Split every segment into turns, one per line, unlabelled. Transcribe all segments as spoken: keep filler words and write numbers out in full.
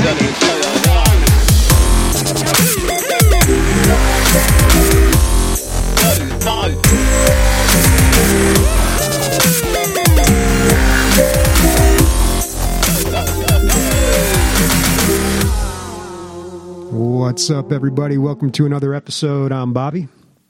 What's up, everybody? Welcome to another episode. I'm Bobby.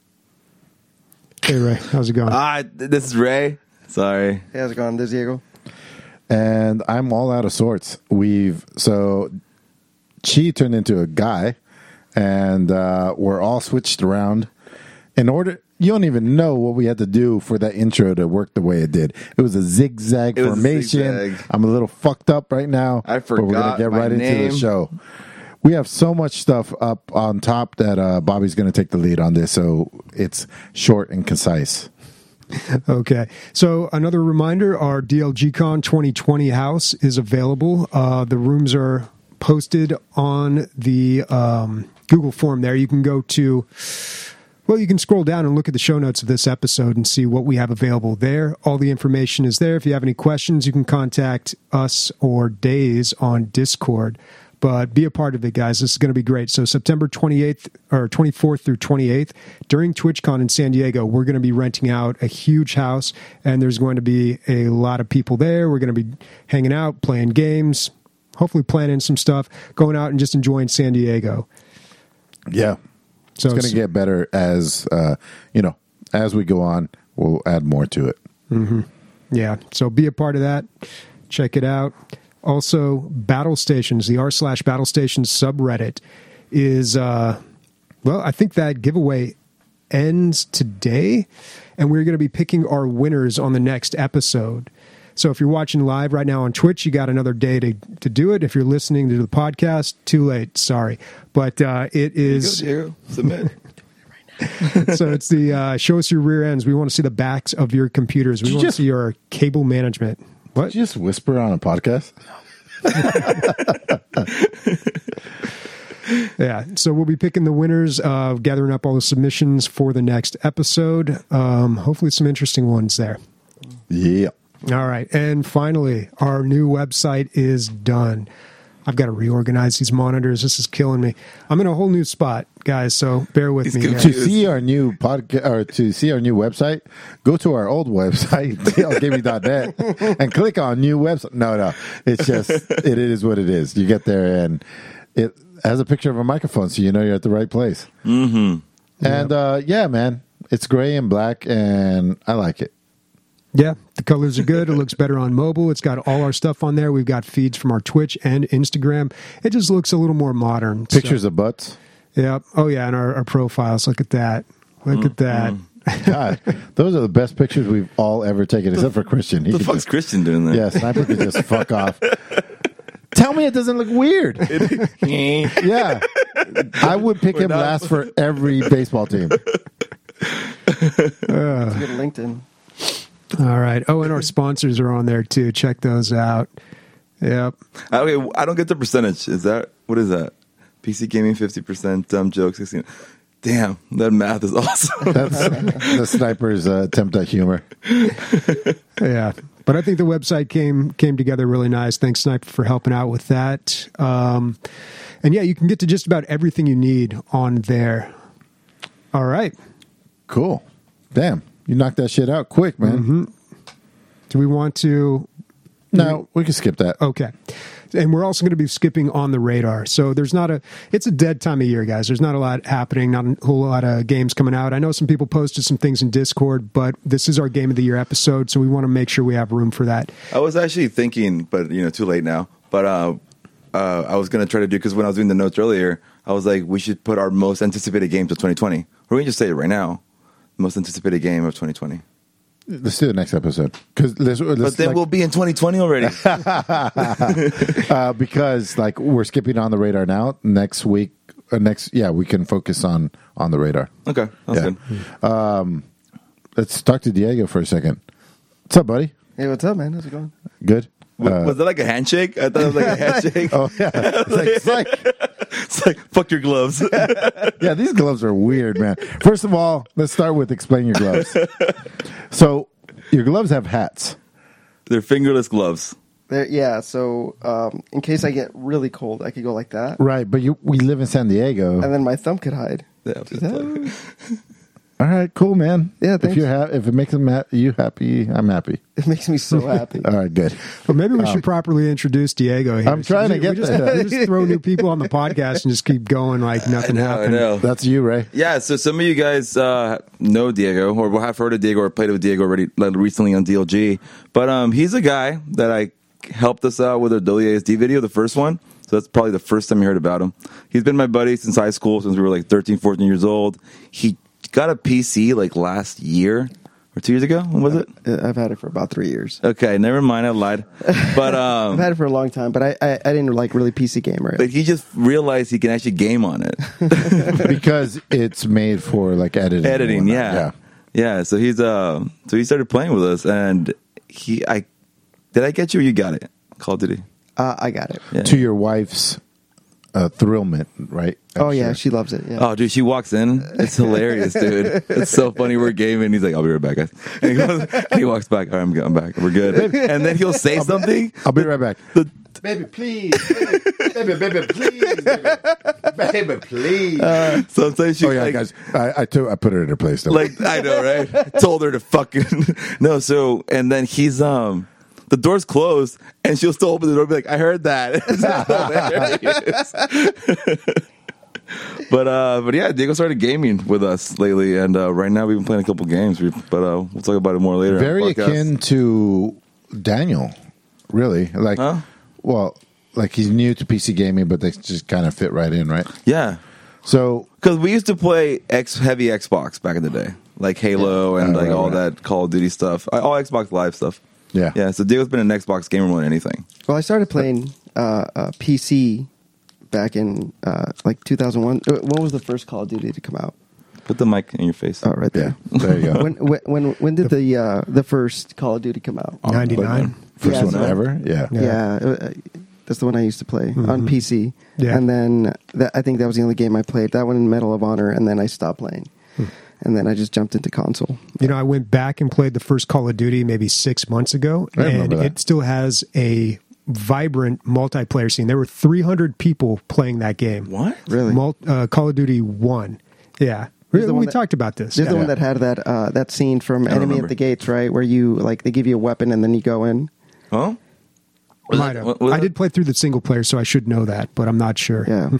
Hey, Ray. How's it going?
Hi, this is Ray. Sorry.
Hey, how's it going? This is Diego.
And I'm all out of sorts. We've so Chi turned into a guy, and uh, we're all switched around. In order, you don't even know what we had to do for that intro to work the way it did. It was a zigzag
It was a
formation.
zigzag.
I'm a little fucked up right now.
I
but we're gonna
forgot
get
my
right into
name.
the show. We have so much stuff up on top that uh, Bobby's going to take the lead on this, so it's short and concise.
Okay. So another reminder, our D L G Con twenty twenty house is available. Uh, the rooms are posted on the um, Google form there. You can go to, well, you can scroll down and look at the show notes of this episode and see what we have available there. All the information is there. If you have any questions, you can contact us or Days on Discord. But be a part of it, guys. This is going to be great. So September twenty-eighth or twenty-fourth through twenty-eighth, during TwitchCon in San Diego, we're going to be renting out a huge house, and there's going to be a lot of people there. We're going to be hanging out, playing games, hopefully planning some stuff, going out and just enjoying San Diego.
Yeah.
So
it's going to get better as, uh, you know, as we go on. We'll add more to it.
Mm-hmm. Yeah. So be a part of that. Check it out. Also, Battle Stations, the r slash Battle Stations subreddit is, uh, well, I think that giveaway ends today, and we're going to be picking our winners on the next episode. So if you're watching live right now on Twitch, you got another day to, to do it. If you're listening to the podcast, too late. Sorry. But uh, it is...
Diego, submit.
So it's the uh, show us your rear ends. We want to see the backs of your computers. We
Did you
want
just-
to see your cable management. What?
Did you just whisper on a podcast?
Yeah, so we'll be picking the winners, uh, gathering up all the submissions for the next episode. Um, hopefully some interesting ones there.
Yeah.
All right, and finally, our new website is done. I've got to reorganize these monitors. This is killing me. I'm in a whole new spot, guys, so bear with
He's
me.
confused.
To see our new podcast or to see our new website, go to our old website, D L gaming dot net, and click on new website. No, no. It's just it is what it is. You get there and it has a picture of a microphone, so you know you're at the right place.
Mm-hmm.
And
Yep.
uh, yeah, man. It's gray and black and I like it.
Yeah, the colors are good. It looks better on mobile. It's got all our stuff on there. We've got feeds from our Twitch and Instagram. It just looks a little more modern.
Pictures
So,
of butts.
yeah. Oh, yeah, and our, our profiles. Look at that. Look at that.
God, those are the best pictures we've all ever taken, except for Christian. He
What the
could
fuck's Christian doing there?
Yeah, Sniper could just fuck off. Tell me it doesn't look weird. Yeah. I would pick
We're
him
not-
last for every baseball team.
Let's get LinkedIn.
All right. Oh, and our sponsors are on there too. Check those out. Yep.
Okay, I don't get the percentage. Is that, what is that? P C Gaming fifty percent, Dumb Jokes sixteen. Damn, that math is awesome.
That's the Sniper's uh, attempt at humor.
Yeah. But I think the website came came together really nice. Thanks, Sniper, for helping out with that. Um, and yeah, you can get to just about everything you need on there. All right.
Cool. Damn, you knocked that shit out quick, man.
Mm-hmm. Do we want to?
No, we can skip that.
Okay. And we're also going to be skipping On the Radar. So there's not a, it's a dead time of year, guys. There's not a lot happening, not a whole lot of games coming out. I know some people posted some things in Discord, but this is our Game of the Year episode, so we want to make sure we have room for that.
I was actually thinking, but, you know, too late now. But uh, uh, I was going to try to do, because when I was doing the notes earlier, I was like, we should put our most anticipated games of twenty twenty. Or we can just say it right now. Most anticipated game of twenty twenty.
Let's do the next episode. Cause let's, let's,
But then
like,
we'll be in twenty twenty already.
uh, because like we're skipping On the Radar now. Next week, uh, next yeah, we can focus on On the Radar.
Okay, that's
Yeah.
good.
Um, let's talk to Diego for a second. What's up, buddy?
Hey, what's up, man? How's it going?
Good.
W-
Uh,
was that like a handshake? I thought it was like a handshake.
oh yeah, it's like, it's like
It's like, fuck your gloves.
yeah, these gloves are weird, man. First of all, let's start with explain your gloves. So your gloves have hats.
They're fingerless gloves.
There, yeah, so um, in case I get really cold, I could go like that.
Right, but you we live in San Diego.
And then my thumb could hide.
Yeah,
All right, cool, man.
Yeah,
If
thanks.
you ha- if it makes them ha- you happy, I'm happy.
It makes me so happy.
All right, good.
Well, maybe we should properly introduce Diego here.
I'm trying to
we
get
just,
there.
we just throw new people on the podcast and just keep going like nothing
I
happened.
know.
That's you, Ray.
Yeah, so some of you guys uh, know Diego, or will have heard of Diego, or played with Diego already, like recently on D L G. But um, he's a guy that I helped us out with our W A S D video, the first one. So that's probably the first time you heard about him. He's been my buddy since high school, since we were like thirteen, fourteen years old. He got a P C like last year or two years ago. When was it?
I've had it for about three years.
Okay, never mind. I lied. But um,
I've had it for a long time, but I, I, I didn't like really P C gamer.
but he just realized he can actually game on it.
Because it's made for like editing. and
Editing,
whatnot.
yeah. yeah, So he's uh, so he started playing with us, and he, I, did I get you? Or you got it? Call of Duty.
Uh, I got it.
Yeah.
To your wife's uh, thrillment, right? I'm
Oh, yeah,
sure.
she loves it. Yeah.
Oh, dude, she walks in. It's hilarious, dude. It's so funny. We're gaming. He's like, "I'll be right back, guys." And he, goes, and he walks back. All right, I'm, I'm back. We're good. And then he'll say something.
I'll be right back.
The,
Baby, please. Baby, baby, please. Baby, baby please.
sometimes she
oh, yeah,
like,
guys. I, I, took, I put her in her place. Though.
like I know, right? Told her to fucking no. So and then he's um. The door's closed, and she'll still open the door and be like, I heard that. It's hilarious. But uh, but yeah, Diego started gaming with us lately, and uh, right now we've been playing a couple games. We've, but uh, we'll talk about it more later. on the
Very
podcast.
akin to Daniel, really. Like,
Huh?
well, like he's new to P C gaming, but they just kind of fit right in, right?
Yeah,
So,
because we used to play X heavy Xbox back in the day, like Halo and
Oh,
like
right,
all
right.
that Call of Duty stuff, all Xbox Live stuff.
yeah.
Yeah, so Diego's been an Xbox gamer more than anything.
Well, I started playing uh, uh, P C back in uh, like two thousand one. Uh, When was the first Call of Duty to come out?
Put the mic in your face.
Oh, right
Yeah.
there.
There you go.
when, when when when did the uh, the first Call of Duty come out?
ninety-nine.
First
Yeah,
one
so-
ever? Yeah.
Yeah.
Yeah, uh, that's the one I used to play on P C.
Yeah.
And then that, I think that was the only game I played. That one in Medal of Honor, and then I stopped playing. And then I just jumped into console.
You know, I went back and played the first Call of Duty maybe six months ago,
I
and
remember that.
it still has a vibrant multiplayer scene. There were three hundred people playing that game.
What?
Really?
Mul- uh, Call of Duty one. Yeah. We,
There's the
we
one that-
talked about this.
There's
Yeah.
the one that had that uh, that scene from
don't
Enemy
remember.
at the Gates, right? Where you like they give you a weapon and then you go in.
Huh? Was
Might
that-
have.
what- was
I
that-
did play through the single player, so I should know that, but I'm not sure.
Yeah.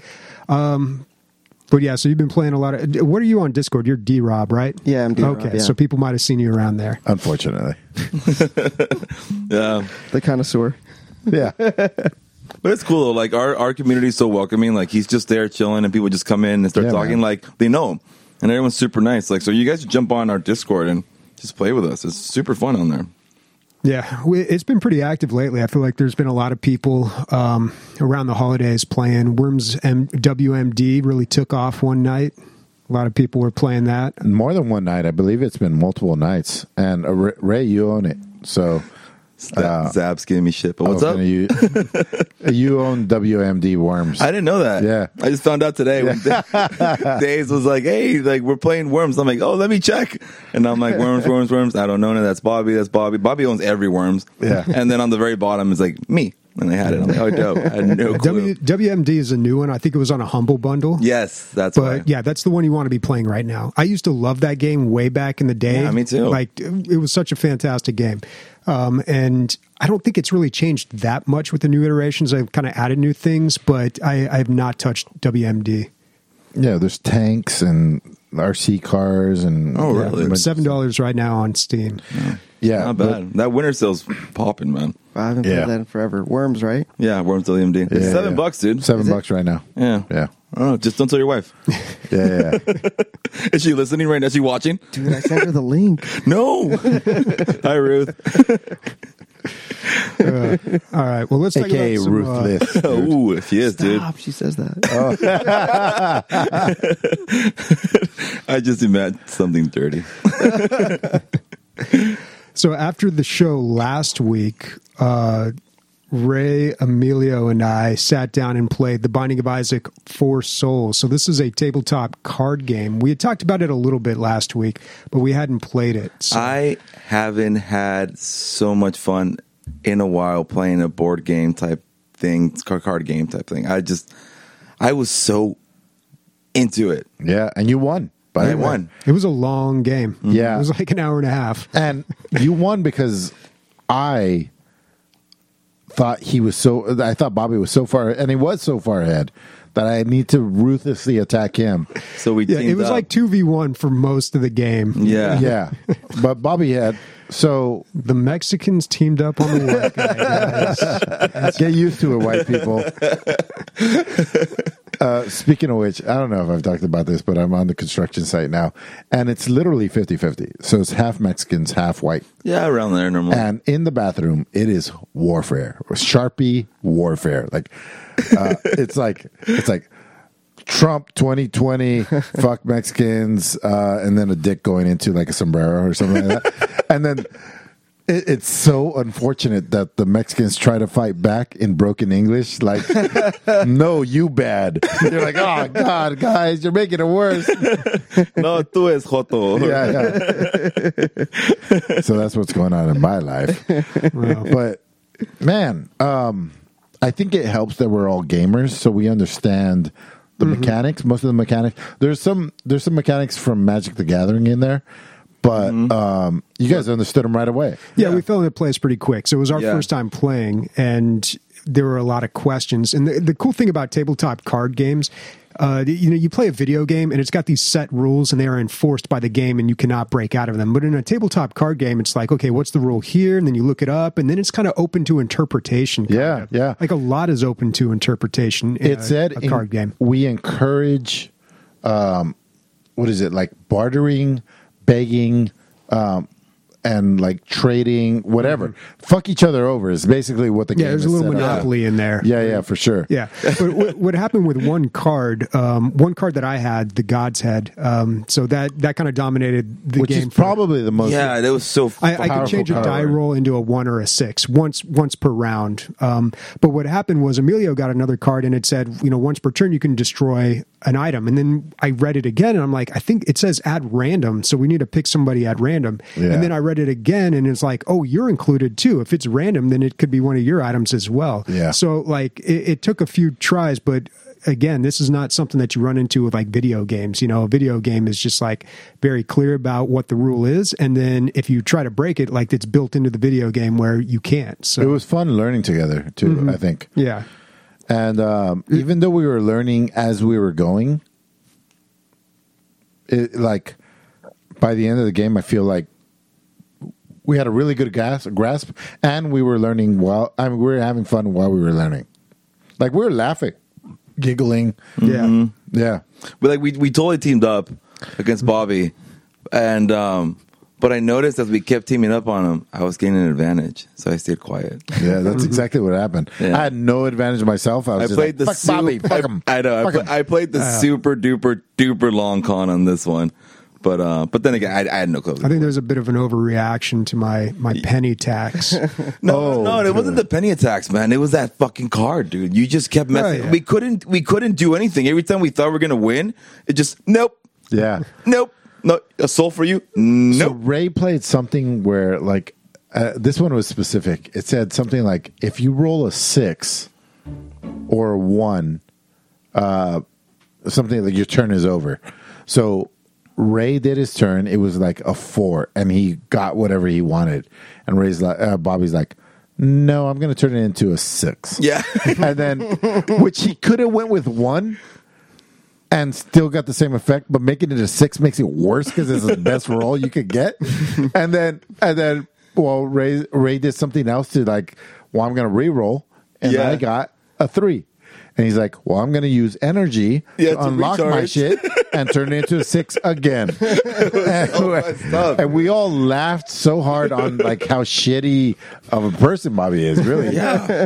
But yeah, so you've been playing a lot of. What are you on Discord? You're D Rob, right?
Yeah, I'm D-Rob,
Okay,
yeah.
so people might have seen you around there.
Unfortunately.
Yeah.
The connoisseur.
Yeah.
But it's cool though. Like our our community is so welcoming. Like he's just there chilling, and people just come in and start
Yeah,
talking.
man.
Like they know him, and everyone's super nice. Like so, you guys should jump on our Discord and just play with us. It's super fun on there.
Yeah, we, it's been pretty active lately. I feel like there's been a lot of people um, around the holidays playing. Worms M- W M D really took off one night. A lot of people were playing that.
More than one night. I believe it's been multiple nights. And uh, Ray- Ray, you own it. So,
Uh, Zab's giving me shit. But
I
what's
was
up?
gonna use- you own W M D Worms.
I didn't know that.
Yeah.
I just found out today. When Days was like, "Hey, like we're playing Worms." I'm like, "Oh, let me check." And I'm like, "Worms, Worms, Worms." I don't know. That's Bobby. That's Bobby. Bobby owns every Worms.
Yeah.
And then on the very bottom is like me, and they had it. I'm like, "Oh, dope." I had no clue.
W- WMD is a new one. I think it was on a Humble Bundle.
Yes, that's
But
why.
yeah, that's the one you want to be playing right now. I used to love that game way back in the day.
Yeah, me too.
Like it was such a fantastic game. Um, and I don't think it's really changed that much with the new iterations. I've kind of added new things, but I, I have not touched W M D.
Yeah, there's tanks and R C cars and
Oh,
yeah,
really?
but-
Seven dollars right now on Steam.
Yeah,
Not
but-
bad. That winter sale's popping, man.
I haven't
Yeah.
played that in forever. Worms, right?
Yeah, Worms W M D. It's
Yeah,
seven
yeah.
bucks, dude.
Seven
Is it?
bucks right now.
Yeah.
Yeah,
I don't know. Just don't tell your wife.
yeah, yeah.
Is she listening right now? Is she watching?
Dude, I sent her the link.
No. Hi, Ruth.
Uh, all right. Well, let's talk
A K A
about some, uh,
ruthless.
Ooh, she is, dude.
Stop, she says that.
I just imagined something dirty.
So after the show last week, uh, Ray, Emilio, and I sat down and played The Binding of Isaac: Four Souls. So this is a tabletop card game. We had talked about it a little bit last week, but we hadn't played it. So,
I haven't had so much fun in a while playing a board game type thing, card card game type thing. I just, I was so into it.
Yeah, and you won. By
I
the way.
won.
It was a long game.
Yeah.
It was like an hour and a half.
And you won because I thought he was so. I thought Bobby was so far, and he was so far ahead that I need to ruthlessly attack him.
So we
Yeah,
teamed
it was
up.
like two v one for most of the game.
yeah.
Yeah, but Bobby had so.
The Mexicans teamed up on the white guy, guys.
Get used to it, white people. Uh, speaking of which, I don't know if I've talked about this, but I'm on the construction site now, and it's literally fifty-fifty. So it's half Mexicans, half white.
Yeah, around there normally.
And in the bathroom, it is warfare, Sharpie warfare. Like uh, it's like it's like Trump twenty twenty, fuck Mexicans, uh, and then a dick going into like a sombrero or something like that. And then it, it's so unfortunate that the Mexicans try to fight back in broken English. Like, no, you bad. You're like, oh God, guys, you're making it worse.
No, tú es joto.
Yeah, yeah. So that's what's going on in my life.
Wow.
But man, um, I think it helps that we're all gamers, so we understand the
Mm-hmm.
mechanics. Most of the mechanics. There's some. There's some mechanics from Magic the Gathering in there, but
Mm-hmm.
um, you guys understood them right away.
Yeah, we fell into place pretty quick. So it was our
Yeah.
first time playing, and there were a lot of questions. And the, the cool thing about tabletop card games, uh, you know, you play a video game and it's got these set rules and they are enforced by the game and you cannot break out of them. But in a tabletop card game, it's like, okay, what's the rule here? And then you look it up, and then it's kind of open to interpretation. kind
Yeah,
of.
yeah.
Like a lot is open to interpretation in
It
a,
said
a
in-
card game.
we encourage, um, what is it like bartering, begging, um, and like trading, whatever. Fuck each other over is basically what the game
Yeah, there's a
is
little
set up.
monopoly in there.
Yeah, yeah, for sure.
Yeah, but what, what happened with one card? Um, one card that I had, the God's Head. Um, so that that kind of dominated the
Which
game.
is
for-
probably the most.
Yeah, that was so.
I, I could
powerful
change a
card.
die roll into a one or a six once once per round. Um, but what happened was Emilio got another card and it said, you know, once per turn you can destroy an item. And then I read it again and I'm like, I think it says at random, so we need to pick somebody at random.
Yeah.
And then I read it again and it's like, oh, you're included too. If it's random, then it could be one of your items as well.
Yeah.
So like it, it took a few tries, but again, this is not something that you run into with like video games. You know, a video game is just like very clear about what the rule is, and then if you try to break it, like it's built into the video game where you can't. So
It was fun learning together too. I think,
yeah,
and um, even though we were learning as we were going, it like by the end of the game, I feel like we had a really good gas, grasp, and we were learning while I mean, we were having fun while we were learning. Like we were laughing, giggling.
yeah.
Yeah,
But like we we totally teamed up against Bobby, and um, but I noticed as we kept teaming up on him, I was gaining an advantage, so I stayed quiet.
yeah, that's exactly what happened.
Yeah.
I had no advantage myself. I was
I
just
played
like,
the
fuck Bobby,
super,
fuck him.
I, I know. I,
Fuck
pla-
him.
I played the super duper duper long con on this one, but uh, but then again, I, I had no clue.
I think there's a bit of an overreaction to my my penny tax.
No,
Oh,
no, it wasn't the penny attacks, man. It was that fucking card, dude. You just kept messing.
Oh, yeah.
We couldn't, we couldn't do anything. Every time we thought we were gonna win, it just nope,
Yeah.
nope, no. A soul for you,
So
nope.
Ray played something where, like, uh, this one was specific. It said something like, if you roll a six or a one, uh, something like your turn is over. So Ray did his turn. It was like a four, and he got whatever he wanted. And Ray's like, uh, Bobby's like, no, I'm going to turn it into a six.
Yeah,
And then, which he could have went with one and still got the same effect, but making it a six makes it worse because it's the best roll you could get. And then, and then, well, Ray Ray did something else to like, well, I'm going to re-roll, and
Yeah.
I got a three. And he's like, well, I'm going to use energy
Yeah,
to
to
unlock my
recharge.
shit and turn it into a six again. and,
up.
and we all laughed so hard on like how shitty of a person Bobby is, really.
yeah.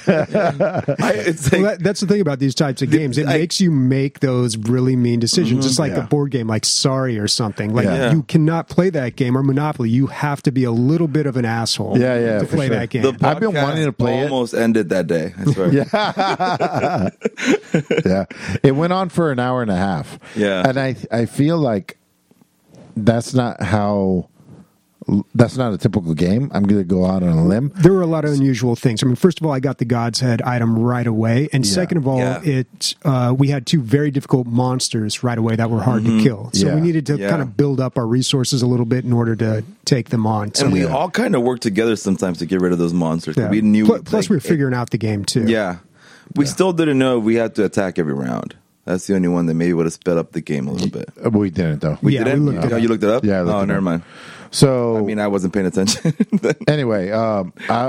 I, it's like,
Well, that, that's the thing about these types of games. It
I-
makes you make those really mean decisions. It's like
yeah.
a board game like Sorry or something. Like
Yeah.
you cannot play that game, or Monopoly. You have to be a little bit of an asshole
Yeah, yeah,
to
for
play
sure.
that game.
the
I've been
podcast
wanting to play it.
almost ended that day. I swear.
Yeah. Yeah. It went on for an hour and a half.
Yeah.
And I I feel like that's not how that's not a typical game. I'm going to go out on a limb.
There were a lot of unusual things. I mean, first of all, I got the God's Head item right away, and
Yeah.
second of all,
Yeah.
it uh, we had two very difficult monsters right away that were hard to kill. So
Yeah.
we needed to
Yeah.
kind of build up our resources a little bit in order to take them on. So
And we
Yeah.
all kind of worked together sometimes to get rid of those monsters.
yeah.
We knew.
Pl- plus,
like,
we were figuring out the game too.
Yeah, we still didn't know we had to attack every round. That's the only one that maybe would have sped up the game a little bit.
Uh, We didn't, though.
We
Yeah,
didn't.
we looked it
Oh,
up.
you looked it up.
Yeah, I looked
oh,
it
never
up.
mind.
So,
I mean, I wasn't paying attention.
anyway, um, I,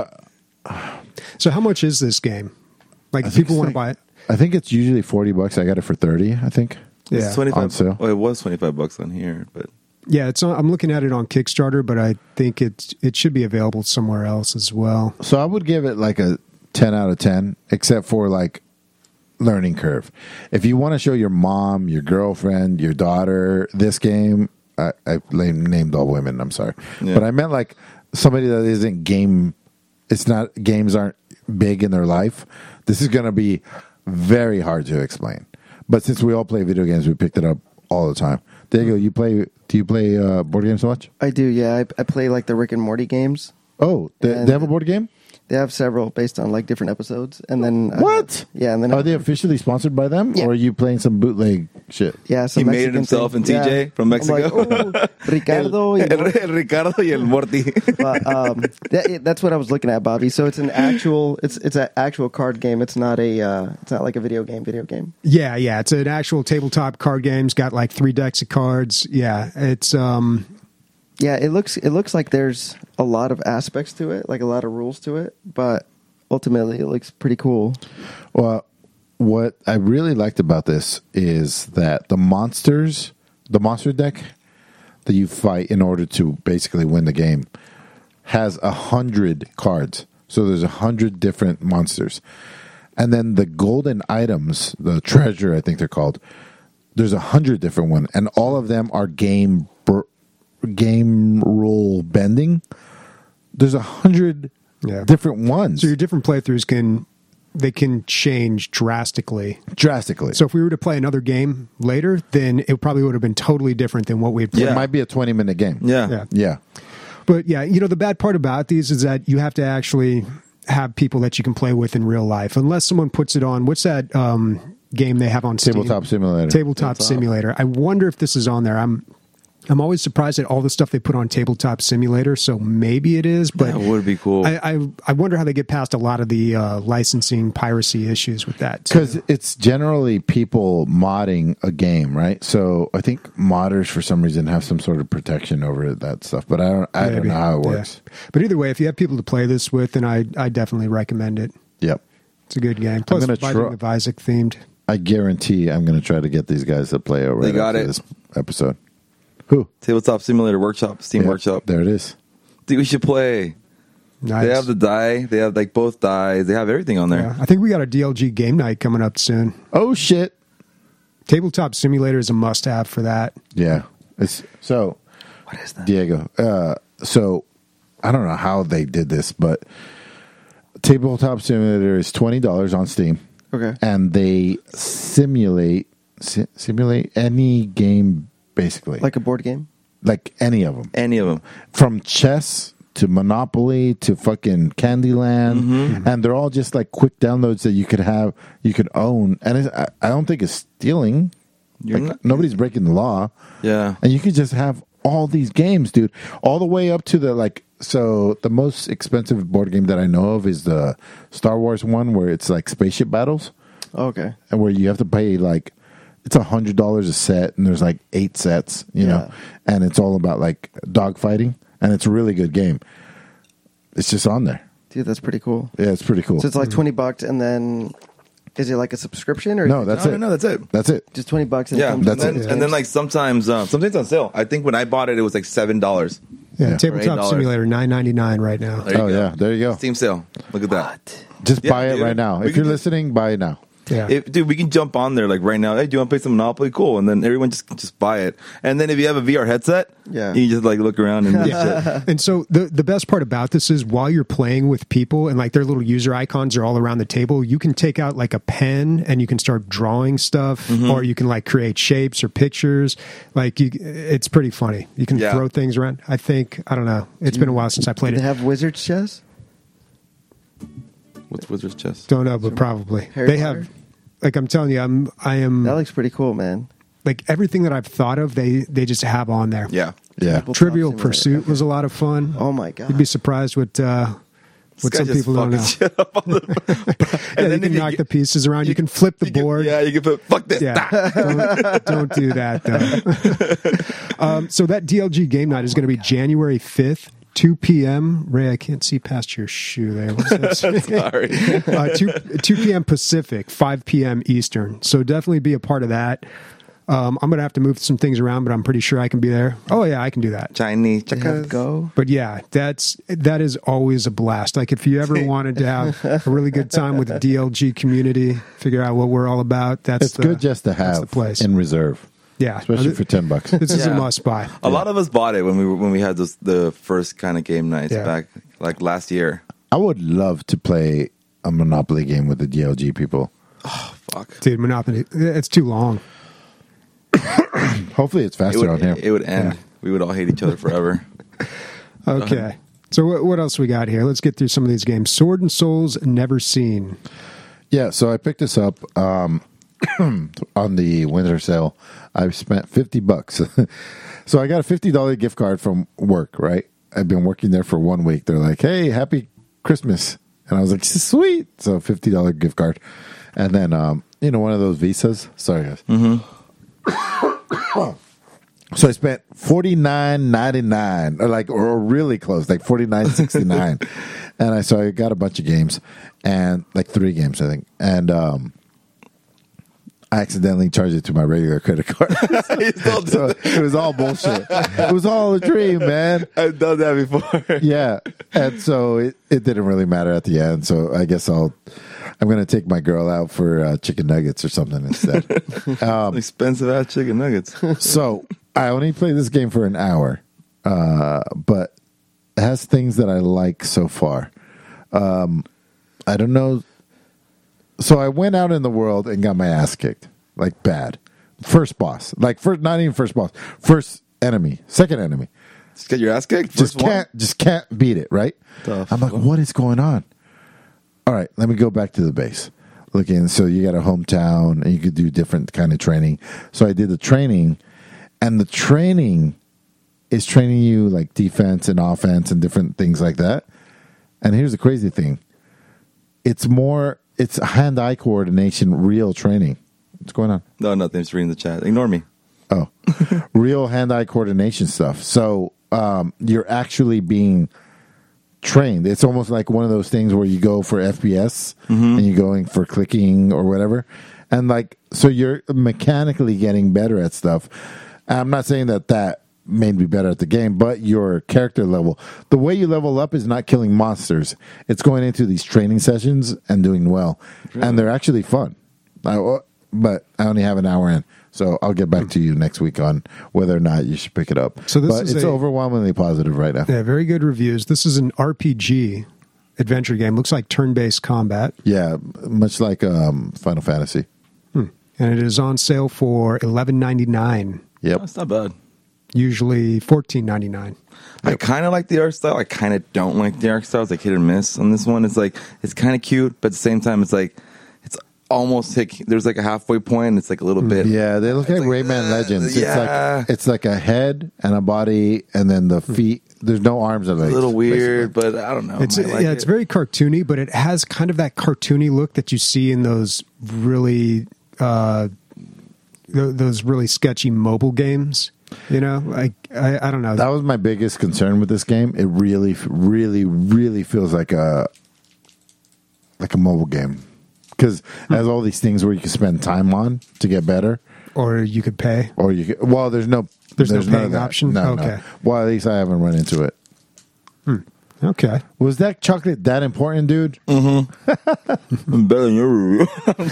So how much is this game? Like,
I
if
think
people
it's
want to
like-
buy it.
I think it's usually forty bucks. I got it for thirty, I think.
Yeah.
It's twenty-five
On sale.
Oh, it was twenty-five bucks on here, but
Yeah, it's on, I'm looking at it on Kickstarter, but I think it it should be available somewhere else as well.
So I would give it like a ten out of ten, except for like learning curve. If you want to show your mom, your girlfriend, your daughter this game, I, I named all women. I'm sorry,
Yeah.
but I meant like somebody that isn't game. It's not games aren't big in their life. This is going to be very hard to explain. But since we all play video games, we picked it up all the time. Diego, you play? Do you play uh, board games so much?
I do, yeah. I, I play like the Rick and Morty games.
Oh, they,
And-
they have a board game.
They have several based on like different episodes, and then uh,
What?
Yeah, and then
Are they officially sponsored by them,
Yeah.
or are you playing some bootleg shit?
yeah, some
He made it
Mexican
himself
thing.
and T J
Yeah.
from
I'm like,
Mexico.
"Oh, Ricardo.
el,
you know?
el, el Ricardo y el Morty.
But, um, that, that's what I was looking at, Bobby. So it's an actual, it's it's an actual card game. It's not a, uh, it's not like a video game. Video game.
Yeah, yeah, it's an actual tabletop card game. It's got like three decks of cards. Yeah, it's um,
Yeah, it looks it looks like there's a lot of aspects to it, like a lot of rules to it, but ultimately it looks pretty cool.
Well, what I really liked about this is that the monsters, the monster deck that you fight in order to basically win the game, has a hundred cards. So there's a hundred different monsters, and then the golden items, the treasure, I think they're called. There's a hundred different ones, and all of them are game br- game rule bending. There's a hundred
Yeah.
different ones,
so your different playthroughs can they can change drastically.
drastically.
So if we were to play another game later, then it probably would have been totally different than what we had played.
it might be a twenty minute game.
Yeah.
Yeah.
Yeah.
But yeah, you know, the bad part about these is that you have to actually have people that you can play with in real life. Unless someone puts it on, what's that um, game they have on Steam?
Tabletop Simulator.
Tabletop Simulator. I wonder if this is on there. I'm I'm always surprised at all the stuff they put on Tabletop Simulator, so maybe it is, but
That would be cool.
I, I, I wonder how they get past a lot of the uh, licensing piracy issues with that. too.
Because it's generally people modding a game, right? So I think modders, for some reason, have some sort of protection over that stuff. But I don't, I don't
Maybe.
know how it
Yeah.
works.
But either way, if you have people to play this with, then I, I definitely recommend it.
Yep.
It's a good game. Plus,
gonna
Binding
try-
of Isaac themed.
I guarantee I'm going to try to get these guys to play over
They got
after
it.
this episode. Who?
Tabletop Simulator Workshop, Steam
Yeah,
Workshop.
There it is.
Dude, we should play.
Nice.
They have the die. They have like both dies. They have everything on there.
Yeah, I think we got a D L G game night coming up soon.
Oh, shit.
Tabletop Simulator is a must-have for that.
Yeah. It's so.
What is that?
Diego. Uh, so I don't know how they did this, but Tabletop Simulator is twenty dollars on Steam.
Okay.
And they simulate si- simulate any game basically,
Like a board game.
like any of them,
Any of them.
from chess to Monopoly to fucking Candyland,
Mm-hmm.
and they're all just like quick downloads that you could have, you could own, and it's, I, I don't think it's stealing.
You're
Like,
not-
nobody's breaking the law.
Yeah.
And you could just have all these games, dude, all the way up to the like. So the most expensive board game that I know of is the Star Wars one, where it's like spaceship battles,
Okay.
and where you have to pay like it's a hundred dollars a set, and there's like eight sets, you know,
Yeah.
and it's all about like dogfighting, and it's a really good game. It's just on there.
Dude, that's pretty cool.
Yeah, it's pretty cool.
So it's like twenty bucks, and then is it like a subscription or
no,
is it
that's
no,
it.
no, that's it.
That's it.
just twenty bucks? And it
Yeah,
comes
that's
with
and
it.
then, and then like sometimes um, something's on sale. I think when I bought it, it was like seven dollars.
Yeah,
Yeah.
eight
Tabletop
dollars.
Simulator nine ninety-nine right now.
There you
Oh
go.
yeah, there you go.
Steam sale. Look at that.
What?
Just
Yeah,
buy it
dude.
right now.
We
If
can
you're
just-
listening, buy it now.
Yeah.
If, dude, we can jump on there like right now. Hey, do you want to play some Monopoly? Cool. And then everyone just just buy it. And then if you have a V R headset,
Yeah.
you can just like look around and
Yeah. And so the the best part about this is while you're playing with people and like their little user icons are all around the table, you can take out like a pen and you can start drawing stuff,
Mm-hmm.
or you can like create shapes or pictures. Like you, it's pretty funny. You can
Yeah.
throw things around. I think I don't know. It's been a while since I played
Do they
it.
have Wizard's Chess?
What's Wizard's Chest?
Don't know, but probably
Harry
they
Potter?
have. Like I'm telling you, I'm I am
That looks pretty cool, man.
like everything that I've thought of. They they just have on there.
Yeah.
Yeah.
Tabletop
Trivial
Simulator.
Pursuit was a lot of fun.
Oh my god.
You'd be surprised what uh, what
This guy
some
just
people don't know.
fucking shit up on the-
Yeah, you
then
can
if
knock
get-
the pieces around. You, can flip the
you can-
board.
yeah, you can put fuck this.
Yeah, don't, don't do that though. um, so that D L G game night is going to be January fifth, two p.m. Ray, I can't see past your shoe there. What's that?
Sorry.
uh, two two p.m. Pacific, five p.m. Eastern. So definitely be a part of that. Um, I'm going to have to move some things around, but I'm pretty sure I can be there. Oh yeah, I can do that.
Chinese
They have
checkers.
Go.
But yeah, that's that is always a blast. Like if you ever wanted to have a really good time with the D L G community, figure out what we're all about. That's
It's
the,
good just to
that's
have
the place.
in reserve,
Yeah,
especially for ten bucks.
This is a
Yeah.
must buy.
A lot of us bought it when we were, when we had those, the first kind of game nights
Yeah.
back like last year.
I would love to play a Monopoly game with the D L G people.
Fuck.
Dude, Monopoly, it's too long.
Hopefully, it's
It
faster
would,
on here.
it would end.
Yeah.
We would all hate each other forever.
Okay. So what, what else we got here? Let's get through some of these games. Sword and Souls Never Seen.
Yeah, so I picked this up um, on the winter sale. I spent fifty bucks. So I got a fifty dollars gift card from work, right? I've been working there for one week. They're like, hey, happy Christmas. And I was like, sweet. So fifty dollars gift card. And then, um, you know, one of those visas. Sorry, guys. Mm-hmm. So I spent forty-nine ninety-nine, or like, or really close, like forty-nine sixty-nine. And I so I got a bunch of games, and like three games, I think. And um, I accidentally charged it to my regular credit card. So it was all bullshit. It was all a dream, man.
I've done that before.
Yeah, and so it, it didn't really matter at the end. So I guess I'll I'm gonna take my girl out for uh, chicken nuggets or something instead. Um,
Expensive ass chicken nuggets.
so I only played this game for an hour, uh, but it has things that I like so far. Um, I don't know. So I went out in the world and got my ass kicked, like bad. First boss, like first, not even first boss, first enemy, second enemy.
Just get your ass kicked.
Just
First one?
can't, just can't beat it. Right?
The
I'm like,
fuck?
what is going on? All right, let me go back to the base. Looking, so you got a hometown, and you could do different kind of training. So I did the training, and the training is training you like defense and offense and different things like that. And here's the crazy thing: it's more, it's hand-eye coordination, real training. What's going on?
No, nothing. Just reading the chat. Ignore me.
Oh, real hand-eye coordination stuff. So um, you're actually being trained. It's almost like one of those things where you go for F P S and you're going for clicking or whatever. And like, so you're mechanically getting better at stuff. I'm not saying that that made me better at the game, but your character level, the way you level up is not killing monsters. It's going into these training sessions and doing well. And they're actually fun. I, but I only have an hour in. So I'll get back to you next week on whether or not you should pick it up.
So this
but
is
it's
a-
overwhelmingly positive right now.
Yeah, very good reviews. This is an R P G adventure game. Looks like turn-based combat,
Yeah, much like um, Final Fantasy.
and it is on sale for eleven ninety-nine.
Yep.
That's not bad.
Usually fourteen ninety-nine.
I kind of like the art style. I kind of don't like the art style. It's like hit or miss on this one. It's like it's kind of cute, but at the same time, it's like it's almost hit. There's like a halfway point. And it's like a little bit.
Yeah, they look like,
like,
Rayman
uh,
Legends.
yeah.
It's like it's like a head and a body, and then the feet. There's no arms or
A
legs.
little weird, but I don't know.
It's
I like
yeah, it's
it.
very cartoony, but it has kind of that cartoony look that you see in those really uh, th- those really sketchy mobile games. You know, like I, I don't know.
That was my biggest concern with this game. It really, really, really feels like a like a mobile game because it has all these things where you can spend time on to get better,
or you could pay.
or you can, well, there's no
There's no
none of
paying
that.
option?
No,
Okay.
no. Well, at least I haven't run into it.
Okay.
Was that chocolate that important, dude?
I'm better than your review.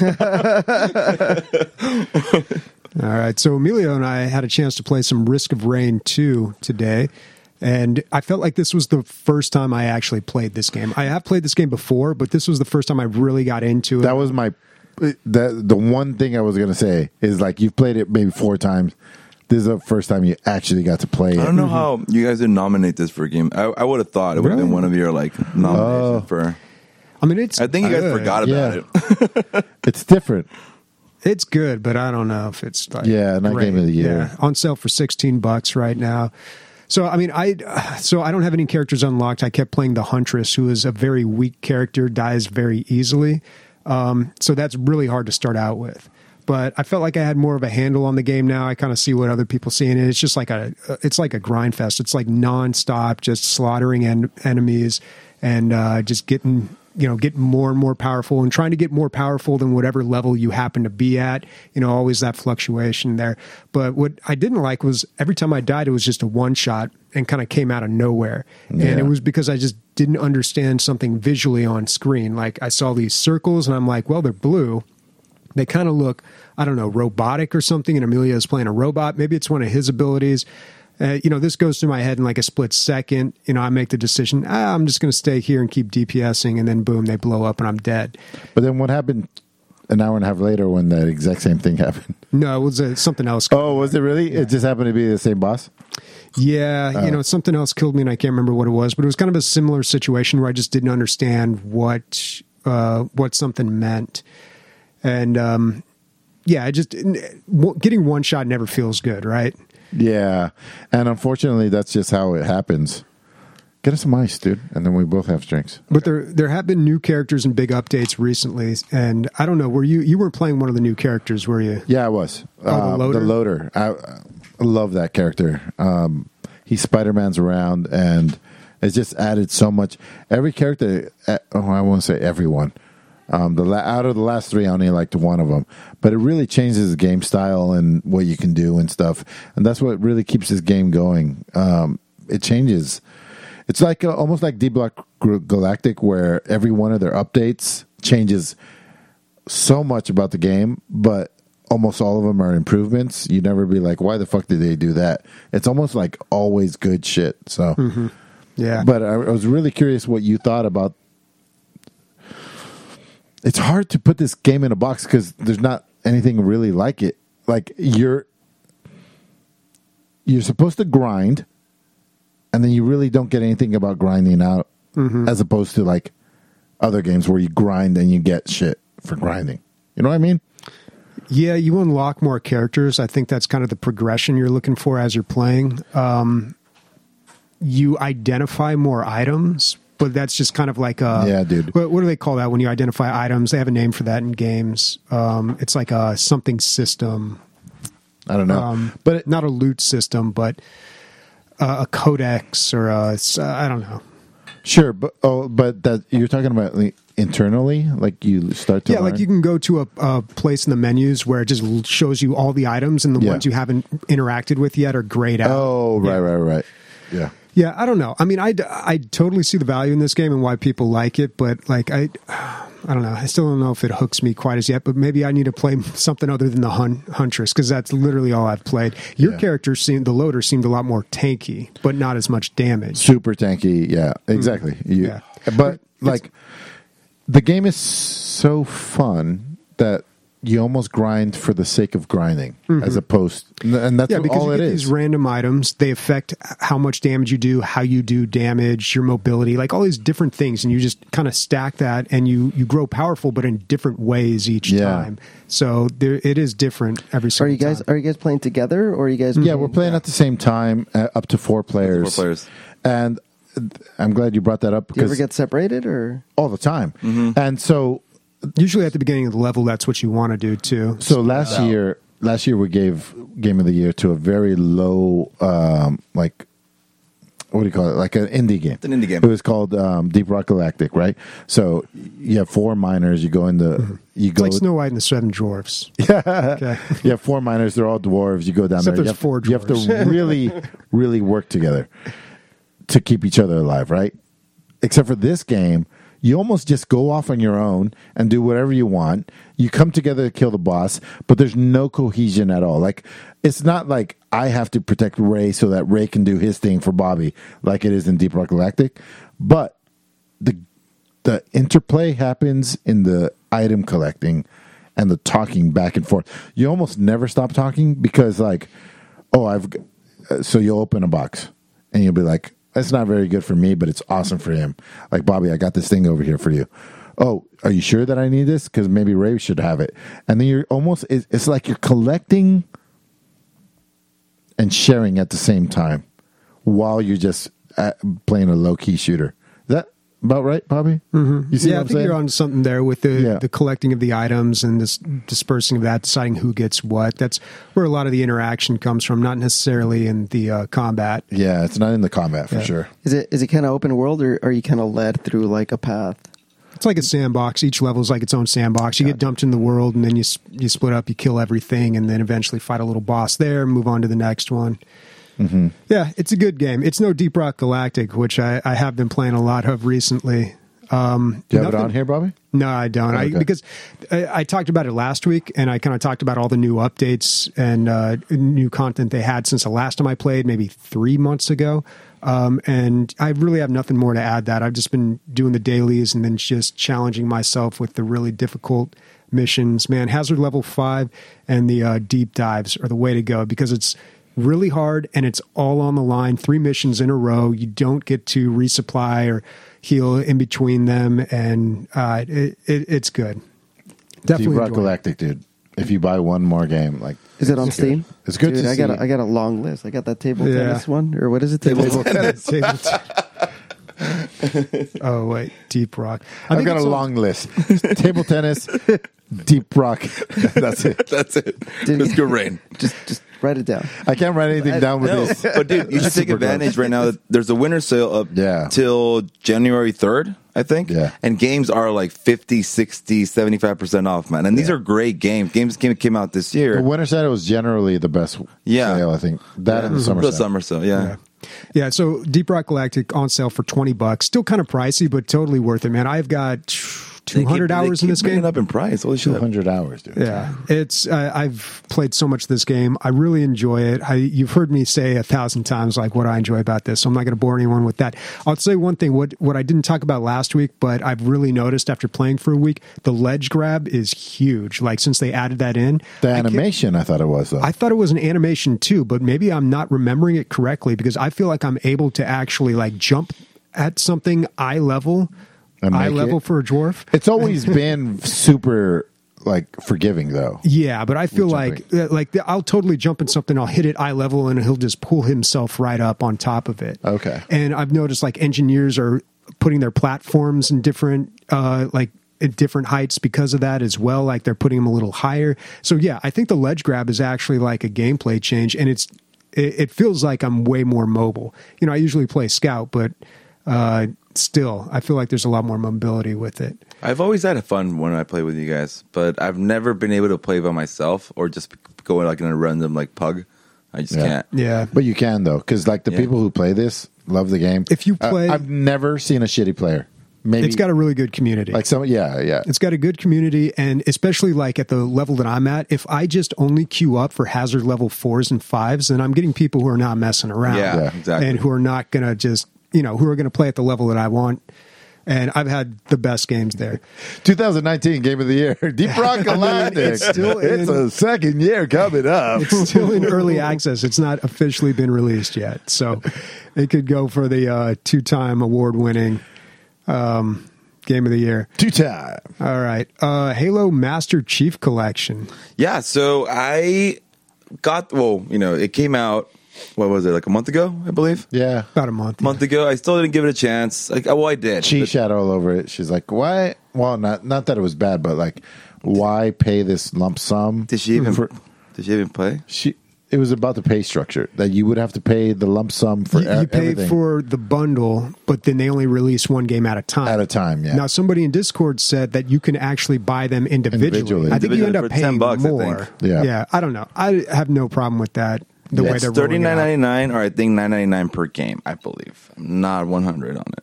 All right. So Emilio and I had a chance to play some Risk of Rain two today. And I felt like this was the first time I actually played this game. I have played this game before, but this was the first time I really got into it.
That was my that the one thing I was gonna say is like you've played it maybe four times. This is the first time you actually got to play it.
I don't know how you guys didn't nominate this for a game. I, I would have thought it would have
Really?
been one of your like nominations
Oh.
for.
I mean, it's
I think you guys
good.
forgot
Yeah.
about it.
It's different.
It's good, but I don't know if it's like
Yeah, not
great.
game of the year.
Yeah, on sale for sixteen bucks right now. So I mean, I so I don't have any characters unlocked. I kept playing the Huntress, who is a very weak character, dies very easily. Um, so that's really hard to start out with. But I felt like I had more of a handle on the game now. I kind of see what other people see in it. It's just like a it's like a grind fest. It's like nonstop, just slaughtering en- enemies and uh, just getting. you know, getting more and more powerful and trying to get more powerful than whatever level you happen to be at, you know, always that fluctuation there. But what I didn't like was every time I died, it was just a one shot and kind of came out of nowhere.
Yeah.
And it was because I just didn't understand something visually on screen. Like I saw these circles and I'm like, well, they're blue. They kind of look, I don't know, robotic or something. And Emilio is playing a robot. Maybe it's one of his abilities. Uh, you know, this goes through my head in like a split second. You know, I make the decision, ah, I'm just going to stay here and keep DPSing, and then boom, they blow up and I'm dead.
But then what happened an hour and a half later when that exact same thing happened?
No, it was uh, something else.
Oh, was it really? It just happened to be the same boss?
Yeah,
Oh.
you know, something else killed me and I can't remember what it was, but it was kind of a similar situation where I just didn't understand what uh, what something meant. And um, yeah, I just getting one shot never feels good, right?
Yeah. And unfortunately, that's just how it happens. Get us some ice, dude. And then we both have drinks.
But there there have been new characters and big updates recently, and I don't know, were you you weren't playing one of the new characters, were you?
Yeah, I was.
Oh, the
Um,
loader?
the loader. I, I love that character. Um, he Spider-Man's around, and it's just added so much. Every character, uh, oh, I won't say everyone. Um, the la- out of the last three, I only liked one of them, but it really changes the game style and what you can do and stuff, and that's what really keeps this game going. Um, it changes. It's like uh, almost like D Block Galactic, where every one of their updates changes so much about the game, but almost all of them are improvements. You never be like, why the fuck did they do that? It's almost like always good shit. So,
Mm-hmm. Yeah.
but I, I was really curious what you thought about. It's hard to put this game in a box because there's not anything really like it. Like you're you're supposed to grind, and then you really don't get anything about grinding out,
Mm-hmm.
as opposed to like other games where you grind and you get shit for grinding. You know what I mean?
Yeah, you unlock more characters. I think that's kind of the progression you're looking for as you're playing. Um, you identify more items, but that's just kind of like a...
Yeah, dude.
What, what do they call that when you identify items? They have a name for that in games. Um, it's like a something system.
I don't know,
Um,
but it,
not a loot system, but uh, a codex or a... I don't know.
sure, but oh, but that you're talking about like, internally, like you start to
Yeah,
learn?
like you can go to a, a place in the menus where it just l- shows you all the items, and the
Yeah.
ones you haven't interacted with yet are grayed out.
Oh, right,
Yeah.
right, right. Yeah.
Yeah, I don't know. I mean, I, I totally see the value in this game and why people like it, but like I, I don't know. I still don't know if it hooks me quite as yet. But maybe I need to play something other than the hun- Huntress because that's literally all I've played. Your
Yeah.
character seemed the loader seemed a lot more tanky, but not as much damage.
Super tanky, yeah, exactly. You,
Yeah.
But like the game is so fun that you almost grind for the sake of grinding, as opposed, and that's
Yeah, because
all
you
it
get
is.
these random items. They affect how much damage you do, how you do damage, your mobility, like all these different things, and you just kind of stack that, and you you grow powerful, but in different ways each
Yeah.
time. So there, it is different every
Are
single
you guys
time.
are you guys playing together or are you guys?
Yeah, we're playing at the same time, uh, up to four players.
Four players.
And I'm glad you brought that up
Do you ever
because
get separated or?
all the time. And so,
Usually at the beginning of the level, that's what you want to do too.
so last year, last year we gave Game of the Year to a very low, um, like, what do you call it? Like an indie game.
It's an indie game.
It was called um, Deep Rock Galactic, right? So you have four miners. You go into, you
It's
go.
like Snow White and the Seven Dwarfs.
Yeah.
Okay.
You have four miners. They're all dwarves. You go down
Except
there. You
there's
have,
four
you have to
dwarves.
really, really work together to keep each other alive, right? except for this game, you almost just go off on your own and do whatever you want. You come together to kill the boss, but there's no cohesion at all. Like, it's not like I have to protect Ray so that Ray can do his thing for Bobby, like it is in Deep Rock Galactic. But the the interplay happens in the item collecting and the talking back and forth. You almost never stop talking because, like, oh, I've so you'll open a box and you'll be like, that's not very good for me, but it's awesome for him. Like, Bobby, I got this thing over here for you. Oh, are you sure that I need this? Because maybe Ray should have it. And then you're almost, it's, it's like you're collecting and sharing at the same time while you're just at, playing a low-key shooter. Is that about right, Bobby?
Mm-hmm.
You see
yeah,
what
I
I'm
think
saying?
you're on something there with the,
Yeah.
the collecting of the items and this dispersing of that, deciding who gets what. That's where a lot of the interaction comes from, not necessarily in the uh, combat.
Yeah, it's not in the combat for
Yeah.
sure.
Is it is it kind of open world, or are you kind of led through like a path?
It's like a sandbox. Each level is like its own sandbox. You get dumped in the world, and then you s- you split up, you kill everything, and then eventually fight a little boss there, move on to the next one. Mm-hmm. Yeah, it's a good game. It's no Deep Rock Galactic, which I, I have been playing a lot of recently. Um,
Do you have it
nothing-
on here, Bobby?
No, I don't. I,
Okay.
because I, I talked about it last week, and I kind of talked about all the new updates and uh, new content they had since the last time I played, maybe three months ago. Um, and I really have nothing more to add. That I've just been doing the dailies and then just challenging myself with the really difficult missions. Man, Hazard Level Five and the uh, deep dives are the way to go because it's really hard and it's all on the line. Three missions in a row. You don't get to resupply or heal in between them, and uh, it, it, it's good. Definitely
Deep Rock
enjoy it.
Galactic, dude. If you buy one more game, like,
Is it on
it's
Steam?
good. It's good
Dude,
to
I
see.
got a, I got a long list. I got that table
Yeah.
tennis one, or what is it? Table,
Table tennis. Table t- oh wait, Deep Rock. I
I've
think
got a
it's on-
long list. Table tennis, Deep Rock. That's it.
That's it.
Didn't-
Let's go rain.
Just just write it down.
I can't write anything down with
No,
this.
but dude, you should take
Super
advantage right now. There's a winter sale up
Yeah.
till January third, I think.
Yeah.
And games are like fifty, sixty, seventy-five percent off, man. And these
Yeah.
are great games. Games came, came out this year.
The winter sale was generally the best
Yeah.
sale, I think. That and the summer
The
sale.
summer sale, yeah.
Yeah. Yeah, so Deep Rock Galactic on sale for twenty bucks. Still kind of pricey, but totally worth it, man. I've got
They
two hundred
keep-
hours
they
in
keep
this
bringing
game.
up in price. Holy shit.
two hundred hours, dude.
Yeah, it's uh, I've played so much of this game. I really enjoy it. I, you've heard me say a thousand times like what I enjoy about this, so I'm not going to bore anyone with that. I'll say one thing: what what I didn't talk about last week, but I've really noticed after playing for a week, the ledge grab is huge. Like since they added that in,
The
I can't-
animation, I, thought it was, though.
I thought it was an animation too, but maybe I'm not remembering it correctly because I feel like I'm able to actually like jump at something eye level,
And
eye
make
level
it?
for a dwarf.
It's always been super, like, forgiving, though.
Yeah, but I feel
With
like uh, like the, I'll totally jump in something. I'll hit it eye level, and he'll just pull himself right up on top of it.
Okay.
And I've noticed like engineers are putting their platforms in different uh, like at different heights because of that as well. Like they're putting them a little higher. So yeah, I think the ledge grab is actually like a gameplay change, and it's it, it feels like I'm way more mobile. You know, I usually play scout, but uh, still, I feel like there's a lot more mobility with it.
I've always had fun when I play with you guys, but I've never been able to play by myself or just go like in a random like pug. I just
Yeah.
can't.
Yeah.
But you can, though, because, like, the
Yeah.
people who play this love the game.
If you
Uh,
play-
I've never seen a shitty player. Maybe.
It's got a really good community.
Like, some, yeah, yeah.
It's got a good community, and especially like at the level that I'm at, if I just only queue up for hazard level fours and fives, then I'm getting people who are not messing around.
Yeah,
Yeah.
exactly.
And who are not going to just, you know, who are going to play at the level that I want. And I've had the best games there.
twenty nineteen Game of the Year. Deep Rock Galactic.
it's still
It's
in-
a second year coming up.
It's still in early access. It's not officially been released yet. So it could go for the uh, two-time award-winning um, Game of the Year.
Two time.
All right. Uh, Halo Master Chief Collection.
Yeah, so I got well, you know, it came out. What was it? Like a month ago, I believe.
Yeah.
About a month.
month ago. I still didn't give it a chance. Like, well, I did.
She
But-
shat all over it. She's like, why? Well, not not that it was bad, but like, why pay this lump sum?
Did she even?
For,
Did she even play?
she. It was about the pay structure that you would have to pay the lump sum for
You,
e-
you pay
everything
for the bundle, but then they only release one game at a time.
at a time. Yeah.
Now, somebody in Discord said that you can actually buy them individually.
Individually.
I think you end
Individually
up
for ten
paying
bucks, I
more.
think.
Yeah.
yeah. I don't know. I have no problem with that. The
Yeah,
way
it's
they're
Thirty
rolling it
nine
out.
ninety nine, or I think nine ninety nine per game. I believe. I'm not one hundred on it,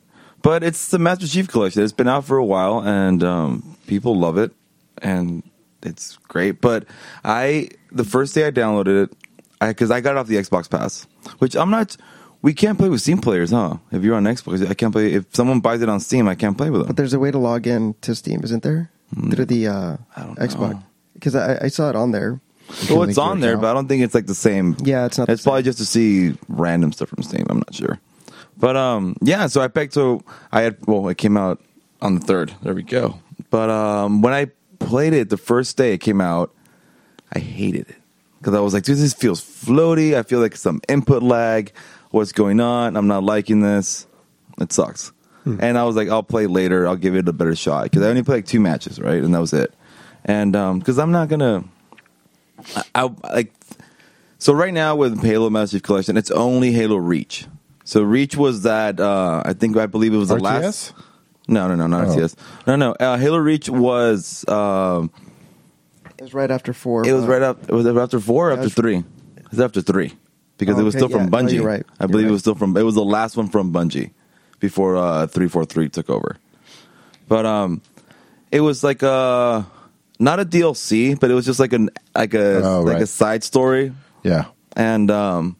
But it's the Master Chief Collection. It's been out for a while, and um, people love it, and it's great. But I, the first day I downloaded it, because I, I got it off the Xbox Pass, which I'm not. We can't play with Steam players, huh? If you're on Xbox, I can't play. If someone buys it on Steam, I can't play with them.
But there's a way to log in to Steam, isn't there?
Mm.
Through the uh,
I don't
Xbox.
know.
Because I, I saw it on there.
Well, it's on there, but I don't think it's like the same.
Yeah, it's not the
It's probably just to see random stuff from Steam. I'm not sure. But um, yeah. So I picked. So I had. Well, it came out on the third. There we go. But um, when I played it the first day it came out, I hated it because I was like, dude, this feels floaty. I feel like some input lag. What's going on? I'm not liking this. It sucks. Hmm. And I was like, I'll play later. I'll give it a better shot because I only played like two matches, right? And that was it. And because um, I'm not gonna, I, I like. So right now with Halo Master Chief Collection, it's only Halo Reach. So Reach was that. Uh, I think I believe it was the
R T S?
last. No, no, no, not
Oh.
R T S. No, no. Uh, Halo Reach was. Um,
It was right after four.
it was
uh,
right up. It was after four or after
That's-
three. It was after three because
Oh,
it was
okay,
still from
yeah. No,
Bungie.
you're right.
I
You're
believe it
right.
was still from. It was the last one from Bungie before uh, three forty-three took over. But um, it was like a not a D L C, but it was just like an like a
Oh,
like
right.
a side story.
Yeah.
And um,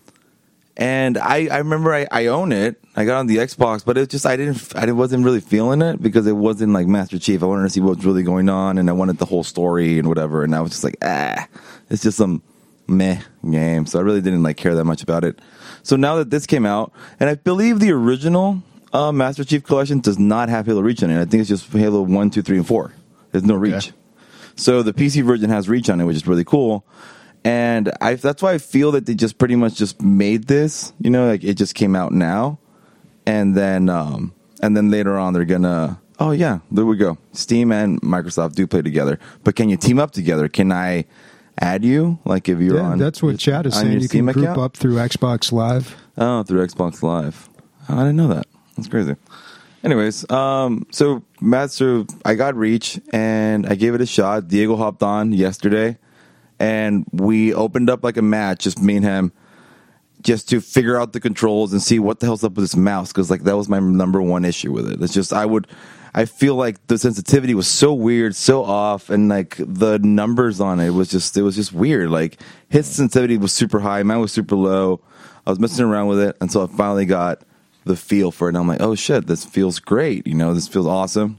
and I, I remember I, I own it. I got on the Xbox, but it just I didn't I wasn't really feeling it because it wasn't like Master Chief. I wanted to see what was really going on, and I wanted the whole story and whatever. And I was just like, ah, it's just some meh game. So I really didn't like care that much about it. So now that this came out, and I believe the original uh, Master Chief Collection does not have Halo Reach on it. I think it's just Halo one, two, three, and four. There's no Reach.
Okay.
So the P C version has Reach on it, which is really cool. And I, that's why I feel that they just pretty much just made this, you know, like it just came out now. And then, um, and then later on they're gonna, oh yeah, there we go. Steam and Microsoft do play together. But can you team up together? Can I add you? Like if you're
Yeah,
on.
that's what Chad is
on
saying.
your
You
Steam
can group
account?
up through Xbox Live.
Oh, through Xbox Live. Oh, I didn't know that. That's crazy. Anyways, um, so Master, I got Reach and I gave it a shot. Diego hopped on yesterday, and we opened up like a match, just me and him, just to figure out the controls and see what the hell's up with this mouse. Because like that was my number one issue with it. It's just I would, I feel like the sensitivity was so weird, so off, and like the numbers on it was just it was just weird. Like his sensitivity was super high, mine was super low. I was messing around with it until I finally got the feel for it. And I'm like, oh shit, this feels great. You know, this feels awesome.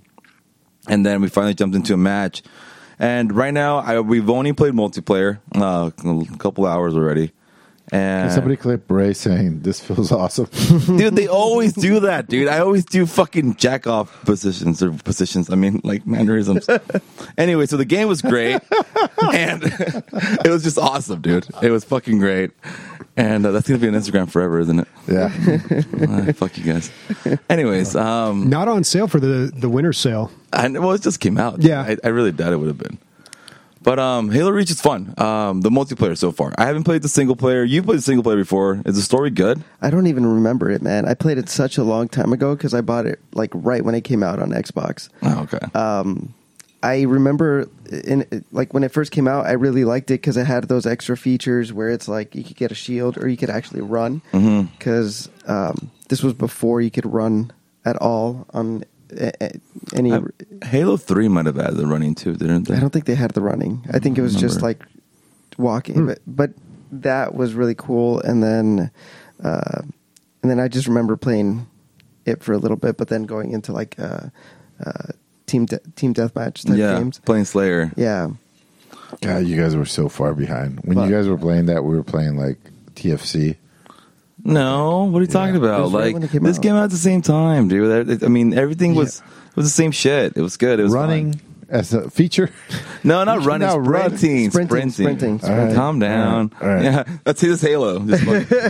And then we finally jumped into a match. And right now, I, we've only played multiplayer, uh, a couple hours already. And
Somebody clip Ray saying this feels awesome.
dude, they always do that, dude. I always do fucking jack off positions or positions. I mean, like mannerisms. Anyway, so the game was great, and it was just awesome, dude. It was fucking great, and uh, that's gonna be on Instagram forever, isn't it?
Yeah.
Uh, fuck you guys. Anyways, um,
Not on sale for the, the winter sale.
I, well, it just came out.
Yeah.
I, I really doubt it would have been. But um, Halo Reach is fun. Um, the multiplayer so far. I haven't played the single player. You played the single player before. Is the story good?
I don't even remember it, man. I played it such a long time ago because I bought it like right when it came out on Xbox.
Oh, okay.
Um, I remember, in like when it first came out, I really liked it because it had those extra features where it's like you could get a shield or you could actually run. Because um, this was before you could run at all on a, a, any.
Uh, Halo three might have had the running too, didn't they?
I don't think they had the running. I think it was just
remember.
like walking, but but that was really cool. And then, uh, and then I just remember playing it for a little bit, but then going into like uh, uh, team de- team deathmatch type
yeah,
games.
playing Slayer.
Yeah,
God, you guys were so far behind. When
But-
you guys were playing that, we were playing like T F C.
No, what are you talking
It
about?
was right
Like
when it came
this
out.
came out at the same time, dude. I mean, everything was it was the same shit. It was good. It was
Running
fun.
as a feature.
No, not running.
No, run.
sprinting,
Sprinting,
sprinting,
sprinting, sprinting.
Calm down.
All right.
Yeah, that's his Halo. Just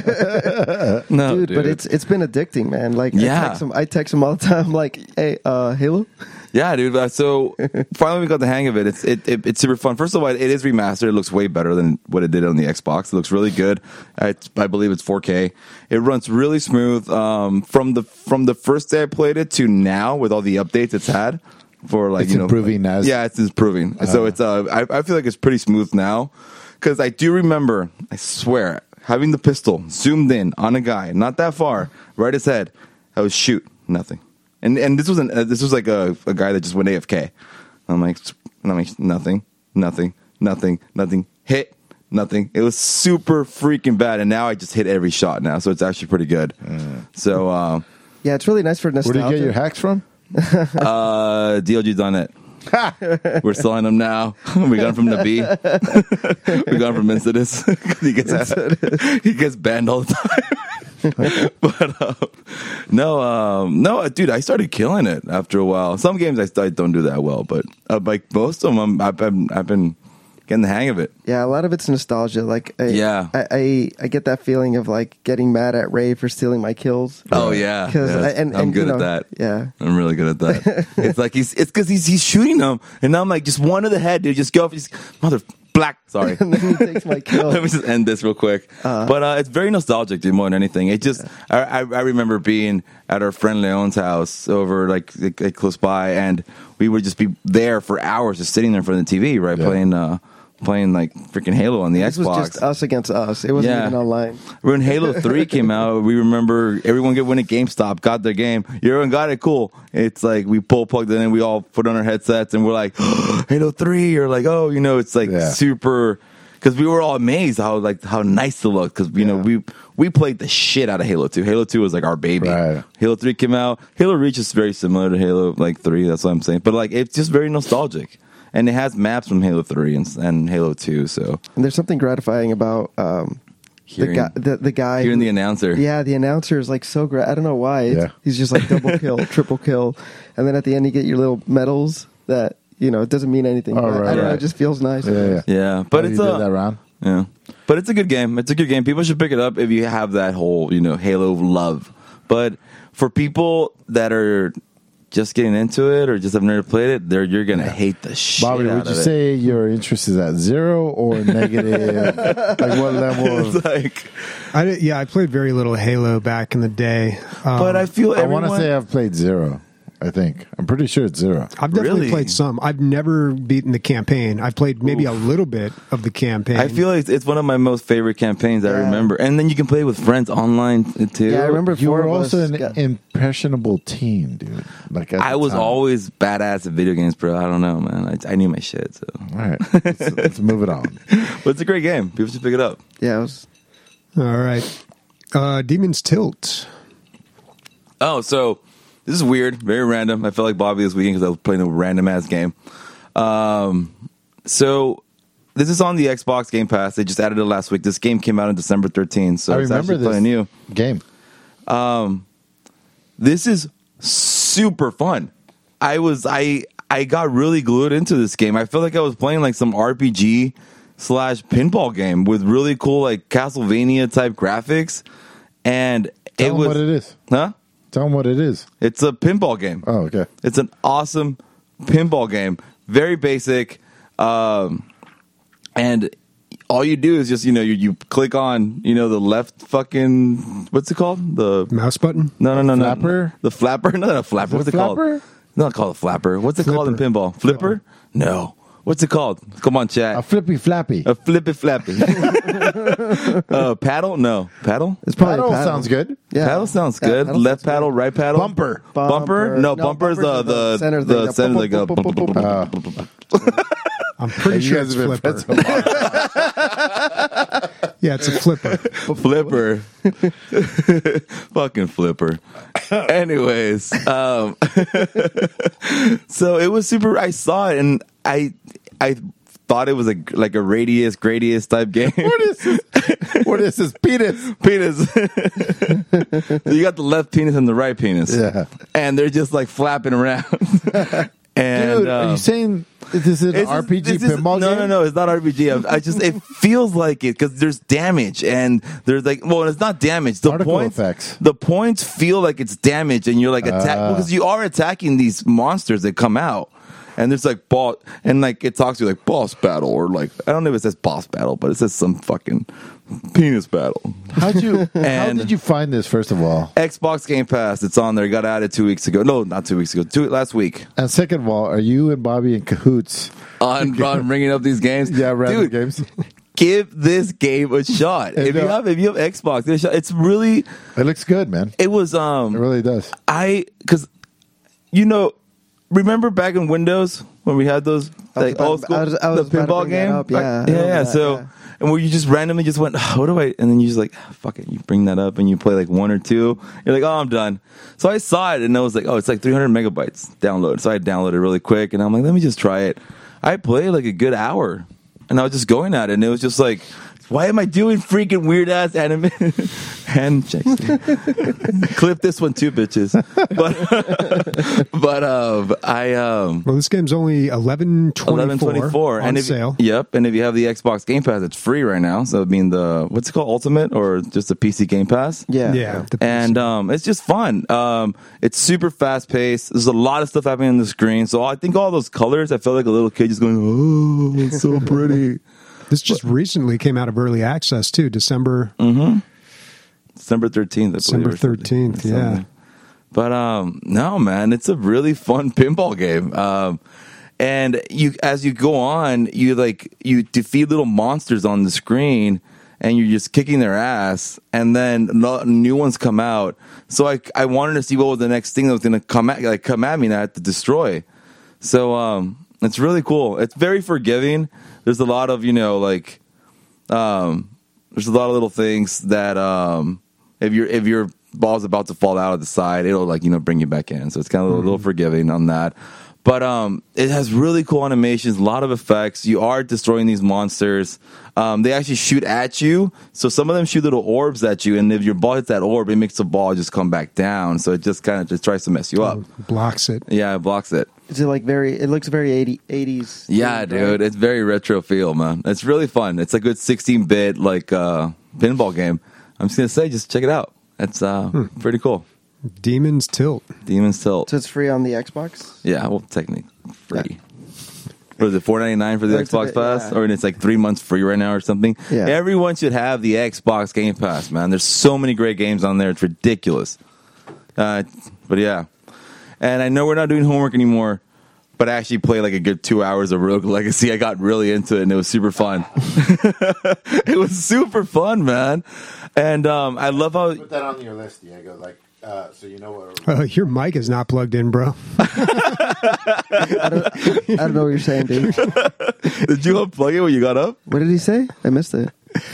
like- no,
dude,
dude,
but it's it's been addicting, man. Like
Yeah.
I text him, I text him all the time, like, hey, uh, Halo.
yeah, dude. uh, So finally, we got the hang of it. It's it, it it's super fun. First of all, it is remastered. It looks way better than what it did on the Xbox. It looks really good. I, I believe it's four K. It runs really smooth. Um, from the from the first day I played it to now, with all the updates it's had for like
It's
you know,
improving as-
yeah, it's improving. so it's uh, I, I feel like it's pretty smooth now because I do remember. I swear, having the pistol zoomed in on a guy, not that far, right his head. I was shoot. nothing. And and this was an uh, this was like a, a guy that just went A F K. I'm like, and I'm like, nothing, nothing, nothing, nothing. Hit, nothing. It was super freaking bad. And now I just hit every shot now, so it's actually pretty good. Mm. So um,
yeah, it's really nice for nostalgia.
Where do you get your hacks from?
uh, D L G dot net. We're selling them now. We got them from Nabi. We got them from Incidus. he gets he gets banned all the time. But uh, no, um, no, dude, I started killing it after a while. Some games I, I don't do that well, but uh, like most of them, I've been I've been getting the hang of it.
Yeah, a lot of it's nostalgia. Like, I,
yeah,
I, I I get that feeling of like getting mad at Ray for stealing my kills.
Oh yeah,
because
yeah.
and, and
I'm good
you know,
at that.
Yeah,
I'm really good at that. It's like he's it's because he's he's shooting them, and I'm like, just one to the head, dude. Just go, just mother black. Sorry,
and then he takes my kill.
Let me just end this real quick. Uh, but uh, it's very nostalgic, dude, more than anything. It just yeah. I, I I remember being at our friend Leon's house over like, like, like close by, and we would just be there for hours, just sitting there in front of the T V, right, yeah. playing. Uh, Playing like freaking Halo on the
this
Xbox.
This was just us against us. It wasn't
yeah.
even online.
When Halo three came out, we remember everyone get went at GameStop, got their game. Everyone got it, cool. It's like we pull plugged it in, we all put on our headsets, and we're like, oh, Halo three, or like, oh, you know, it's like yeah. super. Because we were all amazed how like how nice it looked. Because you yeah. know we we played the shit out of Halo two. Halo two was like our baby.
Right.
Halo three came out. Halo Reach is very similar to Halo like three. That's what I'm saying. But like it's just very nostalgic. And it has maps from Halo three and, and Halo two, so.
And there's something gratifying about um,
hearing,
the guy. The, the guy
hearing
who,
the announcer.
Yeah, the announcer is like so great. I don't know why. It's,
yeah.
He's just like double kill, triple kill, and then at the end you get your little medals that you know it doesn't mean anything.
Oh,
but
right,
I don't
right.
know. It just feels nice.
Yeah, yeah.
yeah but
oh,
it's
you
a
did that round.
Yeah, but it's a good game. It's a good game. People should pick it up if you have that whole you know Halo love. But for people that are just getting into it or just have never played it, they're, you're going to yeah. hate the shit
Bobby,
out
would you
of
say your interest is at zero or negative? Like what level of...
It's like,
I, yeah, I played very little Halo back in the day. Um,
but I feel everyone...
I want to say I've played zero. I think. I'm pretty sure it's zero.
I've definitely
really?
played some. I've never beaten the campaign. I've played maybe Oof. a little bit of the campaign.
I feel like it's one of my most favorite campaigns yeah. I remember. And then you can play with friends online too.
Yeah, I remember
you were also an
got...
impressionable teen, dude. Like
I was
time.
always badass at video games, bro. I don't know, man. I, I knew my shit. So
all right, let's, let's move it on.
But it's a great game. People should pick it up.
Yeah, it was...
All right. Uh, Demon's Tilt.
Oh, so... This is weird, very random. I felt like Bobby this weekend because I was playing a random ass game. Um, so this is on the Xbox Game Pass. They just added it last week. This game came out on December thirteenth, so
I
it's
remember
actually
this
playing new
game.
Um, this is super fun. I was I I got really glued into this game. I felt like I was playing like some R P G slash pinball game with really cool like Castlevania type graphics, and
Tell
it
them
was
what it is.
Huh?
Tell them what it is.
It's a pinball game.
Oh, okay.
It's an awesome pinball game. Very basic. Um, and all you do is just, you know, you, you click on, you know, the left fucking, what's it called? The
mouse button?
No, no, no, no.
Flapper?
The flapper? No, no, flapper. What's it
flapper?
called? Not called a flapper. What's it
Flipper.
called in pinball? Flipper? Flipper? No. What's it called? Come on, chat.
A flippy flappy.
A flippy flappy. uh, paddle? No. Paddle?
It's probably
paddle,
paddle.
sounds good.
Yeah.
Paddle sounds
Yeah,
good.
paddle
Left
sounds
paddle,
good.
right paddle.
Bumper.
Bumper?
Bumper.
No,
No,
bumper's the,
bumper's
the,
the center
the
thing.
center like a.
Boop, boop, boop, boop, boop.
Uh,
I'm pretty
you
sure
guys
it's
have been
Flipper.
friends a lot.
Yeah, it's a Flipper.
Flipper. Fucking Flipper. Anyways, um, so it was super. I saw it and I, I thought it was a like a Radius Gradius type game.
What is this? What is this? Penis.
Penis. So you got the left penis and the right penis.
Yeah.
And they're just like flapping around. And,
Dude,
um,
are you saying this is an
It's
R P G
just- this is-
pinball
no,
game?
No, no, it's not R P G. I, I just it feels like it because there's damage and there's like well, it's not damage. The
Particle
points,
effects.
the points feel like it's damage, and you're like attack
Ah.
because you are attacking these monsters that come out. And there's like boss, and like it talks to you like boss battle or like I don't know if it says boss battle, but it says some fucking penis battle.
How'd you? how
And-
did you find this? First of all,
Xbox Game Pass, it's on there. It got added two weeks ago. No, not two weeks ago. Two last week.
and second of all, are you and Bobby in cahoots?
On, on bringing up these games,
Yeah, random
Dude,
games.
give this game a shot. If you
uh,
have if you have Xbox, give it a shot. It's really
It looks good, man.
it was um
It really does.
I because you know remember back in Windows when we had those
I was
like
about-
old school
I was- I was
the
about to
pinball
bring that
game
up, yeah, I
yeah
remember
yeah
that,
so
yeah.
and where you just randomly just went oh, what do I and then you just like oh, fuck it you bring that up and you play like one or two you're like oh I'm done so I saw it and I was like oh it's like three hundred megabytes download so I downloaded it really quick and I'm like let me just try it. I played like a good hour and I was just going at it and it was just like why am I doing freaking weird ass anime hand checks? Clip this one too, bitches. But but um, I um,
Well, this game's only eleven twenty-four
eleven twenty four
on
and if
sale.
yep, and if you have the Xbox Game Pass, it's free right now. So I mean the what's it called, Ultimate or just the P C Game Pass?
Yeah.
Yeah, the
And um, it's just fun. Um, it's super fast paced. There's a lot of stuff happening on the screen. So I think all those colors, I felt like a little kid just going, "Oh, it's so pretty."
This just recently came out of early access too, December
December thirteenth, I
December
believe. or something.
thirteenth. Yeah,
Something. But um, no, man, it's a really fun pinball game. Um, and you, as you go on, you like you defeat little monsters on the screen, and you're just kicking their ass. And then no, new ones come out. So I, I wanted to see what was the next thing that was going to come at, like come at me, and I had to destroy. So um, it's really cool. It's very forgiving. There's a lot of you know like, um, there's a lot of little things that um, if you're if your ball's about to fall out of the side, it'll like you know bring you back in. So it's kind of a little, little forgiving on that. But um, it has really cool animations, a lot of effects. You are destroying these monsters. Um, they actually shoot at you. So some of them shoot little orbs at you, and if your ball hits that orb, it makes the ball just come back down. So it just kind of just tries to mess you up.
blocks it.
Yeah, it blocks it.
Is it like very? It looks very eighty, eighties.
Yeah, dude, it's very retro feel, man. It's really fun. It's a good sixteen bit like uh, pinball game. I'm just gonna say, just check it out. It's uh,
Hmm.
pretty cool.
Demon's Tilt.
Demon's Tilt.
So it's free on the Xbox.
Yeah, well, technically free. What is it, four ninety-nine for the
Or it's a
Xbox
bit-
Pass?
yeah.
Or it's like three months free right now or something?
Yeah.
Everyone should have the Xbox Game Pass, man. There's so many great games on there. It's ridiculous. Uh, but yeah. And I know we're not doing homework anymore, but I actually played like a good two hours of Rogue Legacy. I got really into it, and it was super fun. It was super fun, man. And um, I love how...
Put that on your list, Diego. Like, uh, so you know what.
Uh, your mic is not plugged in, bro.
I don't, I don't know what you're saying, dude.
Did you unplug it when you got up?
What did he say? I missed it.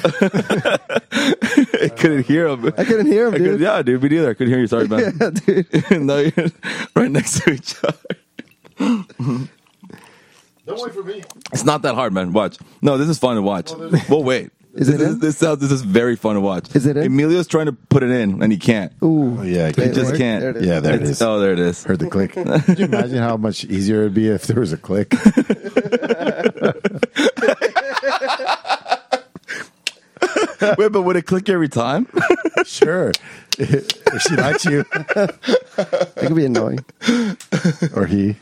I couldn't hear him.
I couldn't hear him,
I could,
dude.
yeah, dude, me neither. I couldn't hear you. Sorry, man.
Yeah, dude.
No, you're right next to each other.
Don't wait for me.
It's not that hard, man. Watch. No, this is fun to watch. Well, wait.
Is
this,
it
is,
in?
this sounds. This is very fun to watch.
Is it in?
Emilio's trying to put it in, and he can't.
Ooh.
Oh, yeah, I
He
can't.
just
Wait,
can't.
there it is.
Yeah, there it
It's-
is.
Oh, there it is.
Heard the click. Could you imagine how much easier it'd be if there was a click?
Wait, but would it click every time?
Sure. If she likes you.
That could be annoying.
Or he.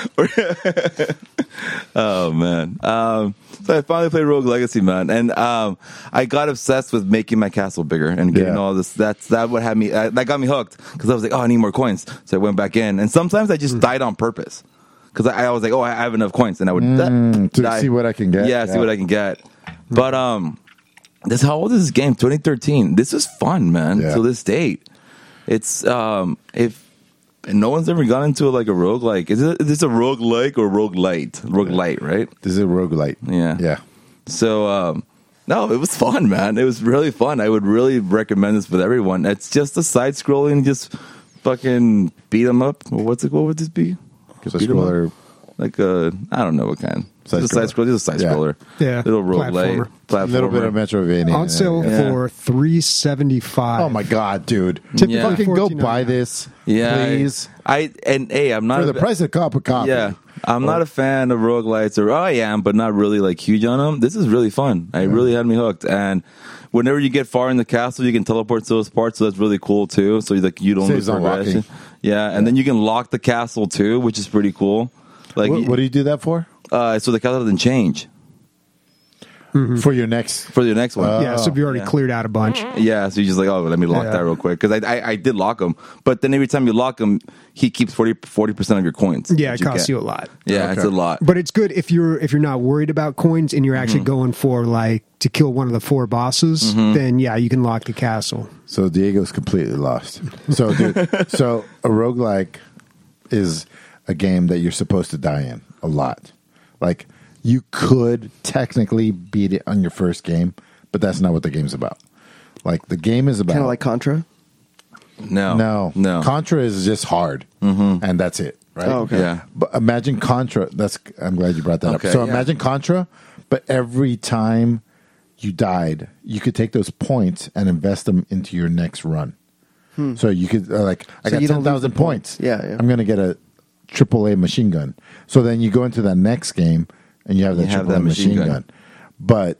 Oh man. Um, so I finally played Rogue Legacy, man, and um, I got obsessed with making my castle bigger and getting
Yeah.
all this. That's that what had me. Uh, that got me hooked because I was like, oh, I need more coins. So I went back in, and sometimes I just died on purpose because I, I was like, oh, I have enough coins, and I would
Mm, to
die.
see what I can get.
Yeah, see
Yeah.
what I can get. But um, this how old is this game? twenty thirteen. This is fun, man.
Yeah.
To this date, it's um, if and no one's ever gone into like a rogue like is it is this a rogue like or rogue light? Rogue light, right?
This is a roguelite.
Yeah.
Yeah.
So um, no, it was fun, man. It was really fun. I would really recommend this with everyone. It's just a side scrolling, just fucking beat 'em up. Or what's it? What would this be?
So
Beat 'em up?
scroller.
Like a I don't know what kind.
Side
It's a side
scroller.
scroller. It's a side
Yeah.
scroller.
Yeah.
Little rogue light.
Platformer.
A little bit of Metroidvania.
On sale
Yeah.
for three seventy five.
Oh my god, dude!
Typically
Yeah.
Fucking go
fourteen
buy
ninety-nine.
this,
Yeah,
please.
I and hey, I'm not
For
a-
the price of a cup of coffee.
Yeah, I'm not a fan of roguelites, or oh, I am, but not really like huge on them. This is really fun. It really had me hooked. And whenever you get far in the castle, you can teleport to those parts, so that's really cool too. So like you don't
Saves
lose
on
progression.
walking.
Yeah, and then you can lock the castle too, which is pretty cool. Like,
What, what do you do that for?
uh, so the castle doesn't change.
for your next.
for the next one.
Uh,
yeah, so if you already
yeah.
cleared out a bunch.
Yeah, so you're just like, oh, let me lock
Yeah.
that real quick because I, I I did lock him, but then every time you lock him, he keeps forty percent of your coins.
Yeah,
that
it costs
get.
you a lot.
Yeah, it's a lot.
But it's good if you're if you're not worried about coins and you're actually
Mm-hmm.
going for like to kill one of the four bosses, then yeah, you can lock the castle.
So Diego's completely lost. So, dude, so a roguelike is a game that you're supposed to die in a lot. Like, you could technically beat it on your first game, but that's not what the game's about. Like, the game is about.
Kind of like Contra.
No,
No.
no.
Contra is just hard, and that's it, right?
Oh, okay.
Yeah,
But imagine Contra. That's. I'm glad you brought that
Okay,
up. So
yeah.
imagine Contra, but every time you died, you could take those points and invest them into your next run. So you could uh, like, I
So
got
you don't
ten
lose
thousand
the points.
points.
Yeah, yeah.
I'm going to get a triple A machine gun. So then you go into that next game and you have that
You have
triple A
that
machine
machine
gun.
gun.
But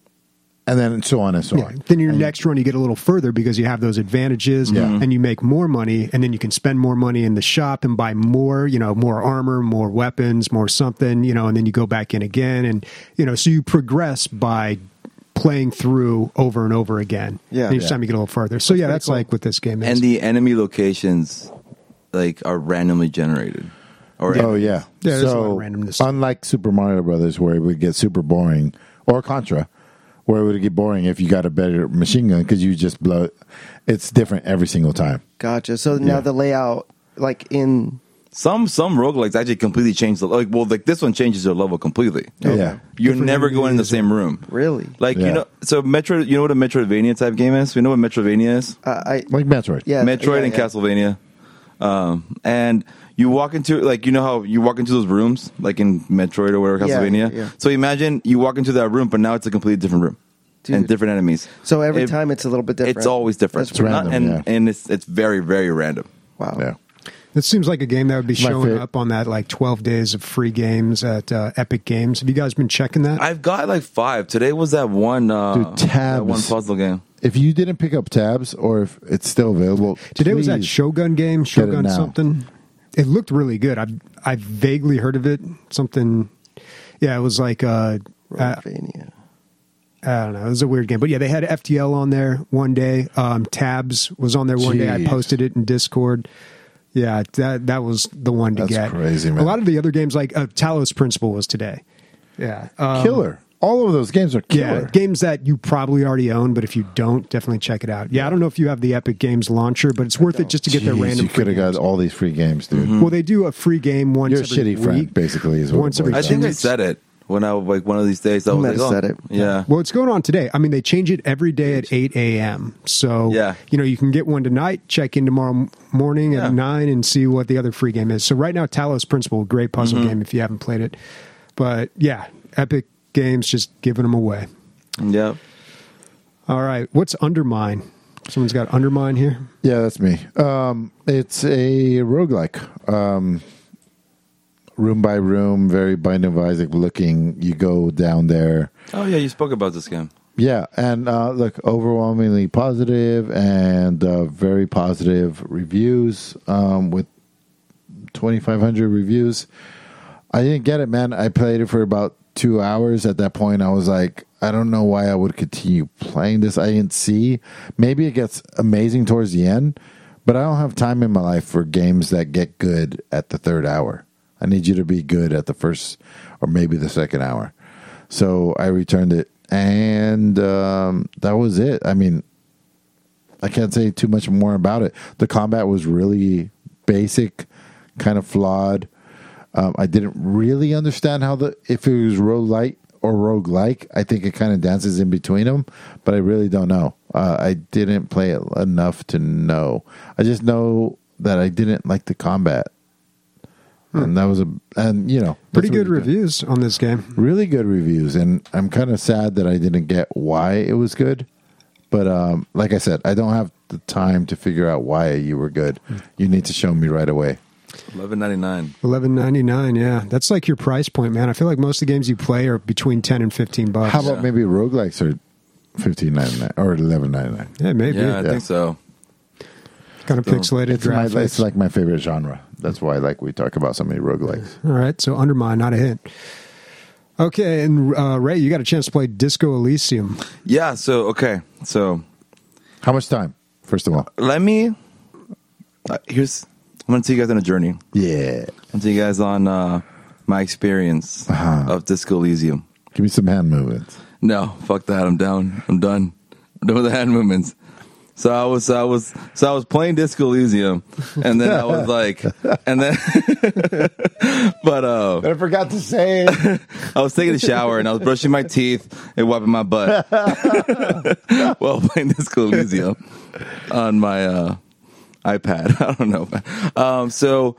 and then so on and so
Yeah.
on.
Then your
And-
next run, you get a little further because you have those advantages,
Yeah.
and you make more money, and then you can spend more money in the shop and buy more, you know, more armor, more weapons, more something, you know, and then you go back in again, and you know, so you progress by playing through over and over again.
Yeah.
and each
Yeah.
time you get a little further. So yeah,
pretty
that's
cool.
like what this game is.
and the enemy locations like are randomly generated. Or
Oh yeah.
Yeah, there's a
so
lot of randomness.
unlike Super Mario Brothers, where it would get super boring, or Contra, where it would get boring if you got a better machine gun because you just blow it. It's different every single time.
Gotcha. So now
Yeah.
the layout, like in
Some some roguelikes actually completely change the like. Well, like this one changes your level completely.
Yeah.
You're
Different
never going in the
enemies,
same room.
really,
Like
Yeah.
you know, so Metro. You know what a Metroidvania type game is? We know what Metroidvania is.
uh, I
Like Metroid.
yeah,
Metroid
yeah,
and
yeah.
Castlevania. Um, and you walk into like you know how you walk into those rooms like in Metroid or whatever
Yeah,
Castlevania.
yeah.
So imagine you walk into that room, but now it's a completely different room and
Dude.
different enemies.
So every
It-
time it's a little bit different.
It's always different.
That's
It's
Not-
random,
and
yeah.
and it's it's very very random.
Wow.
Yeah.
This seems like a game that would be
My
showing
fa-
up on that like twelve days of free games at uh, Epic Games. Have you guys been checking that?
I've got like five. Today was that one. Uh,
Dude,
that
Tabs.
one puzzle game.
If you didn't pick up Tabs, or if it's still available,
Today was that
please.
Shogun game,
it
Shogun
now.
something. It looked really good. I've I've vaguely heard of it. Something, yeah, it was like uh, uh,
Rockvania.
I don't know. It was a weird game, but yeah, they had F T L on there one day. Um, Tabs was on there one day. I
Jeez.
posted it in Discord. Yeah, that that was the one to
That's
get.
crazy, man.
A lot of the other games, like uh, Talos Principle, was today. Yeah, um,
Killer. All of those games are killer.
Yeah, games that you probably already own, but if you don't, definitely check it out. Yeah, I don't know if you have the Epic Games launcher, but it's worth it just to get their
Jeez,
random.
you could have got all these free games, dude.
Well, they do a free game once.
You're a
every
shitty
week.
friend, basically. Is what
Once
it
every
I
boils
two
think I
weeks.
said it when I like one of these days. I
You
was
might
like,
have
oh,
said it.
yeah.
Well, it's going on today. I mean, they change it every day at eight a.m. So,
Yeah.
you know, you can get one tonight, check in tomorrow m- morning
Yeah.
at nine and see what the other free game is. So right now, Talos Principle, great puzzle
Mm-hmm.
game if you haven't played it. But yeah, Epic Games just giving them away.
Yeah.
All right. What's Undermine? Someone's got Undermine here.
Yeah, that's me. Um, it's a roguelike. Um, room by room, very Binding of Isaac looking. You go down there.
Oh yeah, you spoke about this game.
Yeah, and uh, look, overwhelmingly positive and uh, very positive reviews um, with twenty-five hundred reviews. I didn't get it, man. I played it for about two hours. At that point, I was like, I don't know why I would continue playing this. I didn't see. Maybe it gets amazing towards the end, but I don't have time in my life for games that get good at the third hour. I need you to be good at the first or maybe the second hour. So I returned it, and um, that was it. I mean, I can't say too much more about it. The combat was really basic, kind of flawed. Um, I didn't really understand how the if it was roguelite or roguelike. I think it kind of dances in between them, but I really don't know. Uh, I didn't play it enough to know. I just know that I didn't like the combat, and that was a and you know
Pretty
that's
good
what it-
reviews on this game.
really good reviews, and I'm kind of sad that I didn't get why it was good. But um, like I said, I don't have the time to figure out why you were good. You need to show me right away.
Eleven ninety nine.
eleven ninety-nine, yeah. That's like your price point, man. I feel like most of the games you play are between ten and fifteen bucks.
How about maybe roguelikes are fifteen ninety nine or eleven ninety nine?
Yeah, maybe.
Yeah, I
Yeah.
think so.
Kind of
So,
pixelated
It's, my,
graphics.
it's like my favorite genre. That's why like we talk about so many roguelikes.
All right, so Undermine, not a hit. Okay, and uh, Ray, you got a chance to play Disco Elysium.
Yeah. So okay. So
How much time? First of all,
let me. Uh, here's. I'm gonna take you guys on a journey.
yeah.
I'm take you guys on uh, my experience
Uh-huh.
of Disco Elysium.
Give me some hand movements.
No, fuck that. I'm down. I'm done. I'm done with the hand movements. So I was, I was, so I was playing Disco Elysium, and then I was like, and then, but uh,
I forgot to say it.
I was taking a shower and I was brushing my teeth and wiping my butt while playing Disco Elysium on my uh, iPad. I don't know. Um, so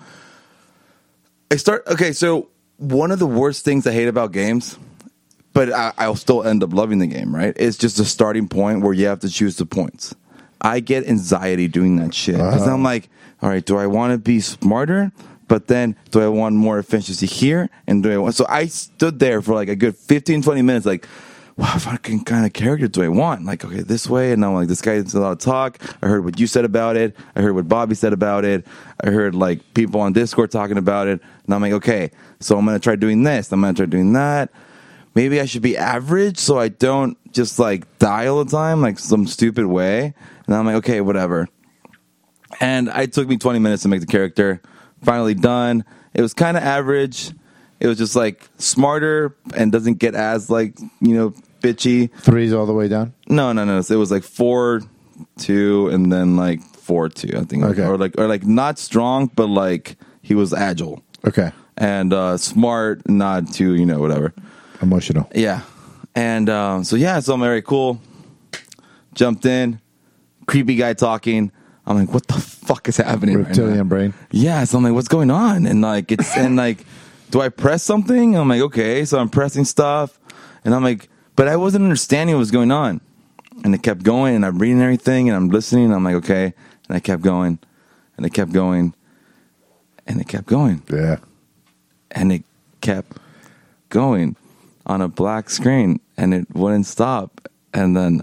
I start. Okay, so one of the worst things I hate about games. But I, I'll still end up loving the game, right? It's just a starting point where you have to choose the points. I get anxiety doing that shit. Because
Uh-huh.
I'm like, all right, do I want to be smarter? But then do I want more efficiency here? And do I want... So I stood there for like a good fifteen, twenty minutes like, what fucking kind of character do I want? Like, okay, this way. And I'm like, this guy has a lot of talk. I heard what you said about it. I heard what Bobby said about it. I heard like people on Discord talking about it. And I'm like, okay, so I'm going to try doing this. I'm going to try doing that. Maybe I should be average so I don't just like die all the time, like some stupid way. And I'm like, okay, whatever. And it took me twenty minutes to make the character. Finally done. It was kind of average. It was just like smarter and doesn't get as like, you know, bitchy.
Three's all the way down.
No, no, no. It was like four, two, and then like four, two. I think.
Okay.
Or like, or like not strong, but like he was agile
Okay.
and uh, smart, not too, you know, whatever.
Emotional.
Yeah. And um, so, yeah, so I'm very cool. Jumped in. Creepy guy talking. I'm like, what the fuck is happening
Reptilian
right now?
brain.
Yeah, so I'm like, what's going on? And like, it's, and like, do I press something? I'm like, okay. So I'm pressing stuff. And I'm like, but I wasn't understanding what was going on. And it kept going, and I'm reading everything, and I'm listening. And I'm like, okay. And I kept going, and it kept going, and it kept going,
Yeah.
and it kept going on a black screen, and it wouldn't stop. And then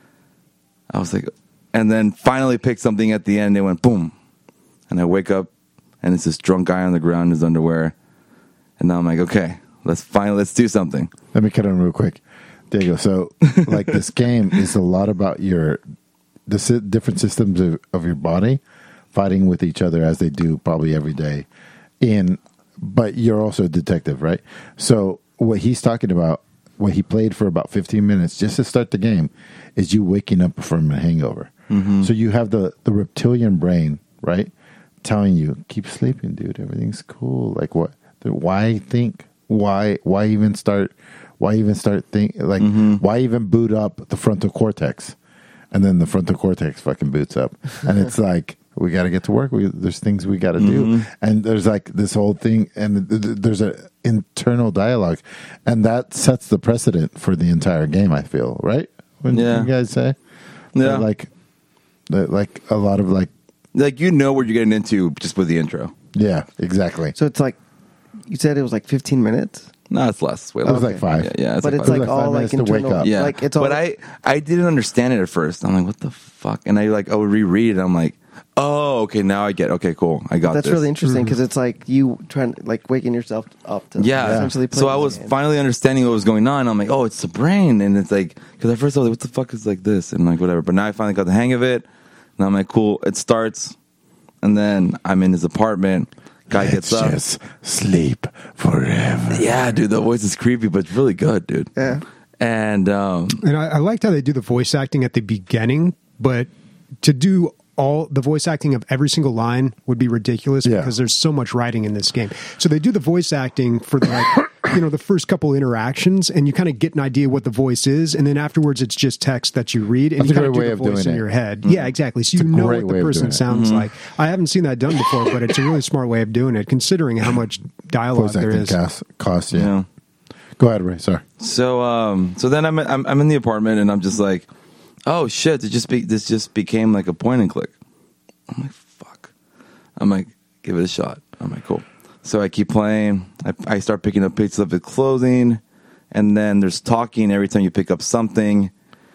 I was like, and then finally picked something at the end. It went boom, and I wake up, and it's this drunk guy on the ground in his underwear. And now I'm like, okay, let's finally let's do something.
Let me cut in real quick, Diego. So, like, this game is a lot about your the si- different systems of, of your body fighting with each other as they do probably every day. In, but you're also a detective, right? So, what he's talking about, what he played for about fifteen minutes just to start the game, is you waking up from a hangover. Mm-hmm. So you have the the reptilian brain, right, telling you, keep sleeping, dude. Everything's cool. Like, what? Why think? Why? Why even start? Why even start think? Like,
Mm-hmm.
why even boot up the frontal cortex? And then the frontal cortex fucking boots up, and it's like, we got to get to work. We, there's things we got to
Mm-hmm.
do, and there's like this whole thing, and th- th- there's a internal dialogue, and that sets the precedent for the entire game. I feel right when
Yeah.
you guys say,
Yeah.
like, that, like a lot of like,
Like, you know what you're getting into just with the intro.
yeah, exactly.
So it's like, you said it was like fifteen minutes?
No, it's less. It's way
It
less.
was like five.
Yeah, yeah
But
like
it's
five.
like
It was like five
all like
minutes to wake
internal.
up.
Yeah,
Like it's all.
but I I didn't understand it at first. I'm like, what the fuck? And I like I would reread it. I'm like, oh, okay, now I get. Okay, cool, I got
That's
this.
really interesting because it's like you trying like waking yourself up to
Yeah.
essentially play
So
the
I was
game.
finally understanding what was going on. I'm like, oh, it's the brain, and it's like because at first I was like, what the fuck is like this, and like whatever. But now I finally got the hang of it, and I'm like, cool. It starts, and then I'm in his apartment. Guy
Let's
gets up.
just sleep forever.
Yeah, dude, the voice is creepy, but it's really good, dude.
Yeah.
And um,
And I, I liked how they do the voice acting at the beginning, but to do all the voice acting of every single line would be ridiculous
Yeah.
because there's so much writing in this game. So they do the voice acting for the, like, you know, the first couple interactions, and you kind of get an idea what the voice is, and then afterwards it's just text that you read, and
That's
you
a
kind of
great
do
way
the
of
voice
doing
in
it.
your head. Yeah, exactly. So
It's
you
a
know
great
what
way
the
of doing
person
it.
sounds like. I haven't seen that done before, but it's a really smart way of doing it, considering how much dialogue
Voice
there
acting
is.
cost, cost yeah.
yeah.
Go ahead, Ray. Sorry.
So um so then I'm I'm I'm in the apartment and I'm just like, oh shit, it just be, this just became like a point and click. I'm like, fuck. I'm like, give it a shot. I'm like, cool. So I keep playing. I, I start picking up pieces of his clothing, and then there's talking every time you pick up something.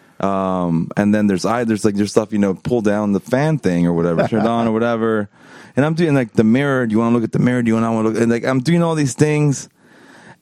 Um, and then there's I there's like there's stuff, you know, pull down the fan thing or whatever, turn it on or whatever. And I'm doing like the mirror. Do you want to look at the mirror? Do you want to look? And like I'm doing all these things.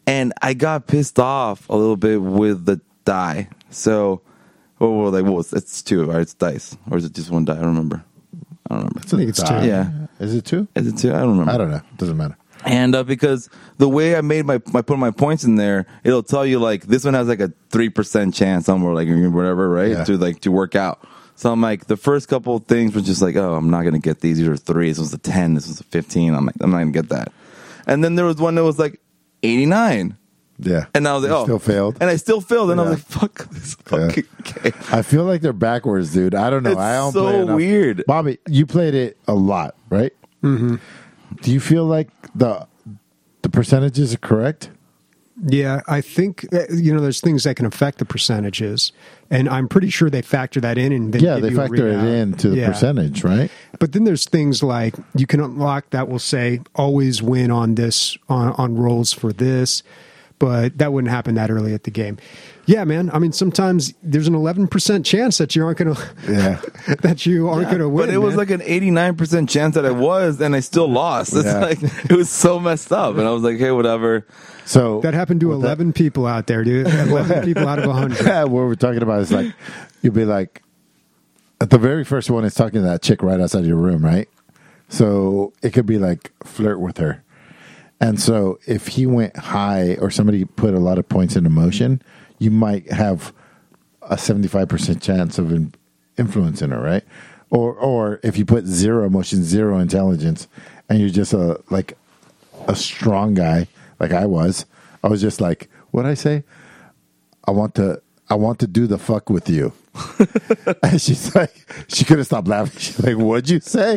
and I got pissed off a little bit with the die. So, well, well like, well, it's, it's two, right? It's dice, or is it just one die? I don't remember. I don't remember.
I think it's two.
Yeah,
Is it two?
is it two? I don't remember.
I don't know. Doesn't matter.
And uh, because the way I made my, I put my points in there, it'll tell you like this one has like a three percent chance somewhere, like whatever, right?
Yeah.
To like to work out. So I'm like, the first couple of things were just like, oh, I'm not gonna get these. These are three. This was a ten. This was a fifteen. I'm like, I'm not gonna get that. And then there was one that was like eighty-nine,
Yeah.
and I was like,
You
oh,
still failed.
and I still failed. And I
Yeah.
was like, fuck this fucking game.
I feel like they're backwards, dude. I don't know.
It's
I don't
so
play enough.
weird.
Bobby, you played it a lot, right? Mm-hmm. Do you feel like the the percentages are correct?
Yeah, I think uh, you know there's things that can affect the percentages, and I'm pretty sure they factor that in. And then
Yeah,
give
they
you a
factor it
readout.
into the
Yeah.
percentage, right?
But then there's things like you can unlock that will say always win on this on, on rolls for this, but that wouldn't happen that early at the game. Yeah, man. I mean, sometimes there's an eleven percent chance that you aren't gonna
Yeah.
that you aren't gonna win.
But it was
man.
like an eighty-nine percent chance that I was, and I still lost. It's
Yeah.
like it was so messed up, and I was like, hey, whatever.
So
that happened to
what that-
eleven people out there, dude. eleven people out of one hundred.
what we're talking about is like you'll be like at the very first one is talking to that chick right outside your room, right? So it could be like flirt with her. And so if he went high or somebody put a lot of points into motion, you might have a seventy-five percent chance of in, influencing her, right? Or or if you put zero emotion, zero intelligence, and you're just a like a strong guy like I was, I was just like, what'd I say? I want to I want to do the fuck with you. And she's like, she couldn't stop laughing. She's like, what'd you say?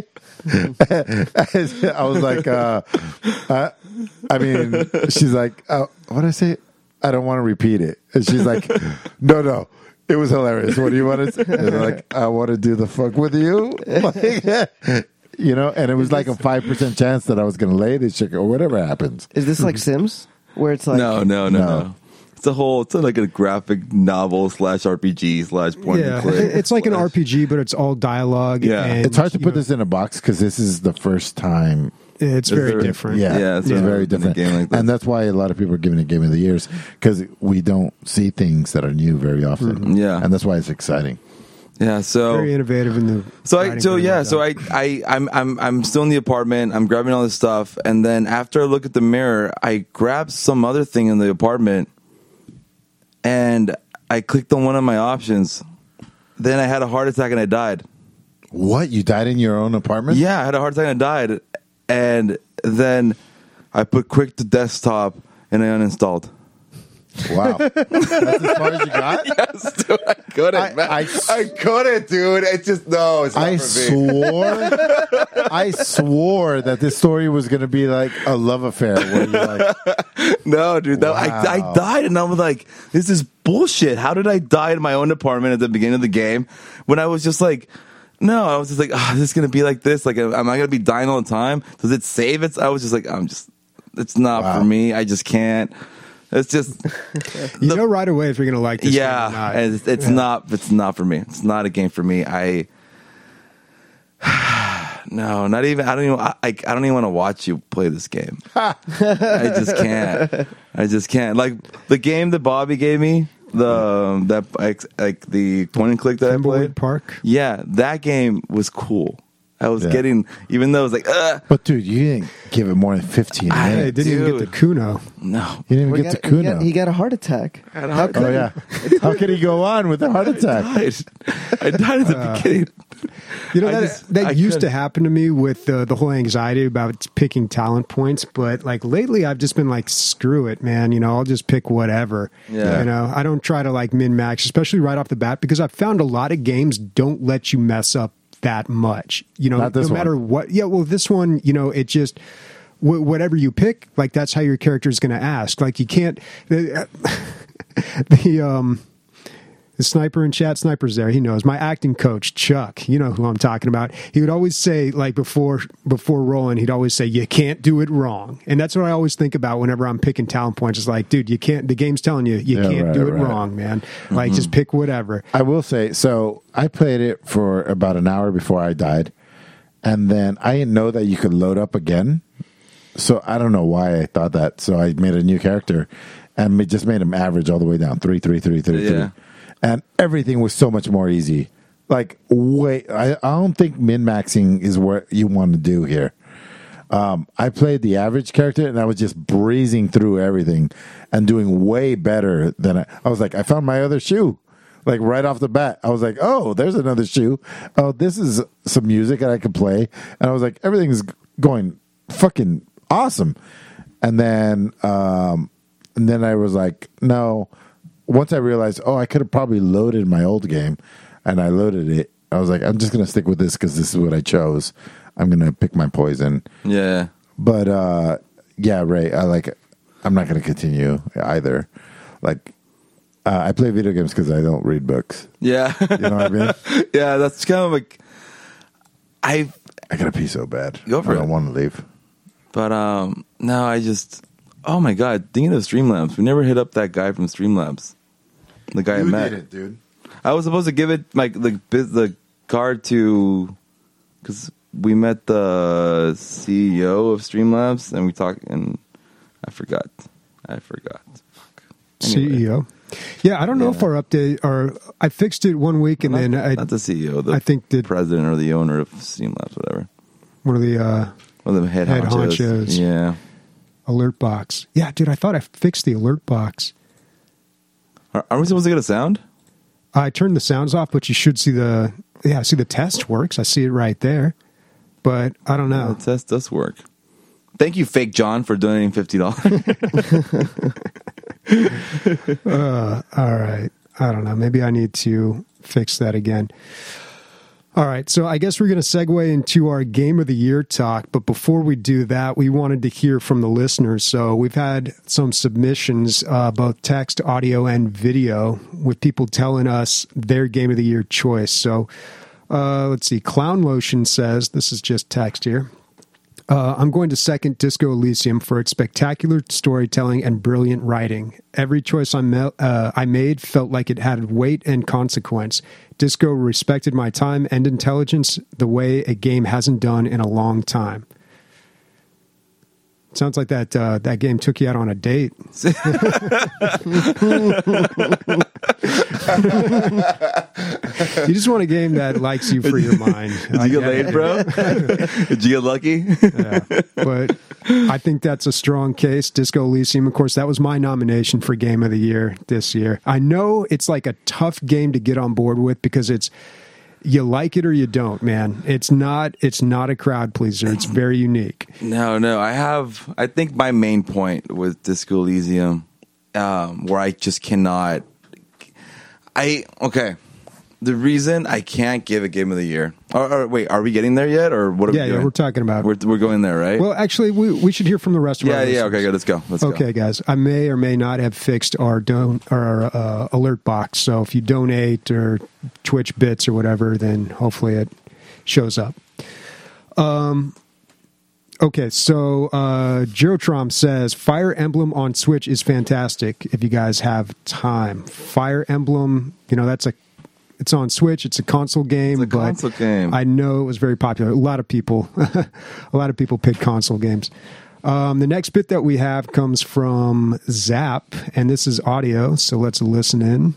I was like, uh, uh, I mean, she's like, uh, what'd I say? I don't want to repeat it. And she's like, no, no, it was hilarious. What do you want to say? And I'm like, I want to do the fuck with you. Like, you know, and it was like a five percent chance that I was going to lay this chick or whatever happens.
Is this like Sims, where it's like
No, no, no,
No.
no. It's a whole. It's like a graphic novel slash R P G slash point
Yeah,
and click.
it's like an
slash-
R P G, but it's all dialogue.
Yeah.
and,
It's hard to
you
put
know,
this in a box because this is the first time.
It's
Is
very
there-
different.
Yeah,
Yeah,
it's
it's
very
been a
different.
game like this.
And that's why a lot of people are giving it Game of the Years because we don't see things that are new very often.
Yeah.
And that's why it's exciting.
Yeah. So
Very innovative in the.
So I
writing
so
very
yeah
well
so
done.
I I I'm I'm I'm still in the apartment. I'm grabbing all this stuff, and then after I look at the mirror, I grab some other thing in the apartment, and I clicked on one of my options. Then I had a heart attack and I died.
What? You died in your own apartment?
Yeah, I had a heart attack and I died, and then I put quick to desktop and I uninstalled.
Wow. That's as far as you got?
Yes, dude, I couldn't.
I-
man.
I-
I couldn't, dude. It's just no. It's not
I
for me.
swore, I swore that this story was going to be like a love affair where you're like,
No, dude. That, I, I
Wow.
died, and I was like, this is bullshit. How did I die in my own apartment at the beginning of the game when I was just like, no, I was just like, oh, this is going to be like this? Like, am I going to be dying all the time? Does it save it? I was just like, I'm just, it's not
Wow.
for me. I just can't. It's just,
you know right away if you're going to like this. game or
yeah,
not.
and it's, it's
Yeah.
not, it's not for me. It's not a game for me. I, no, not even, I don't even, I, I don't even want to watch you play this game. I just can't. I just can't. Like the game that Bobby gave me, the, that, like, like the point and click that I
Thimbleweed
played.
Park.
Yeah, that game was cool. I was
Yeah.
getting, even though it was like, uh,
but dude, you didn't give it more than fifteen
I-
Hey,
minutes.
didn't even get
Dude.
the Kuno.
no.
You didn't
Well,
even
he
get to
got- he got-
Kuno.
He got a heart attack.
had a
How
heart
could
Oh,
he?
yeah. How could he go on with a heart attack?
I died. I died at the beginning.
You know
I
that
just-
that
I
used
couldn't.
to happen to me with uh, the whole anxiety about picking talent points, but like lately I've just been like, screw it, man. You know, I'll just pick whatever.
Yeah.
You know, I don't try to like min max, especially right off the bat, because I've found a lot of games don't let you mess up that much. You know,
Not this
no matter
one.
what. Yeah, well, this one, you know, it just. wh- Whatever you pick, like that's how your character is going to ask. Like you can't. The, the um. The sniper in chat, sniper's there. He knows. My acting coach, Chuck, you know who I'm talking about. He would always say, like before before rolling, he'd always say, "You can't do it wrong." And that's what I always think about whenever I'm picking talent points. It's like, dude, you can't. The game's telling you you
Yeah,
can't
right,
do it
right.
wrong, man. Like just pick whatever.
I will say, so I played it for about an hour before I died, and then I didn't know that you could load up again. So I don't know why I thought that. So I made a new character and it just made him average all the way down. Three, three, three, three,
Yeah.
three. And everything was so much more easy. Like, wait, I, I don't think min-maxing is what you want to do here. Um, I played the average character and I was just breezing through everything and doing way better than I, I was like, I found my other shoe. Like right off the bat, I was like, oh, there's another shoe. Oh, this is some music that I could play. And I was like, everything's going fucking awesome. And then, um, and then I was like, no. Once I realized, oh, I could have probably loaded my old game, and I loaded it. I was like, I'm just going to stick with this because this is what I chose. I'm going to pick my poison.
Yeah.
But, uh, yeah, Ray, I like it. I'm not going to continue either. Like, uh, I play video games because I don't read books.
Yeah.
You know what I mean?
Yeah, that's kind of like I
I got to pee so bad.
Go for
I
it.
don't want to leave.
But um no, I just oh my god, thinking of Streamlabs. We never hit up that guy from Streamlabs. The guy I
You
met.
did it, dude.
I was supposed to give it like the the card to because we met the C E O of Streamlabs and we talked and I forgot. I forgot. Fuck. Anyway.
C E O. Yeah, I don't know
Yeah.
if our update or I fixed it one week and
Not,
then I,
not the C E O. The
I think the
president or the owner of Streamlabs, whatever.
one of the uh,
One of the head,
Head
honchos.
honchos.
Yeah.
alert box. Yeah, dude, I thought I fixed the alert box.
Are, are we supposed to get a sound?
I turned the sounds off, but you should see the yeah, see the test works. I see it right there, but I don't know.
The test does work. Thank you, Fake John, for donating fifty dollars.
Uh, all right. I don't know. Maybe I need to fix that again. All right. So I guess we're going to segue into our Game of the Year talk. But before we do that, we wanted to hear from the listeners. So we've had some submissions, uh, both text, audio, and video, with people telling us their Game of the Year choice. So uh, let's see. Clown Lotion says, this is just text here. Uh, I'm going to second Disco Elysium for its spectacular storytelling and brilliant writing. Every choice I, me- uh, I made felt like it had weight and consequence. Disco respected my time and intelligence the way a game hasn't done in a long time. Sounds like that uh, that game took you out on a date. You just want a game that likes you for your mind.
Did you get laid, bro? Did you get lucky?
Yeah. But I think that's a strong case. Disco Elysium, of course, that was my nomination for Game of the Year this year. I know it's like a tough game to get on board with because it's you like it or you don't, man. It's not it's not a crowd pleaser. It's very unique.
No, no. I have. I think my main point with Disco Elysium, um, where I just cannot. I okay. The reason I can't give a Game of the Year. Or, or wait, are we getting there yet, or what? Are
Yeah,
we
yeah,
doing?
we're talking about.
We're we're going there, right?
Well, actually, we we should hear from the rest of
yeah,
our
yeah.
listeners.
Okay, good. Let's go. Let's
Okay,
go.
guys, I may or may not have fixed our don our uh, alert box. So if you donate or Twitch bits or whatever, then hopefully it shows up. Um. Okay, so uh, Gerotrom says Fire Emblem on Switch is fantastic. If you guys have time, Fire Emblem, you know that's a it's on Switch. It's a console game.
It's a
but
console game.
I know it was very popular. A lot of people, a lot of people pick console games. Um, the next bit that we have comes from Zap, and this is audio. So let's listen in.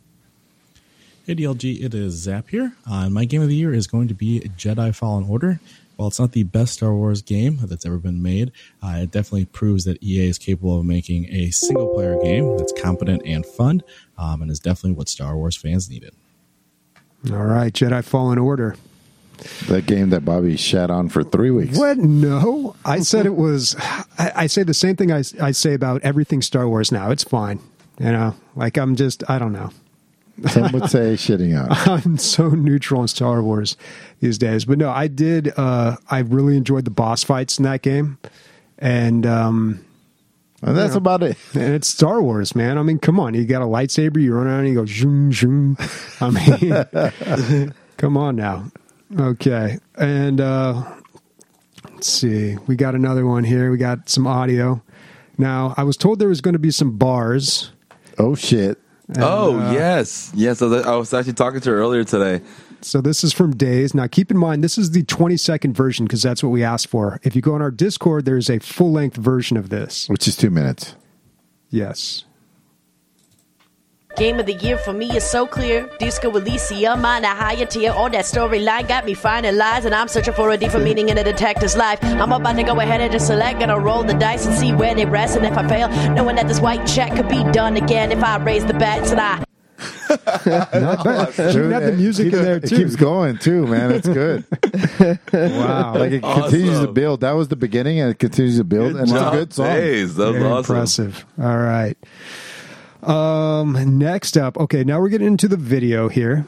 Hey D L G, it is Zap here. Uh, my game of the year is going to be Jedi Fallen Order. While it's not the best Star Wars game that's ever been made, uh, it definitely proves that E A is capable of making a single-player game that's competent and fun, um, and is definitely what Star Wars fans needed.
All right, Jedi Fallen Order.
That game that Bobby shat on for three weeks.
What? No, I said it was. I, I say the same thing I, I say about everything Star Wars now. It's fine, you know. Like I'm just. I don't know.
Some would say shitting out.
I'm so neutral on Star Wars these days, but no, I did. Uh, I really enjoyed the boss fights in that game, and um,
And that's
Yeah.
about it.
and it's Star Wars, man. I mean, come on, you got a lightsaber, you run around, and you go zoom zoom. I mean, come on now. Okay, and uh, let's see, we got another one here. We got some audio. Now, I was told there was going to be some bars.
Oh, shit.
And,
oh
uh,
yes, yes. I was, I was actually talking to her earlier today.
So this is from Days. Now, keep in mind, this is the twenty second version because that's what we asked for. If you go on our Discord, there's a full length version of this.
Which is two minutes.
Yes.
Game of the year for me is so clear. Disco Elysium on a higher tier. All that storyline got me finalized, and I'm searching for a deeper meaning in a detective's life. I'm about to go ahead and just select, gonna roll the dice and see where they rest. And if I fail, knowing that this white check could be done again if I raise the bets and I.
Not bad. You can have the music in there
It
too.
keeps going too, man. It's good.
Wow.
Like it
Awesome.
continues to build. That was the beginning, and it continues to build, and it's a good song.
Days. That was
Very
awesome.
impressive. All right. Um, next up. Okay, now we're getting into the video here.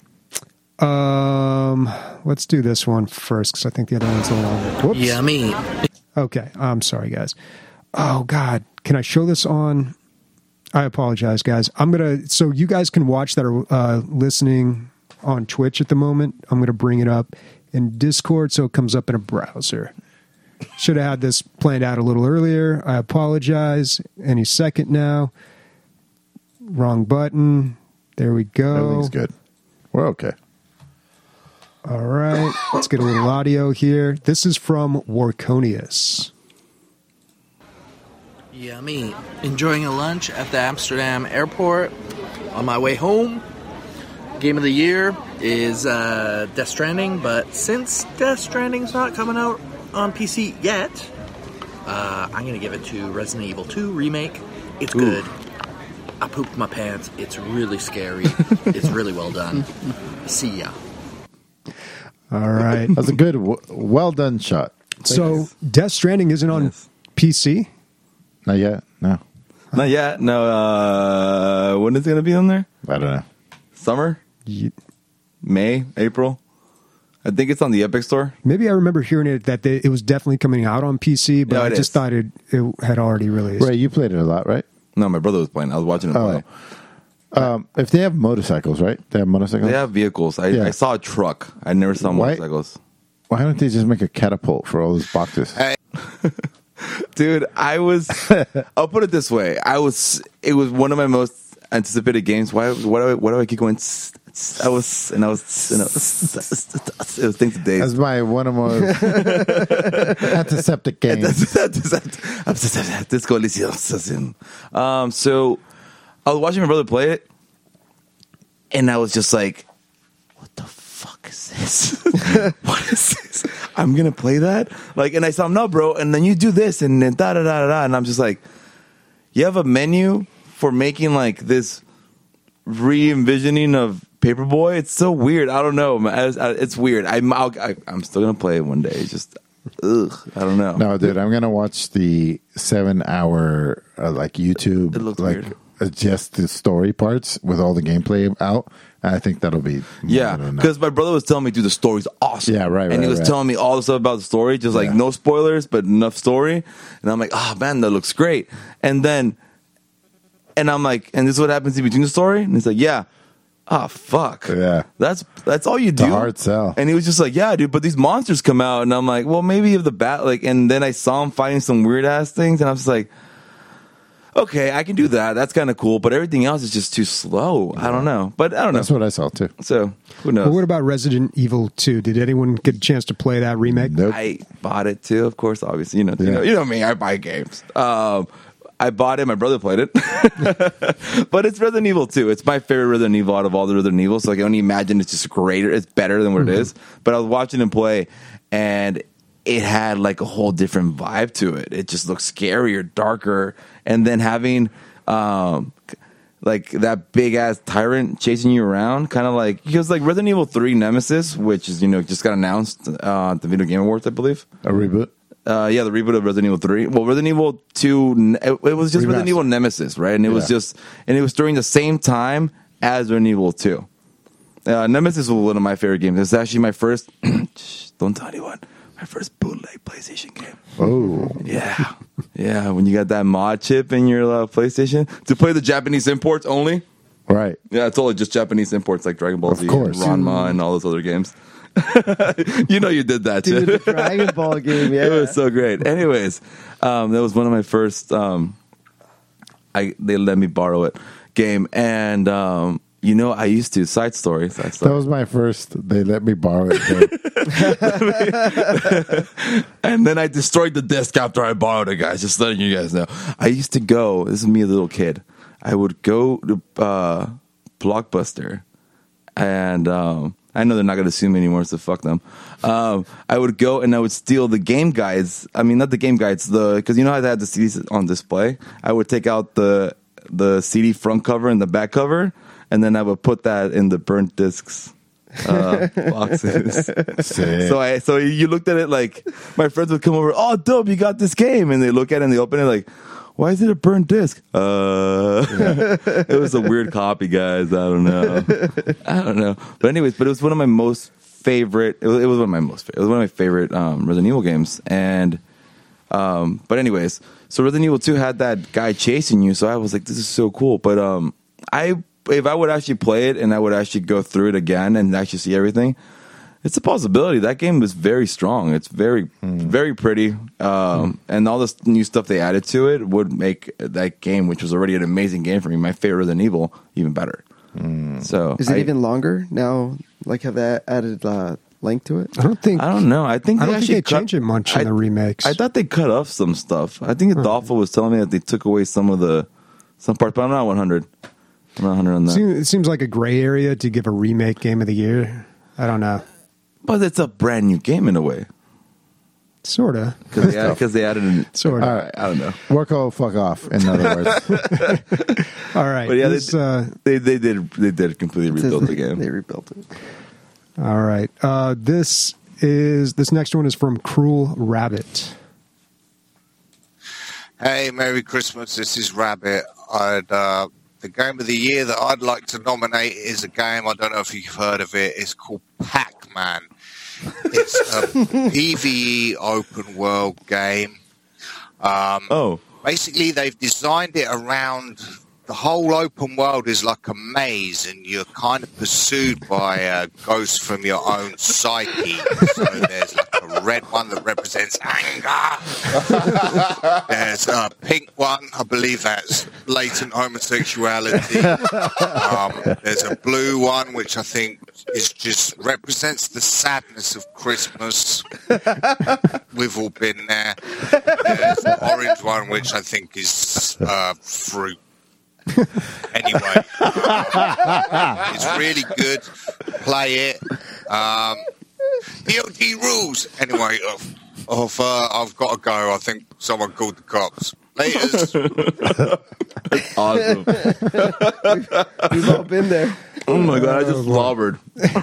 Um, let's do this one first because I think the other one's a little longer. Whoops.
Yummy.
Okay, I'm sorry, guys. Oh God, can I show this on? I apologize, guys. I'm gonna. So you guys can watch that are uh, listening on Twitch at the moment. I'm gonna bring it up in Discord so it comes up in a browser. Should have had this planned out a little earlier. I apologize. Any second now. Wrong button. There we go.
Everything's good. We're okay.
All right. Let's get a little audio here. This is from Warconius.
Yummy. Enjoying a lunch at the Amsterdam airport on my way home. Game of the year is uh, Death Stranding, but since Death Stranding's not coming out on P C yet, uh, I'm going to give it to Resident Evil two Remake. It's good. I pooped my pants. It's really scary. It's really well done. See ya.
All right.
That's a good, w- well done shot.
So Death Stranding isn't on
Yes.
P C?
Not yet. No,
Not yet. No. Uh, when is it going to be on there?
I don't know.
Summer,
Ye-
May, April. I think it's on the Epic Store.
Maybe I remember hearing it that they, it was definitely coming out on P C, but
No,
I
it
just
is.
thought it, it had already released.
Ray, you played it a lot, right?
No, my brother was playing. I was watching him
Oh,
play.
Um, if they have motorcycles, right? They have motorcycles.
They have vehicles. I,
Yeah.
I saw a truck. I never saw
Why-
motorcycles.
Why don't they just make a catapult for all those boxes?
Dude, I was. I'll put it this way. I was. It was one of my most anticipated games. Why? Why do I? Why do I keep going? I was, and I was, and I was. It was things of days.
That's my one of my antiseptic games.
Disco Elysium. Um, so I was watching my brother play it, and I was just like, "What the fuck is this? What is this? I'm gonna play that?" Like, and I saw him, "No, bro." And then you do this, and then da da da da da, and I'm just like, "You have a menu for making like this re-envisioning of Paperboy? It's so weird. I don't know. man. I- I- It's weird. I'm I'll, I, I'm still gonna play it one day. It's just, ugh. I don't know.
No, dude, I'm gonna watch the seven-hour uh, like YouTube,
It looks
like
weird.
uh, just the story parts with all the gameplay out. I think that'll be
Yeah,
I don't know.
because my brother was telling me, dude, the story's awesome.
Yeah, right,
And he
right,
was
right.
telling me all the stuff about the story, just like
Yeah.
no spoilers, but enough story. And I'm like, oh man, that looks great. And then, and I'm like, and this is what happens in between the story. And he's like, yeah. Oh fuck.
Yeah.
That's that's all you do.
a hard sell.
And he was just like, yeah, dude, but these monsters come out, and I'm like, well, maybe if the bat, like, and then I saw him fighting some weird ass things, and I was like, okay, I can do that. That's kind of cool, but everything else is just too slow. I don't know, but I don't know.
That's what I saw too.
So who knows?
Well, what about Resident Evil two? Did anyone get a chance to play that remake?
Nope.
I bought it too, of course. Obviously, you know, you
Yeah.
know, you know me. I buy games. Um, I bought it. My brother played it, but it's Resident Evil two. It's my favorite Resident Evil out of all the Resident Evils. So I can only imagine it's just greater. It's better than what
Mm-hmm.
it is. But I was watching him play, and it had like a whole different vibe to it. It just looked scarier, darker, and then having um, like that big ass tyrant chasing you around, kind of like because like Resident Evil three Nemesis, which is you know just got announced uh, at the Video Game Awards, I believe.
A reboot.
Uh, yeah, the reboot of Resident Evil three. Well, Resident Evil two, it, it was just
Remastered.
Resident Evil Nemesis, right? And it was
Yeah.
just, and it was during the same time as Resident Evil two. Uh, Nemesis was one of my favorite games. It's actually my first, shh, don't tell anyone, my first bootleg PlayStation game.
Oh,
Yeah. Yeah, when you got that mod chip in your uh, PlayStation to play the Japanese imports only.
right.
Yeah, it's totally just Japanese imports like Dragon Ball
Of
Z, and
course.
Ranma, and all those other games. You know you did that,
Dude,
shit.
the Dragon Ball game, yeah.
It was so great. Anyways, um, that was one of my first. Um, I they let me borrow it game, and um, you know, I used to side story. Side story.
That was my first. They let me borrow it.
And then I destroyed the disc after I borrowed it, guys. Just letting you guys know. I used to go. This is me, a little kid. I would go to uh, Blockbuster, and um, I know they're not going to sue me anymore, so fuck them. Um, I would go and I would steal the game guides. I mean, not the game guides, the because you know how they had the C Ds on display. I would take out the the C D front cover and the back cover, and then I would put that in the burnt discs uh, boxes.
Sick.
So I so you looked at it like my friends would come over. Oh, dope! You got this game, and they look at it and they open it like. Why is it a burnt disc? Uh, it was a weird copy, guys. I don't know. I don't know. But anyways, but it was one of my most favorite. It was, it was one of my most. It was one of my favorite um, Resident Evil games. And um, but anyways, so Resident Evil two had that guy chasing you. So I was like, this is so cool. But um, I if I would actually play it and I would actually go through it again and actually see everything. It's a possibility. That game is very strong. It's very, mm. very pretty. Um, mm. And all this new stuff they added to it would make that game, which was already an amazing game for me, my favorite Resident Evil, even better. Mm. So
Is it
I,
even longer now? Like, have they added uh, length to it?
I don't think.
I don't know. I think
I
they
don't think
actually
they
cut,
changed it much in
I,
the remakes.
I thought they cut off some stuff. I think Adolfo was telling me that they took away some of the some parts, but I'm not one hundred. I'm not one hundred on that.
Seems, it seems like a gray area to give a remake game of the year. I don't know.
But it's a brand new game in a way.
Sort of.
Because they, add, they added an...
Sort of.
All right.
I don't know.
Work all fuck off, in other words.
All right.
But yeah,
this,
they,
uh,
they, they, did, they did completely rebuild the game.
They rebuilt it.
all right. Uh, this is this next one is from Cruel Rabbit.
Hey, Merry Christmas. This is Rabbit. I'd, uh, the game of the year that I'd like to nominate is a game, I don't know if you've heard of it, it's called Pac-Man. It's a PvE open world game. Um,
oh.
Basically, they've designed it around... The whole open world is like a maze, and you're kind of pursued by a ghost from your own psyche. So there's like a red one that represents anger. There's a pink one, I believe that's latent homosexuality. Um, there's a blue one, which I think is just represents the sadness of Christmas. We've all been there. There's the orange one, which I think is uh, fruit. Anyway, um, it's really good. Play it. Um, D L G rules. Anyway, of, of, uh, I've got to go. I think someone called the cops. Laters.
Awesome.
We've all been there.
Oh my god, I just slobbered.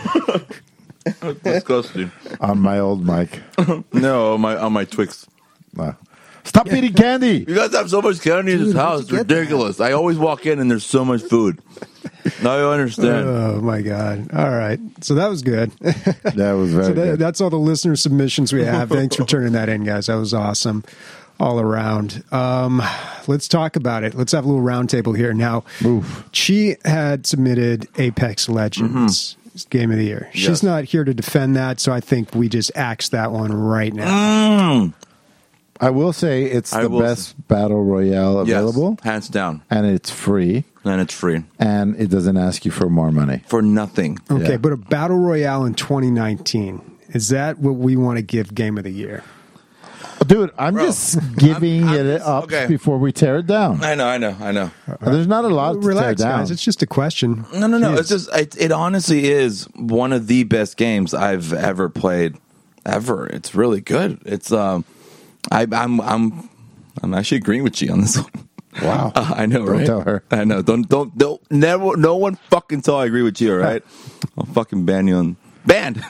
That's disgusting.
On my old mic.
No, on my on my Twix.
Uh, stop eating candy.
You guys have so much candy in this
Dude,
house.
where'd
It's
you get
ridiculous. I always walk in and there's so much food. Now you understand.
Oh my god! All right, so that was good.
That was very
so that,
good.
that's all the listener submissions we have. Thanks for turning that in, guys. That was awesome all around. Um, let's talk about it. Let's have a little roundtable here now.
Oof.
She had submitted Apex Legends. Game of the year. She's
Yes.
not here to defend that, so I think we just axe that one right now.
Mm.
I will say it's
I
the
will
best battle royale
Yes,
available,
hands down.
and it's free,
And it's free.
and it doesn't ask you for more money.
For nothing.
Okay,
Yeah.
but a battle royale in twenty nineteen, is that what we want to give Game of the Year?
Dude, I'm
Bro,
just giving
I'm- I'm
it
just-
up
okay.
before we tear it down.
I know, I know, I know.
There's not a lot to
Relax,
tear down.
guys. It's just a question.
No, no, no.
Jeez.
It's just it, it honestly is one of the best games I've ever played, ever. It's really good. It's um, I, I'm I'm I'm actually agreeing with you on this one.
Wow.
Uh, I know,
Don't
right?
tell her.
I know. Don't don't don't never. No one fucking tell I agree with you. All right? I'll fucking ban you on banned.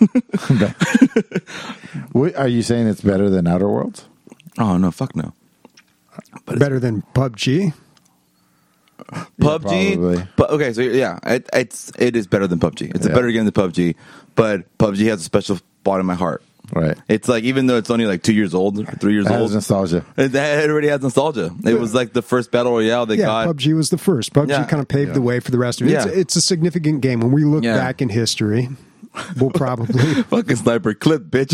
Wait, are you saying it's better than Outer Worlds?
Oh no, fuck no. But
Better than P U B G?
P U B G.
probably.
But okay, so yeah, it, it's it is better than P U B G. It's
Yeah.
a better game than P U B G, but P U B G has a special spot in my heart.
Right.
It's like even though it's only like two years old, or three years
It has
old,
nostalgia.
it, it already has nostalgia. It was like the first battle royale they
Yeah,
got.
P U B G was the first. P U B G
Yeah.
kind of paved the way for the rest of it. It's,
Yeah.
it's a significant game. When we look
Yeah.
back in history, we'll probably.
Fucking sniper clip, bitch.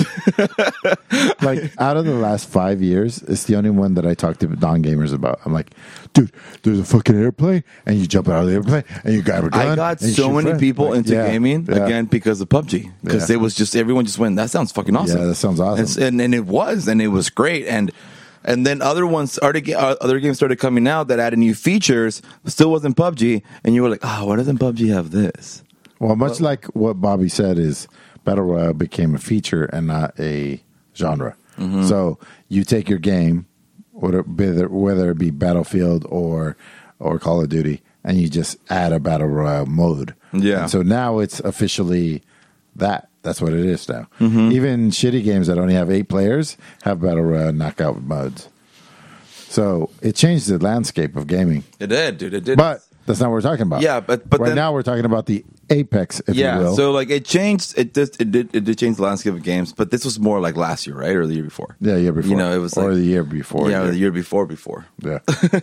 Like, out of the last five years, it's the only one that I talk to non-gamers about. I'm like, dude, there's a fucking airplane, and you jump out of the airplane, and you grab a gun.
I got
and you
so
shoot
many
friends.
people
Like,
into
yeah,
gaming
yeah.
again because of P U B G. Because
Yeah.
it was just everyone just went, that sounds fucking awesome.
Yeah, that sounds awesome.
It's- and and it was, and it was great. And and then other ones started, uh, other games started coming out that added new features. Still wasn't P U B G, and you were like, oh, why doesn't P U B G have this?
Well, much like what Bobby said, is Battle Royale became a feature and not a genre.
Mm-hmm.
So you take your game, whether whether it be Battlefield or or Call of Duty, and you just add a Battle Royale mode.
Yeah.
And so now it's officially that. That's what it is now.
Mm-hmm.
Even shitty games that only have eight players have Battle Royale knockout modes. So it changed the landscape of gaming.
It did, dude. It did.
But that's not what we're talking about.
Yeah, but- but
right
then-
now we're talking about the Apex, if
yeah,
you will.
so like it changed. It did. It did. It did change the landscape of games. But this was more like last year, right, or the year before?
Yeah, year before.
You know, it was
or
like,
the year before.
Yeah,
yeah.
the year before before.
Yeah.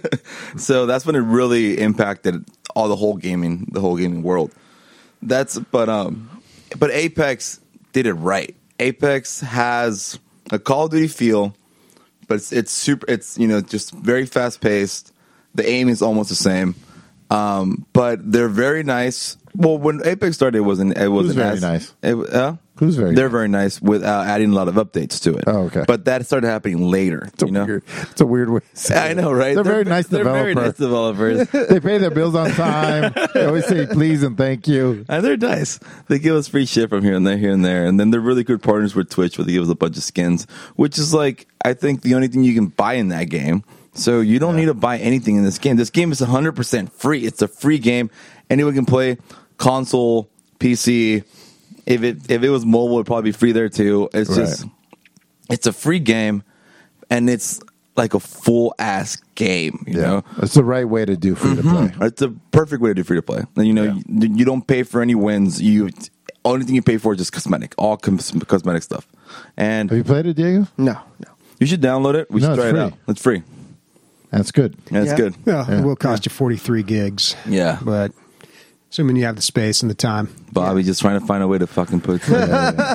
So that's when it really impacted all the whole gaming, the whole gaming world. That's but um, but Apex did it right. Apex has a Call of Duty feel, but it's, it's super. It's you know just very fast paced. The aim is almost the same, um, but they're very nice. Well, when Apex started, it wasn't. It wasn't
very
as,
nice?
It, uh,
Who's very
They're
nice?
very nice without adding a lot of updates to it.
Oh, okay.
But that started happening later.
It's a
you know.
weird. It's a weird way. to say
I
it.
know, right?
They're, very nice
They're very nice
developers.
developers.
They pay their bills on time. They always say please and thank you.
And they're nice. They give us free shit from here and there, here and there. And then they're really good partners with Twitch where they give us a bunch of skins, which is like, I think the only thing you can buy in that game. So you don't need to buy anything in this game. This game is one hundred percent free. It's a free game. Anyone can play console, P C. If it if it was mobile, it'd probably be free there too. It's
Right.
just, it's a free game and it's like a full ass game, you
Yeah,
know?
it's the right way to do free to play.
It's a perfect way to do free to play. And you know,
Yeah.
you, you don't pay for any wins. You only thing you pay for is just cosmetic, all cos- cosmetic stuff. And
Have you played it, Diego?
No, no.
you should download it. We
No,
should
it's
try
free.
it out. It's free.
That's good.
And it's
Yeah.
good.
Yeah,
Yeah.
it will cost you forty-three gigs.
Yeah.
But assuming you have the space and the time.
Bobby just trying to find a way to fucking put.
Dude,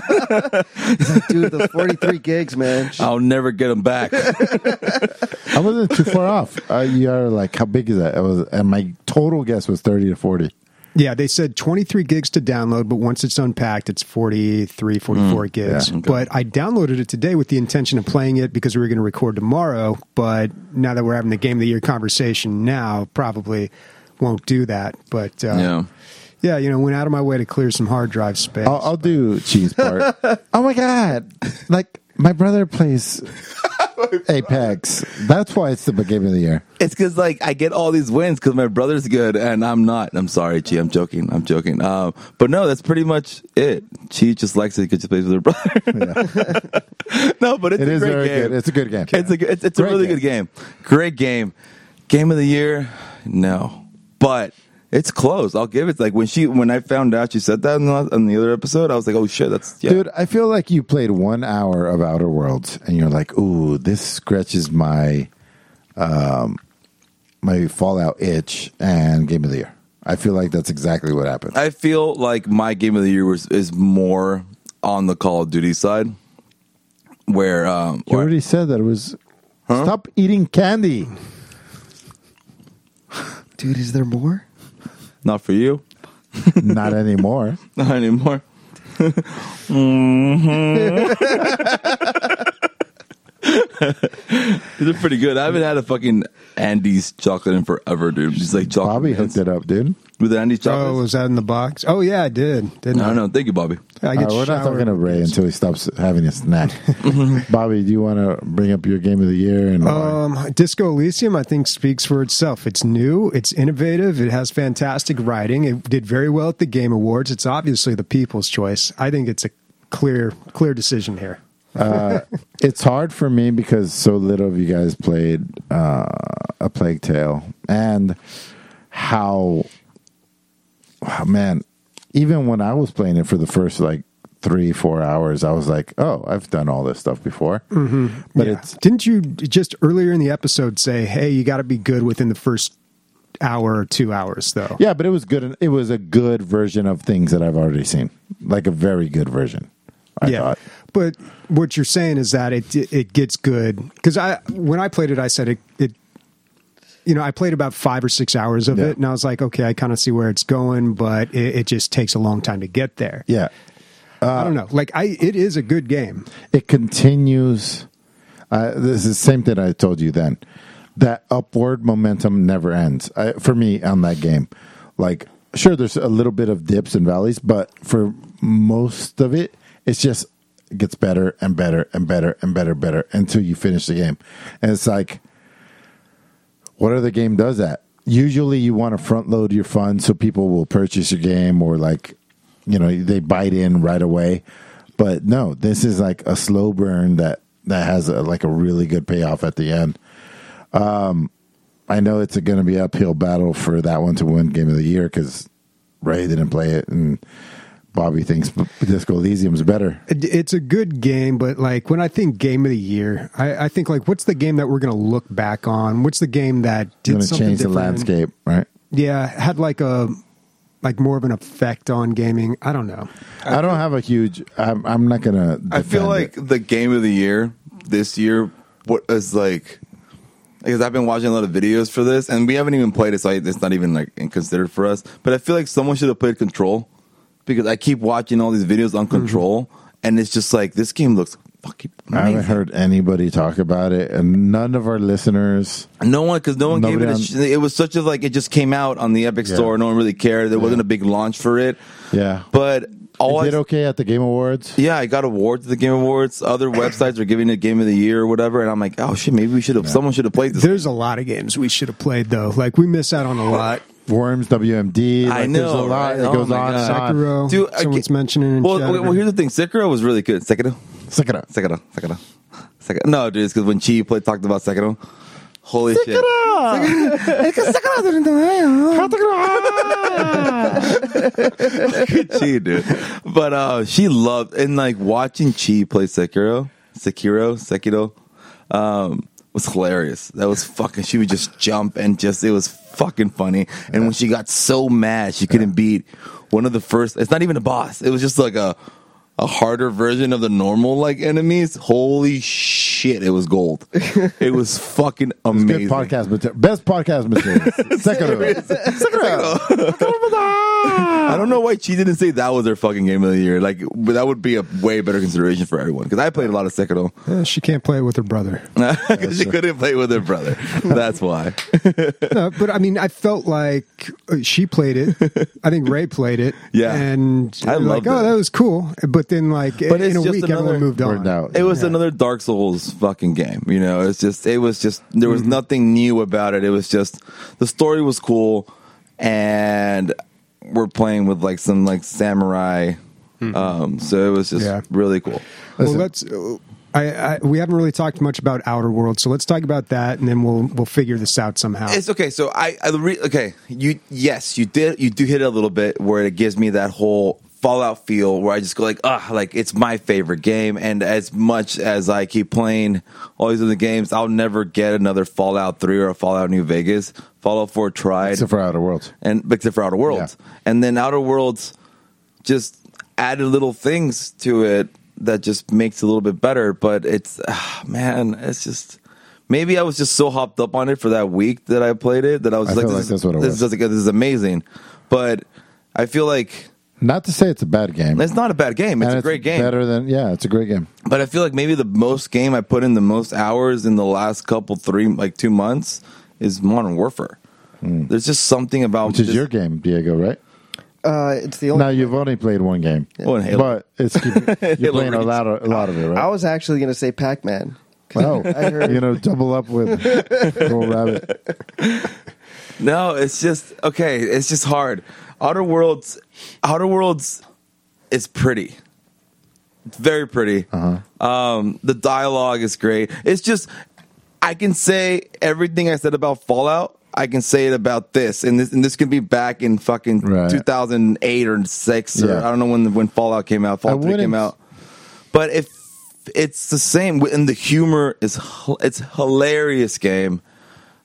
the forty-three gigs, man.
I'll never get them back.
I wasn't too far off. Uh, you are like, how big is that? It was, and my total guess was thirty to forty.
Yeah, they said twenty-three gigs to download, but once it's unpacked, it's forty-three, forty-four gigs.
yeah.
Okay.
But I downloaded it today with the intention of playing it because we were going to record tomorrow. But now that we're having the Game of the Year conversation now, probably won't do that. But uh,
Yeah.
yeah, you know, went out of my way to clear some hard drive space.
I'll, I'll do cheese part. Oh my god! Like my brother plays Apex. That's why it's the game of the year.
It's because like I get all these wins because my brother's good and I'm not. I'm sorry, Chi. I'm joking. I'm joking. Um, but no, that's pretty much it. Chi just likes it because she plays with her brother. No, but it's
It
a
is
great
very
game.
good. It's a good game.
It's a good- it's, it's a
Great
really
game.
good game. Great game. Game of the year? No, but it's close. I'll give it. Like when she when I found out she said that in the, in the other episode, I was like, oh shit, that's yeah.
Dude, I feel like you played one hour of Outer Worlds and you're like, ooh, this scratches my um, my Fallout itch and Game of the Year. I feel like that's exactly what happened.
I feel like my game of the year was is more on the Call of Duty side, where um,
You already said that it was. Stop eating candy.
Dude, is there more?
not for you,
Not anymore.
not anymore. These are pretty good. I haven't had a fucking Andy's chocolate in forever, dude. Just like chocolate.
Bobby
mints.
hooked it up, dude.
With Andy's chocolate.
Oh, was that in the box? Oh, yeah, I did. Didn't
I
I?
don't know. Thank you, Bobby.
I
All
get
right, we're not
shower-
talking to Ray until he stops having a snack. Bobby, do you want to bring up your game of the year? And
Um, Disco Elysium, I think, speaks for itself. It's new, it's innovative, it has fantastic writing. It did very well at the Game Awards. It's obviously the people's choice. I think it's a clear, clear decision here.
uh, it's hard for me because so little of you guys played uh, A Plague Tale, and how, oh, man, even when I was playing it for the first like three, four hours, I was like, oh, I've done all this stuff before. Mm-hmm. But
Yeah.
it's
Didn't you just earlier in the episode say, hey, you got to be good within the first hour or two hours, though.
Yeah, but it was good. It was a good version of things that I've already seen, like a very good version. I
yeah,
thought.
But what you're saying is that it it gets good because I when I played it, I said it. it you know, I played about five or six hours of
Yeah.
it, and I was like, okay, I kind of see where it's going, but it, it just takes a long time to get there.
Yeah,
I don't know. Like, I it is a good game.
it continues. Uh, this is the same thing I told you then. That upward momentum never ends I, for me on that game. Like, sure, there's a little bit of dips and valleys, but for most of it, it's just it gets better and better and better and better, better until you finish the game. And it's like, what other game does that? Usually, you want to front load your funds so people will purchase your game or like, you know, they bite in right away. But no, this is like a slow burn that that has a, like a really good payoff at the end. Um, I know it's going to be an uphill battle for that one to win Game of the Year because Ray didn't play it and Bobby thinks Disco Elysium's better.
It- It's a good game, but like when I think Game of the Year, I, I think like what's the game that we're going to look back on? What's the game that did
Going to
something
change the
different?
landscape, right?
Yeah, had like a like more of an effect on gaming. I don't know.
I don't have a huge. I'm, I'm not going to.
I feel like the game of the year this year what is like because I've been watching a lot of videos for this, and we haven't even played it, so it's not even like considered for us. But I feel like someone should have played Control because I keep watching all these videos on Control, mm-hmm. and it's just like this game looks fucking amazing.
I haven't heard anybody talk about it, and none of our listeners.
No one, because no one gave it. A
on,
sh- it was such a like it just came out on the Epic
yeah.
Store. No one really cared. There
yeah.
wasn't a big launch for it.
Yeah,
but. All
it did
I,
okay at the Game Awards.
Yeah, I got awards at the Game Awards. Other websites are giving it Game of the Year or whatever, and I'm like, oh shit, maybe we should have. Yeah. Someone should have played this.
There's a lot of games we should have played though. Like we miss out on a lot.
Worms, W M D. Like,
I know.
There's a lot
Right?
that
Oh
goes
my
on.
God.
And on.
Sekiro.
Dude,
someone's
I,
mentioning. In
well,
chat.
well, here's the thing. Sekiro was really good. Sekiro.
Sekiro.
Sekiro. Sekiro. Sekiro. No, dude, it's because when Chi played talked about Sekiro. Holy shit. Chi, dude. But uh, she loved, and like watching Chi play Sekiro, Sekiro, Sekiro, um, was hilarious. That was fucking, she would just jump and just, it was fucking funny. And when she got so mad, she couldn't beat one of the first, it's not even a boss. It was just like a, a harder version of the normal like enemies. Holy shit, it was gold. It was fucking amazing.
Good podcast material. Best podcast material. Sekiro.
Sekiro. I don't know why she didn't say that was her fucking game of the year. Like, but that would be a way better consideration for everyone. Because I played a lot of Sekiro.
Yeah, she can't play it with her brother.
Because she couldn't play with her brother. That's why.
No, but I mean, I felt like she played it. I think Ray played it.
Yeah.
And
I
like,
loved
oh,
it.
that was cool. But then, like,
But
in
it's
a
just
week,
another-
everyone moved on.
Burned out.
It was
Yeah.
another Dark Souls fucking game. You know, it's just, it was just, there was
Mm-hmm.
nothing new about it. It was just, the story was cool. And we're playing with like some like samurai. Um, so it was just
Yeah.
really cool.
Well, let's. Uh, I, I we haven't really talked much about Outer Worlds, so let's talk about that, and then we'll we'll figure this out somehow.
It's okay. So I, I re, okay. You yes, you did. You do hit it a little bit where it gives me that whole Fallout feel where I just go like, ah, like it's my favorite game. And as much as I keep playing all these other games, I'll never get another Fallout three or a Fallout New Vegas. Fallout four tried,
Except for Outer Worlds.
and except for Outer Worlds,
Yeah.
and then Outer Worlds just added little things to it that just makes it a little bit better. But it's ah, man, it's just. Maybe I was just so hopped up on it for that week that I played it that I was
I
like,
feel
this,
like
is,
that's what it
this,
was.
is, this is amazing. But I feel like
Not to say it's a bad game.
it's not a bad game. It's
And
a great game.
Better than yeah, it's a great game.
But I feel like maybe the most game I put in the most hours in the last couple three like two months is Modern Warfare. There's just something about
Which is
this-
your game, Diego, right?
Uh, it's the only.
Now you've only played one game,
Oh, and Halo.
but it's keep, you're
Halo
playing a
Reach.
lot of a lot of it,
I
right?
was actually going to say Pac-Man.
Oh,
I heard-
you know, double up with Roll Rabbit.
No, it's just okay. It's just hard. Outer Worlds, Outer Worlds is pretty. It's very pretty.
Uh-huh.
Um, the dialogue is great. It's just I can say everything I said about Fallout. I can say it about this, and this and this could be back in fucking
Right.
two thousand eight or six, or
Yeah.
I don't know when when Fallout came out. Fallout three came
wouldn't-
out, but if it's the same, and the humor is h- it's hilarious game.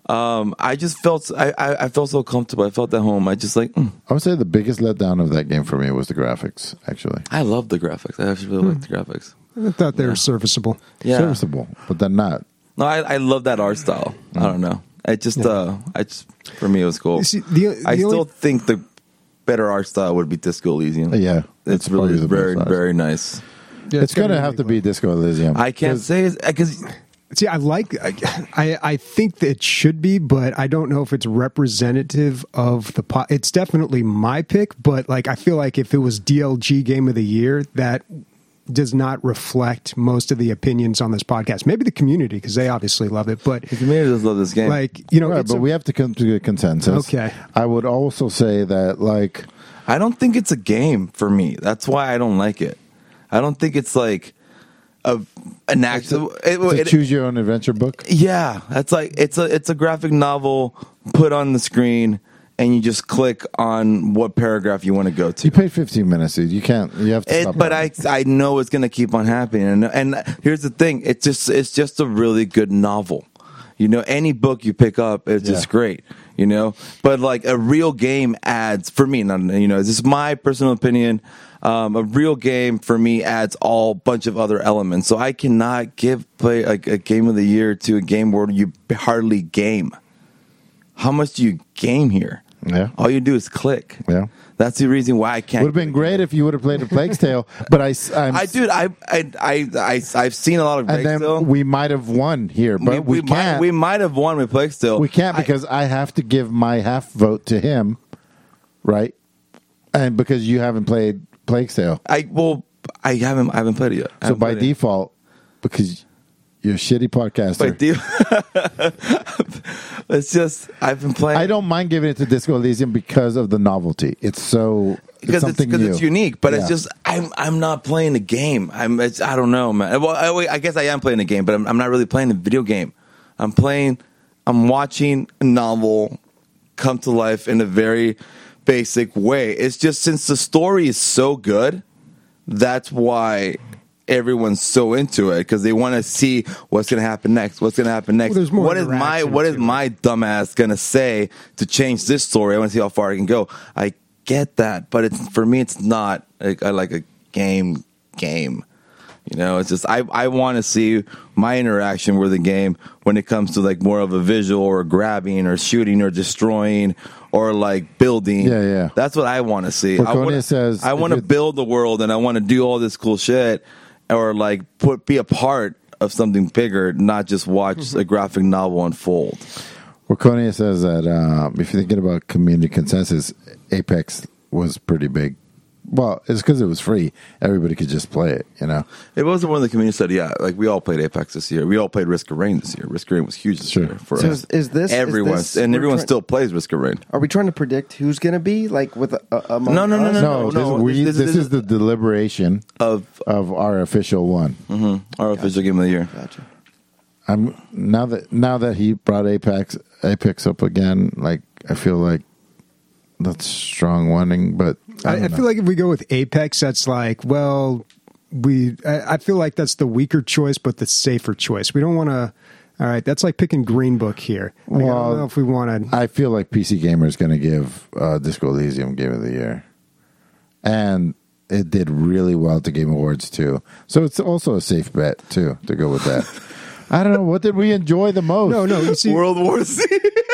Um, I just felt I, I, I felt so comfortable. I felt at home. I just like mm.
I would say the biggest letdown of that game for me was the graphics. Actually,
I love the graphics. I actually really
Hmm.
like the graphics.
I thought they were serviceable.
Yeah.
serviceable, but then not.
No, I, I love that art style. I don't know. I just uh, I just for me it was cool.
You see, the-
I
the
still
only-
think the better art style would be Disco Elysium.
Yeah,
it's
it's probably
really
the
very
best art.
very nice.
Yeah,
It's going to
gotta
have
be
to be Disco Elysium.
I can't
'Cause-
say because
See, I like, I, I think that it should be, but I don't know if it's representative of the po It's definitely my pick, but like, I feel like if it was D L G Game of the Year, that does not reflect most of the opinions on this podcast. Maybe the community, because they obviously love it, but
the community does love this game.
like, you know,
Right,
it's
but
a-
we have to come to a consensus.
Okay.
I would also say that, like,
I don't think it's a game for me. That's why I don't like it. I don't think it's like a an actual. It,
it's a
it-
choose your own adventure book.
yeah, that's like it's a it's a graphic novel put on the screen, and you just click on what paragraph you want to go to.
You paid fifteen minutes, dude. You can't. You have to.
It,
stop
but
it.
I I know it's gonna keep on happening, and and here's the thing: it's just it's just a really good novel. You know, any book you pick up, it's just
Yeah.
great. You know, but like a real game adds for me. Not, you know, this is my personal opinion. Um, a real game for me adds all bunch of other elements. So I cannot give play like a game of the year to a game where you hardly game. How much do you game here?
Yeah.
All you do is click.
Yeah.
That's the reason why I can't.
Would have been great if you would have played a Plague's Tale, but I, I'm,
I dude, I I I I I've seen a lot of
and
Plague
then
Still.
we might have won here, but we,
we, might
can't.
we might have won with Plague Still.
we can't
I-
because I, have to give my half vote to him, right? And because you haven't played Plague's Tale,
I well I haven't I haven't played it yet. I
so
haven't
by
played it.
default, because you're a shitty podcaster,
By default, it's just I've been playing.
I don't mind giving it to Disco Elysium because of the novelty. It's so it's
because it's
something
because
new.
it's unique, but
Yeah.
it's just I'm I'm not playing a game. I'm it's, I don't know, man. Well, I, I guess I am playing a game, but I'm, I'm not really playing a video game. I'm playing. I'm watching a novel come to life in a very basic way. It's just since the story is so good, that's why everyone's so into it because they want to see what's going to happen next. What's going to happen next?
Well, there's more
what is my
interaction
what is
to it.
my dumbass going to say to change this story? I want to see how far I can go. I get that, but it's for me, it's not like, I like a game game. You know, it's just I, I want to see my interaction with the game when it comes to like more of a visual or grabbing or shooting or destroying or like building.
Yeah, yeah.
That's what I want to see. I
Waconia
wanna,
says
I
if
want to
you're-
build the world and I want to do all this cool shit or like put be a part of something bigger, not just watch a graphic novel unfold.
Waconia says that uh, if you're thinking about community consensus, Apex was pretty big. Well, it's because it was free. Everybody could just play it, you know.
It wasn't one of the community said, yeah, like we all played Apex this year. We all played Risk of Rain this year. Risk of Rain was huge this
Sure.
year for
So
us.
is, is this is
everyone
this-
and
we're
everyone
try-
still plays Risk of Rain.
Are we trying to predict who's going to be like with uh, among
No, no, no,
us?
no,
No, this,
no,
we,
this-
this,
this
is the deliberation
Of
of our official one.
our official game of the year.
Gotcha.
I'm now that now that he brought Apex Apex up again. Like I feel like that's strong wanting, but I,
I,
don't
I
know.
feel like if we go with Apex, that's like, well, we. I, I feel like that's the weaker choice, but the safer choice. We don't want to. All right, that's like picking Green Book here. Like, I
Well,
don't know if we want to.
I feel like P C Gamer is going to give uh, Disco Elysium Game of the Year, and it did really well at the Game Awards too. So it's also a safe bet too to go with that. I don't know, what did we enjoy the most?
No, no. You see,
World War Z.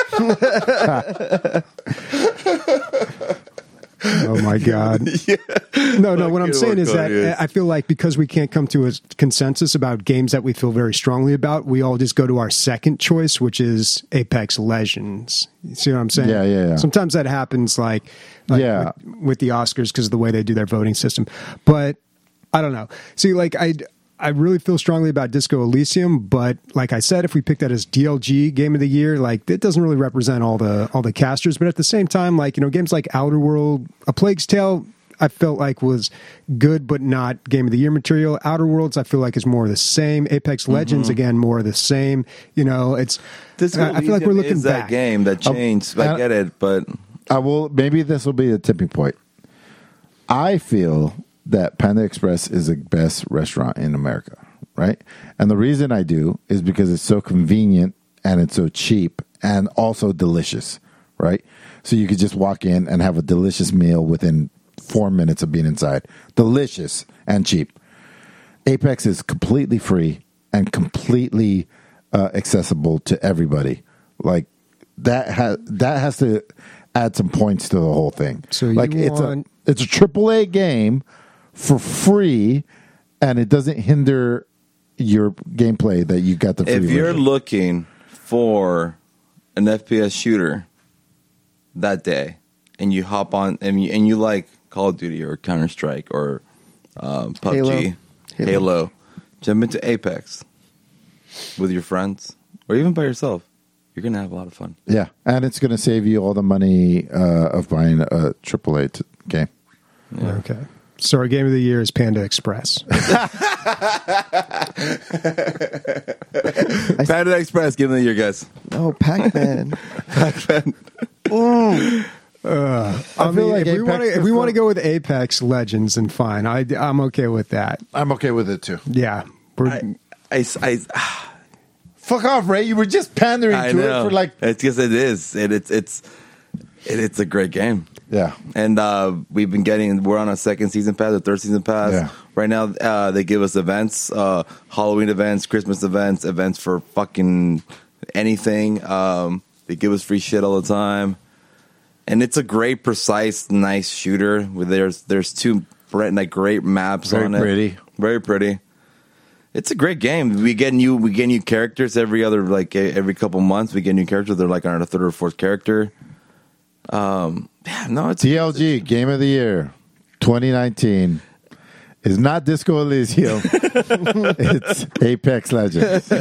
oh my god. No, no. What I'm
Fucking
saying is that
Waconia.
I feel like because we can't come to a consensus about games that we feel very strongly about, we all just go to our second choice, which is Apex Legends. You see what I'm saying?
Yeah, yeah, yeah.
Sometimes that happens, like, like
Yeah.
with, with the Oscars because of the way they do their voting system. But I don't know. See, like I. I really feel strongly about Disco Elysium, but like I said, if we pick that as D L G Game of the Year, like it doesn't really represent all the all the casters. But at the same time, like you know, games like Outer World, A Plague's Tale, I felt like was good, but not Game of the Year material. Outer Worlds, I feel like is more of the same. Apex Legends, again, more of the same. You know, it's.
This
I, I feel like we're looking
is
back.
that game that changed.
Um,
I get it, but
I will. Maybe this will be a tipping point. I feel that Panda Express is the best restaurant in America, right? And the reason I do is because it's so convenient and it's so cheap, and also delicious, right? So you could just walk in and have a delicious meal within four minutes of being inside. Delicious and cheap. Apex is completely free and completely uh, accessible to everybody. Like that has that has to add some points to the whole thing.
So you
like
want-
it's a it's a triple A game for free, and it doesn't hinder your gameplay that you got the free
If you're
version.
looking for an F P S shooter that day, and you hop on and you, and you like Call of Duty or Counter Strike or um, P U B G,
Halo.
Halo.
Halo.
jump into Apex with your friends or even by yourself. You're gonna have a lot of fun.
Yeah, and it's going to save you all the money uh, of buying a triple A t- game.
Yeah.
Okay. So our game of the year is Panda Express.
Panda Express, give them the year, guys.
No, Pac-Man.
Pac-Man.
I,
feel
mean,
like
if we
Apex
want to, if
is
we want to
cool.
go with Apex Legends, then fine. I, I'm okay with that.
I'm okay with it too.
Yeah. We're,
I, I, I,
Fuck off, Ray! You were just pandering
I
to
know.
it for like
it's because it is. It, it's it's it, it's a great game.
yeah.
And uh, we've been getting. We're on a second season pass, a third season pass.
Yeah.
Right now, uh, they give us events, uh, Halloween events, Christmas events, events for fucking anything. Um, they give us free shit all the time, and it's a great, precise, nice shooter. Where there's there's two bright, like great maps
Very
on it.
pretty.
Very pretty. It's a great game. We get new we get new characters every other like every couple months. We get new characters. They're like on our third or fourth character. Um, yeah, no, it's
D L G Game of the Year twenty nineteen is not Disco Elysium. It's Apex Legends.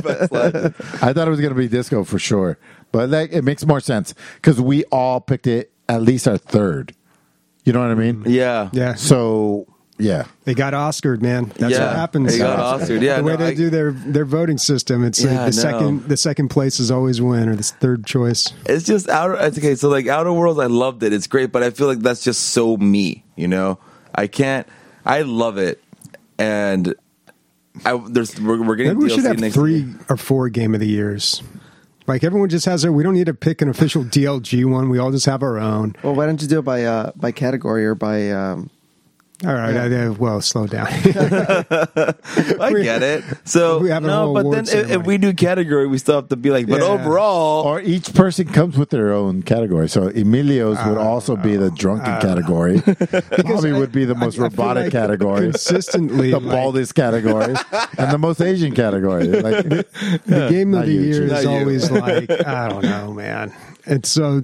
I thought it was going to be Disco for sure, but like it makes more sense because we all picked it at least our third. You know what I mean?
yeah,
yeah.
So yeah,
They got Oscared, man. That's
Yeah,
what happens.
they got Oscared. Yeah,
the way
no,
they
I-
do their, their voting system, it's
Yeah,
like the
I know.
second the second places always win, or the third choice.
It's just outer. It's okay. So like Outer Worlds, I loved it. It's great, but I feel like that's just so me. You know, I can't. I love it, and I there's we're, we're getting.
Maybe we
D L
should
C
have
next
three
year.
or four game of the years. Like everyone just has their. We don't need to pick an official D L G one. We all just have our own.
Well, why don't you do it by uh, by category or by? Um,
All right.
Yeah.
I, I, well, slow down.
I get it. So
We have a
no,
whole
but then
award
if, if
ceremony.
we do category, we still have to be like. But
Yeah.
overall,
or each person comes with their own category. So Emilio's would also be the drunken category. Bobby would be the most
I feel
robotic
like
category.
consistently,
The
like,
baldest category, and the most Asian category. Like,
the game of
Not
the
you,
year
Jim.
is
Not you.
always like I don't know, man. It's so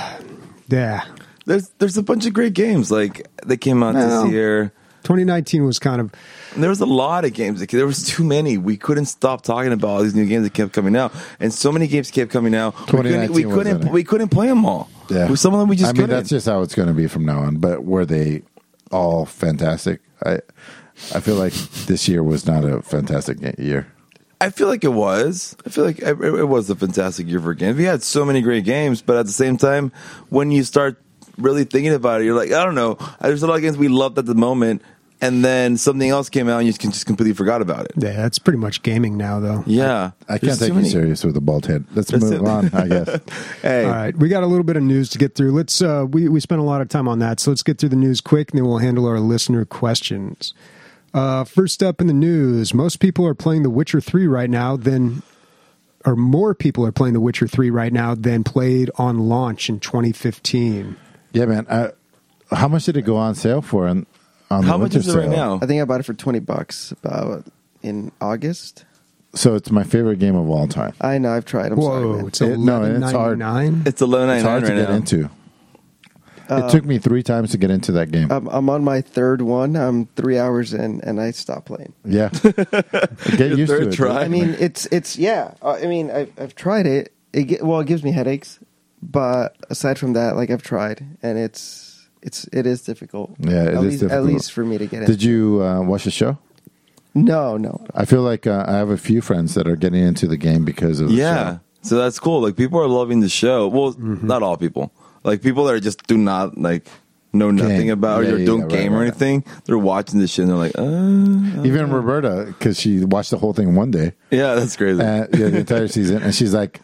yeah.
there's there's a bunch of great games like that came out
No.
this year.
twenty nineteen was kind of
And there was a lot of games. Like, there was too many. We couldn't stop talking about all these new games that kept coming out, and so many games kept coming out. We couldn't. We
twenty nineteen
couldn't,
wasn't it?
we couldn't play them all.
yeah,
With some of them, we just
I mean,
couldn't.
that's just how it's going to be from now on. But were they all fantastic? I, I feel like this year was not a fantastic ga- year.
I feel like it was. I feel like it, it was a fantastic year for games. We had so many great games, but at the same time, when you start really thinking about it, you're like, I don't know. There's a lot of games we loved at the moment, and then something else came out, and you can just completely forgot about it.
yeah. That's pretty much gaming now, though.
Yeah,
I
There's
can't
too
take you
many.
serious with a bald head. Let's
That's
move
it.
on, I guess.
Hey,
All right, we got a little bit of news to get through. Let's uh, we we spent a lot of time on that, so let's get through the news quick, and then we'll handle our listener questions. Uh, first up in the news, most people are playing The Witcher three right now than, or more people are playing The Witcher three right now than played on launch in twenty fifteen.
Yeah, man. I, how much did it go on sale for? On, on
how
the
much
winter
is it right
sale?
now?
I think I bought it for twenty bucks about in August.
So it's my favorite game of all time.
I know I've tried. I'm sorry,
Whoa,
man.
it's
It- no,
eleven
it's hard.
ninety nine.
It's eleven
It's
ninety
hard
nine
to
right
get
now.
into.
Uh,
it took me three times to get into that game.
I'm, I'm on my third one. I'm three hours in, and I stopped playing.
yeah, get used to
third
it.
try?
I mean, it's it's yeah. Uh, I mean, I've, I've tried it. It ge- well, it gives me headaches, but aside from that, like I've tried, and it's it's it is difficult.
Yeah, it
at
is
least,
difficult.
At least for me to get it.
Did you uh, watch the show?
No, no.
I feel like uh, I have a few friends that are getting into the game because of the
Yeah,
show.
so that's cool. Like people are loving the show. Well,
Mm-hmm.
not all people. Like people that are just do not like know nothing
Game.
about
Yeah,
it or
yeah,
don't
yeah, right,
game or
right.
anything. They're watching this shit and they're like, uh,
Even Roberta, because she watched the whole thing one day,
yeah, that's crazy.
uh, yeah, the entire season, and she's like,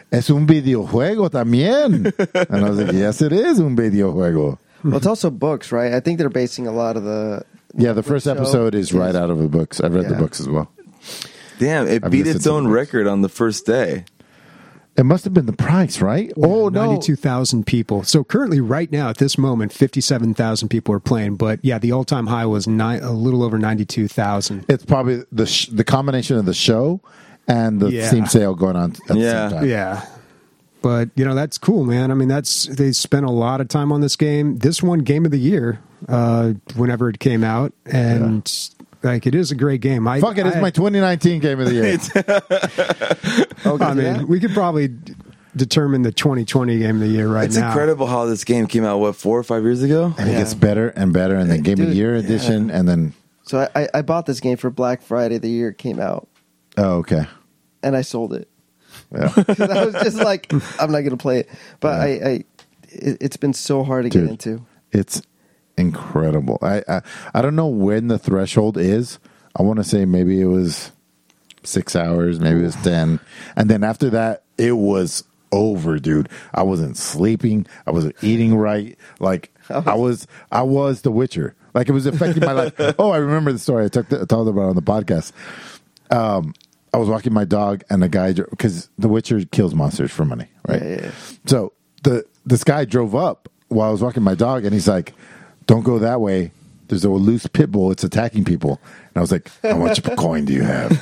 es un videojuego también. And I was like, yes, it is un videojuego.
Well, it's also books, right? I think they're basing a lot of the.
Yeah, the first
show
episode is right out of the books. I've read the
Yeah.
books as well.
Damn, it
I've
beat
listened
its
to the
own
books.
record on the first day.
It must have been the price, right? Oh, no.
ninety-two thousand people. So currently, right now, at this moment, fifty-seven thousand people are playing. But yeah, the all-time high was ni- a little over ninety-two thousand.
It's probably the sh- the combination of the show and the
Yeah.
Steam sale going on at
Yeah.
the same time.
Yeah. But, you know, that's cool, man. I mean, that's they spent a lot of time on this game. This one, Game of the Year, uh, whenever it came out. And, like, it is a great game. I,
Fuck it, it's
I,
my twenty nineteen game of the year.
Okay,
I mean,
yeah.
we could probably d- determine the twenty twenty Game of the Year right
It's
now.
incredible how this game came out, what, four or five years ago?
And it
Yeah.
gets better and better, and then Game of the
Dude,
Year edition, and then
So I, I, I bought this game for Black Friday the year it came out,
oh, okay,
and I sold it.
yeah,
'Cause I was just like, I'm not going to play it. But
Yeah.
I, I it, it's been so hard to
Dude.
get into.
it's incredible. I, I I don't know when the threshold is. I want to say maybe it was six hours, maybe it was ten, and then after that, it was over, dude. I wasn't sleeping. I wasn't eating right. Like I was, I was The Witcher. Like it was affecting my life. Oh, I remember the story. I took the, I told about it on the podcast. Um, I was walking my dog, and the guy because The Witcher kills monsters for money, right?
Yeah, yeah, yeah.
So the this guy drove up while I was walking my dog, and he's like, "Don't go that way. There's a loose pit bull. It's attacking people." And I was like, "How much coin do you have?"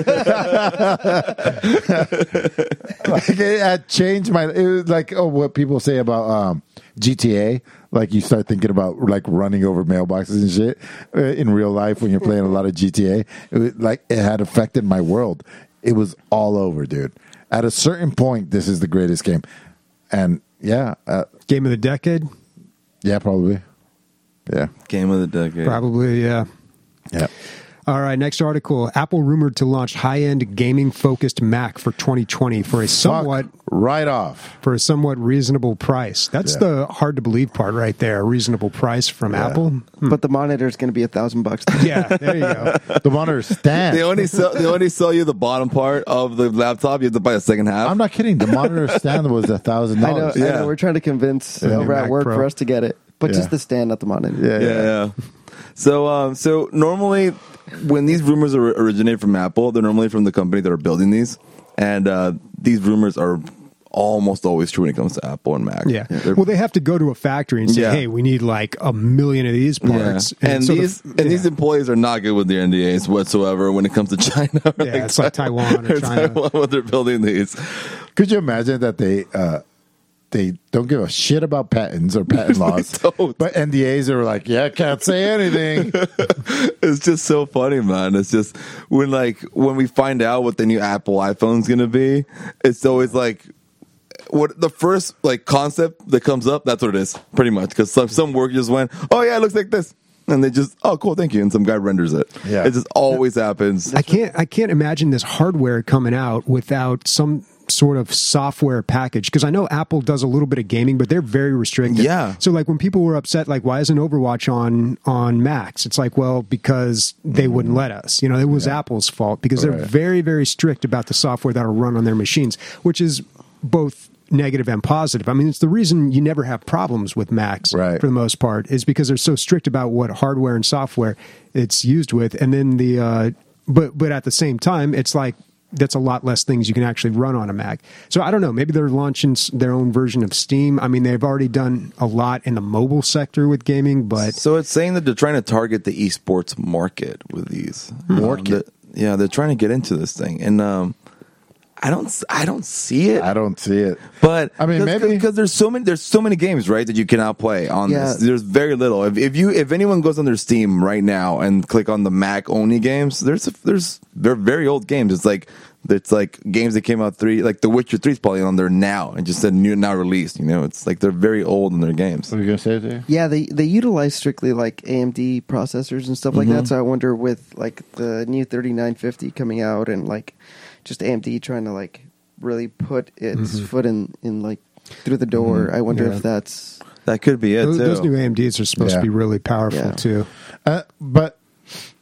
Like it had changed my. It was like, oh, what people say about um, G T A. Like you start thinking about like running over mailboxes and shit uh, in real life when you're playing a lot of G T A. It was, like it had affected my world. It was all over, dude. At a certain point, this is the greatest game, and yeah, uh,
Game of the decade?
yeah, probably, yeah,
Game of the decade.
Probably, yeah.
yeah.
All right, next article. Apple rumored to launch high-end gaming-focused Mac for twenty twenty for a somewhat
Fuck right off.
for a somewhat reasonable price. That's
Yeah.
the hard to believe part right there. A reasonable price from Apple.
But the monitor is going to be a thousand bucks.
Yeah, there you go.
The monitor stand.
They only sell they only sell you the bottom part of the laptop. You have to buy the second half.
I'm not kidding. The monitor stand was a thousand
I know,
dollars.
I
Yeah.
know. We're trying to convince
Yeah.
over
Mac
at work
Pro.
for us to get it, but
Yeah.
just the stand, not the monitor.
Yeah,
yeah, yeah. So, um, so normally when these rumors are, originate from Apple, they're normally from the company that are building these, and uh, these rumors are almost always true when it comes to Apple and Mac.
Yeah.
They're-
Well, they have to go to a factory and say,
Yeah.
"Hey, we need like a million of these
yeah.
parts."
And,
so the-
these and
yeah.
these employees are not good with their N D As whatsoever when it comes to China.
Yeah, it's like Taiwan or China.
Taiwan when they're building these.
Could you imagine that they uh, they don't give a shit about patents or patent laws,
don't.
but N D As are like, yeah, can't say anything.
It's just so funny, man. It's just when like when we find out what the new Apple iPhone's gonna be, it's always like what the first like concept that comes up. That's what it is, pretty much. Because some some work just went, oh yeah, it looks like this, and they just, oh cool, thank you, and some guy renders it.
Yeah.
It just always happens.
I can't I can't imagine this hardware coming out without some sort of software package, because I know Apple does a little bit of gaming, but they're very restricted.
Yeah.
So like when people were upset, like why isn't Overwatch on on Macs? It's like, well, because they wouldn't let us. You know, it was Apple's fault because they're
Right.
very very strict about the software that'll run on their machines, which is both negative and positive. I mean, it's the reason you never have problems with Macs
Right.
for the most part, is because they're so strict about what hardware and software it's used with. And then the uh but but at the same time, it's like that's a lot less things you can actually run on a Mac. So I don't know, maybe they're launching s- their own version of Steam. I mean, they've already done a lot in the mobile sector with gaming, but
So it's saying that they're trying to target the esports market with these.
Market?
Um, the- yeah, they're trying to get into this thing, and um, I don't, s- I don't see it.
I don't see it.
But
I mean,
cause,
maybe-
because there's so many there's so many games, right, that you cannot play on
Yeah.
this. There's very little. If, if you if anyone goes on their Steam right now and click on the Mac only games, there's there's they're very old games. It's like it's like games that came out three, like The Witcher three is probably on there now and just said new now released. You know, it's like they're very old in their games.
What are you gonna say there?
Yeah, they they utilize strictly like A M D processors and stuff like
Mm-hmm.
that. So I wonder with like the new thirty-nine fifty coming out and like just A M D trying to like really put its foot in in like through the door. I wonder
Yeah.
if that's
That could be it
those,
too.
those new A M Ds are supposed
Yeah.
to be really powerful
Yeah.
too.
Uh, but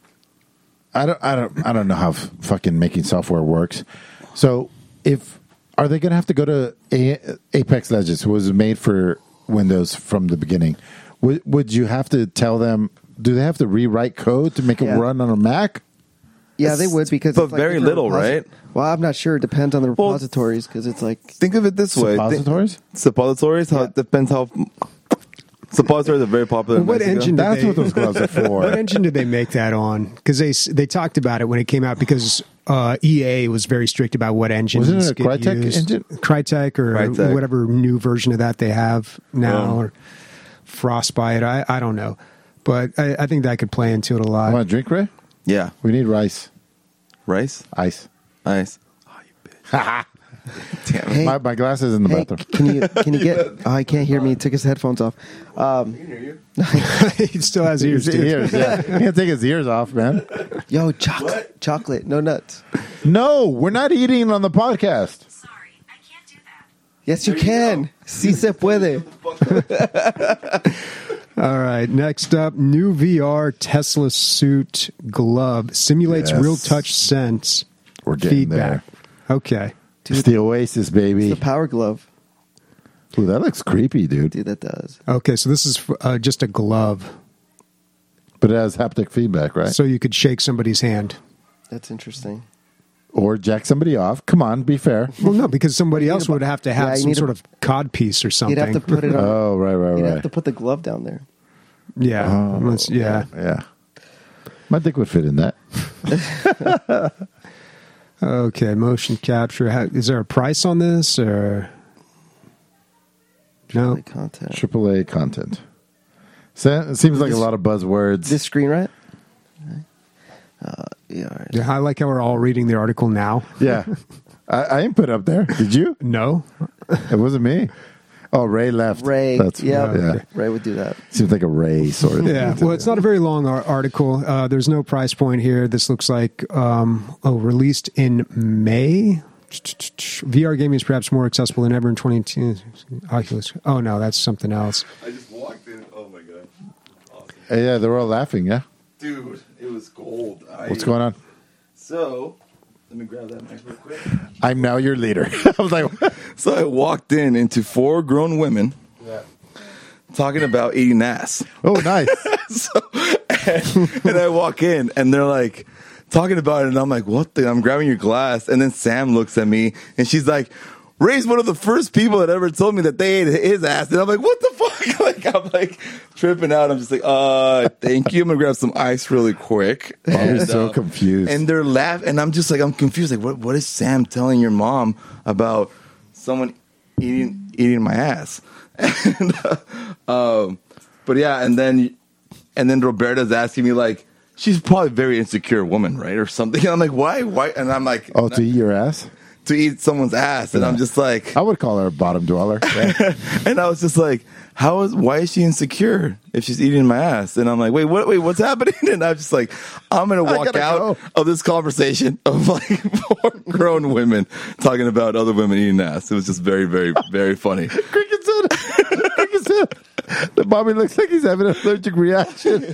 I don't, I don't, I don't know how f- fucking making software works. So if are they going to have to go to A- Apex Legends, who was made for Windows from the beginning? Would, would you have to tell them, do they have to rewrite code to make it
Yeah.
run on a Mac?
Yeah, they would because
But
it's like
very
different
little,
reposi-
right?
Well, I'm not sure. It depends on the
Well,
repositories because it's like
Think of it this way. Think-
Suppositories?
suppositories? How,
Yeah.
it depends how... Suppositories are very popular in
What
Mexico.
engine did
That's
they,
what those gloves are for.
What engine did they make that on? Because they s- they talked about it when it came out because uh, E A was very strict about what engines
Wasn't it a
get
Crytek
used.
engine?
Crytek or
Crytek.
whatever new version of that they have now,
Oh.
or Frostbite. I, I don't know, but I, I think that could play into it a lot.
Want a drink, Ray?
Yeah.
We need rice.
Rice?
Ice.
Ice. Oh, you bitch. Damn it.
Hey.
My, my glass is in the
Hey,
bathroom.
can you can you get? Oh, I can't hear me. He took his headphones off. Um,
He still has ears.
His
Dude.
ears, yeah. He can't take his ears off, man.
yo, chocolate, chocolate, no nuts.
No, we're not eating on the podcast.
Sorry, I can't do that.
Yes, you can. Si se puede.
All right. Next up, new V R Tesla Suit glove simulates
Yes.
real touch sense
We're getting
feedback. Okay.
It's the Oasis, baby.
The power glove.
Ooh, that looks creepy, dude.
Dude, that does.
Okay. So this is uh, just a glove,
But it has haptic feedback, right?
so you could shake somebody's hand.
That's interesting.
Or jack somebody off. Come on, be fair.
Well, no, because somebody
You need
else
a-
would have to have
yeah, you
some
need a-
sort of cod piece or something.
You'd have to put it on.
Oh, right, right,
You'd
right.
have to put the glove down there.
yeah.
Oh,
Let's- yeah.
Yeah. My dick would fit in that.
Okay. Motion capture. How, is there a price on this or no?
Like content.
Triple A content. So, it seems like a lot of buzzwords.
This screen, right? Uh, yeah. all right.
Yeah, I like how we're all reading the article now.
yeah. I, I didn't put it up there. Did you?
No.
It wasn't me. Oh, Ray left.
Ray.
That's
yeah.
yeah.
Ray would do that.
Seems like a Ray sort of.
Yeah, well, it's not a very long ar- article. Uh, there's no price point here. This looks like um, oh, released in May. V R gaming is perhaps more accessible than ever in twenty eighteen. Oculus. Oh no, that's something else.
I just walked in. Oh, my God. Awesome.
Hey, yeah, they were all laughing. Yeah.
Dude, it was cold. I,
What's going on?
So, let me grab that mic real quick.
I'm now your leader. I was like,
So I walked in into four grown women talking about eating ass.
oh, nice.
so, and, and I walk in and they're like talking about it, and I'm like, what the? I'm grabbing your glass, and then Sam looks at me and she's like, Ray's one of the first people that ever told me that they ate his ass, and I'm like, what the fuck? Like, I'm like tripping out. I'm just like, uh, thank you. I'm gonna grab some ice really quick.
I'm
And,
so
uh,
confused.
And they're laughing, and I'm just like, I'm confused. Like, what? What is Sam telling your mom about someone eating eating my ass? And, uh, um, but yeah, and then and then Roberta's asking me like, she's probably a very insecure woman, right, or something. And I'm like, why? Why? And I'm like,
oh, to eat your ass?
to eat someone's ass, and
Yeah.
I'm just like,
I would call her a bottom dweller. Yeah.
and I was just like, how is? Why is she insecure if she's eating my ass? And I'm like, wait, what? Wait, what's happening? And I'm just like, I'm gonna
I
walk
gotta
out
go.
of this conversation of like four grown women talking about other women eating ass. It was just very, very, very funny.
Cricket said, Cricket said, the Bobby looks like he's having an allergic reaction.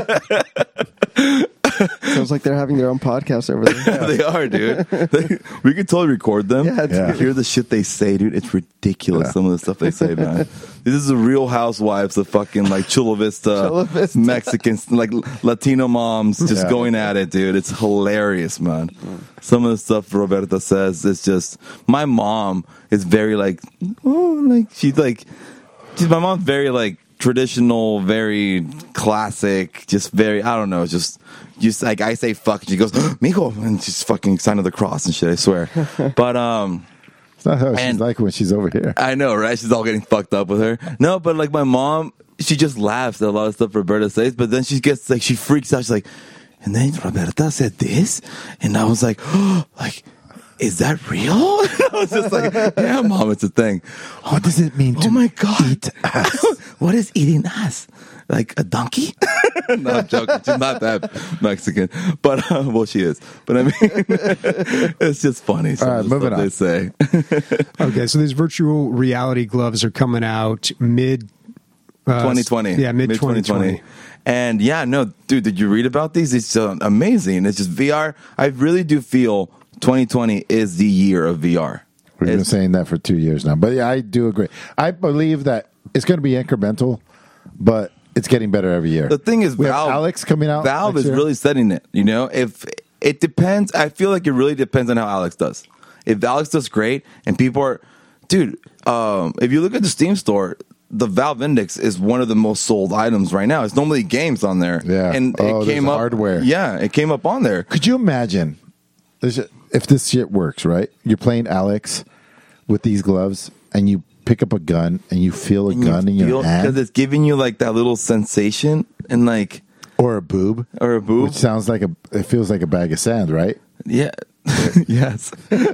Sounds like they're having their own podcast over there.
They are, dude. They, we could totally record them.
Yeah, it's
Yeah.
Hear the shit they say, dude. It's ridiculous. Some of the stuff they say, man. This is the Real Housewives of fucking like Chula Vista,
Chula Vista.
Mexicans, like Latino moms just
Yeah.
going at it, dude. It's hilarious, man. Some of the stuff Roberta says is just. My mom is very like, oh, like she's like, she's my mom's very like traditional, very classic, just very. I don't know, just. Just like I say fuck, and she goes, Mijo, and she's fucking sign of the cross and shit, I swear. But um
It's not how she's
And-
like when she's over here.
I know, right? She's all getting fucked up with her. No, but like my mom, she just laughs at a lot of stuff Roberta says, but then she gets like she freaks out. She's like, and then Roberta said this, and I was like, oh, like, is that real? And I was just like, yeah, mom, it's a thing.
What does it mean
Oh my god, what is eating ass? Like a donkey? No, I'm joking. She's not that Mexican, but uh, well, she is. But I mean, it's just funny. Some
All right,
of the
moving
stuff
on.
They say.
Okay, so these virtual reality gloves are coming out mid uh,
twenty twenty.
Yeah, mid twenty twenty.
And yeah, no, dude, did you read about these? It's uh, amazing. It's just V R. I really do feel twenty twenty is the year of V R.
We've been
It's-
saying that for two years now. But yeah, I do agree. I believe that it's going to be incremental, but it's getting better every year.
The thing is,
we
Valve,
have Alex coming out.
Valve
next
is
year.
really setting it. You know, if it depends, I feel like it really depends on how Alex does. If Alex does great, and people are, dude, um, if you look at the Steam store, the Valve Index is one of the most sold items right now. It's normally games on there.
Yeah.
and
Oh,
it
there's
came up
hardware.
Yeah, it came up on there.
Could you imagine there's a- if this shit works, right? You're playing Alex with these gloves, and you pick up a gun, and you feel a
And
gun in your
because
hand,
it's giving you like that little sensation and like
or a boob,
or a boob.
which sounds like a. It feels like a bag of sand, right?
Yeah. Yes.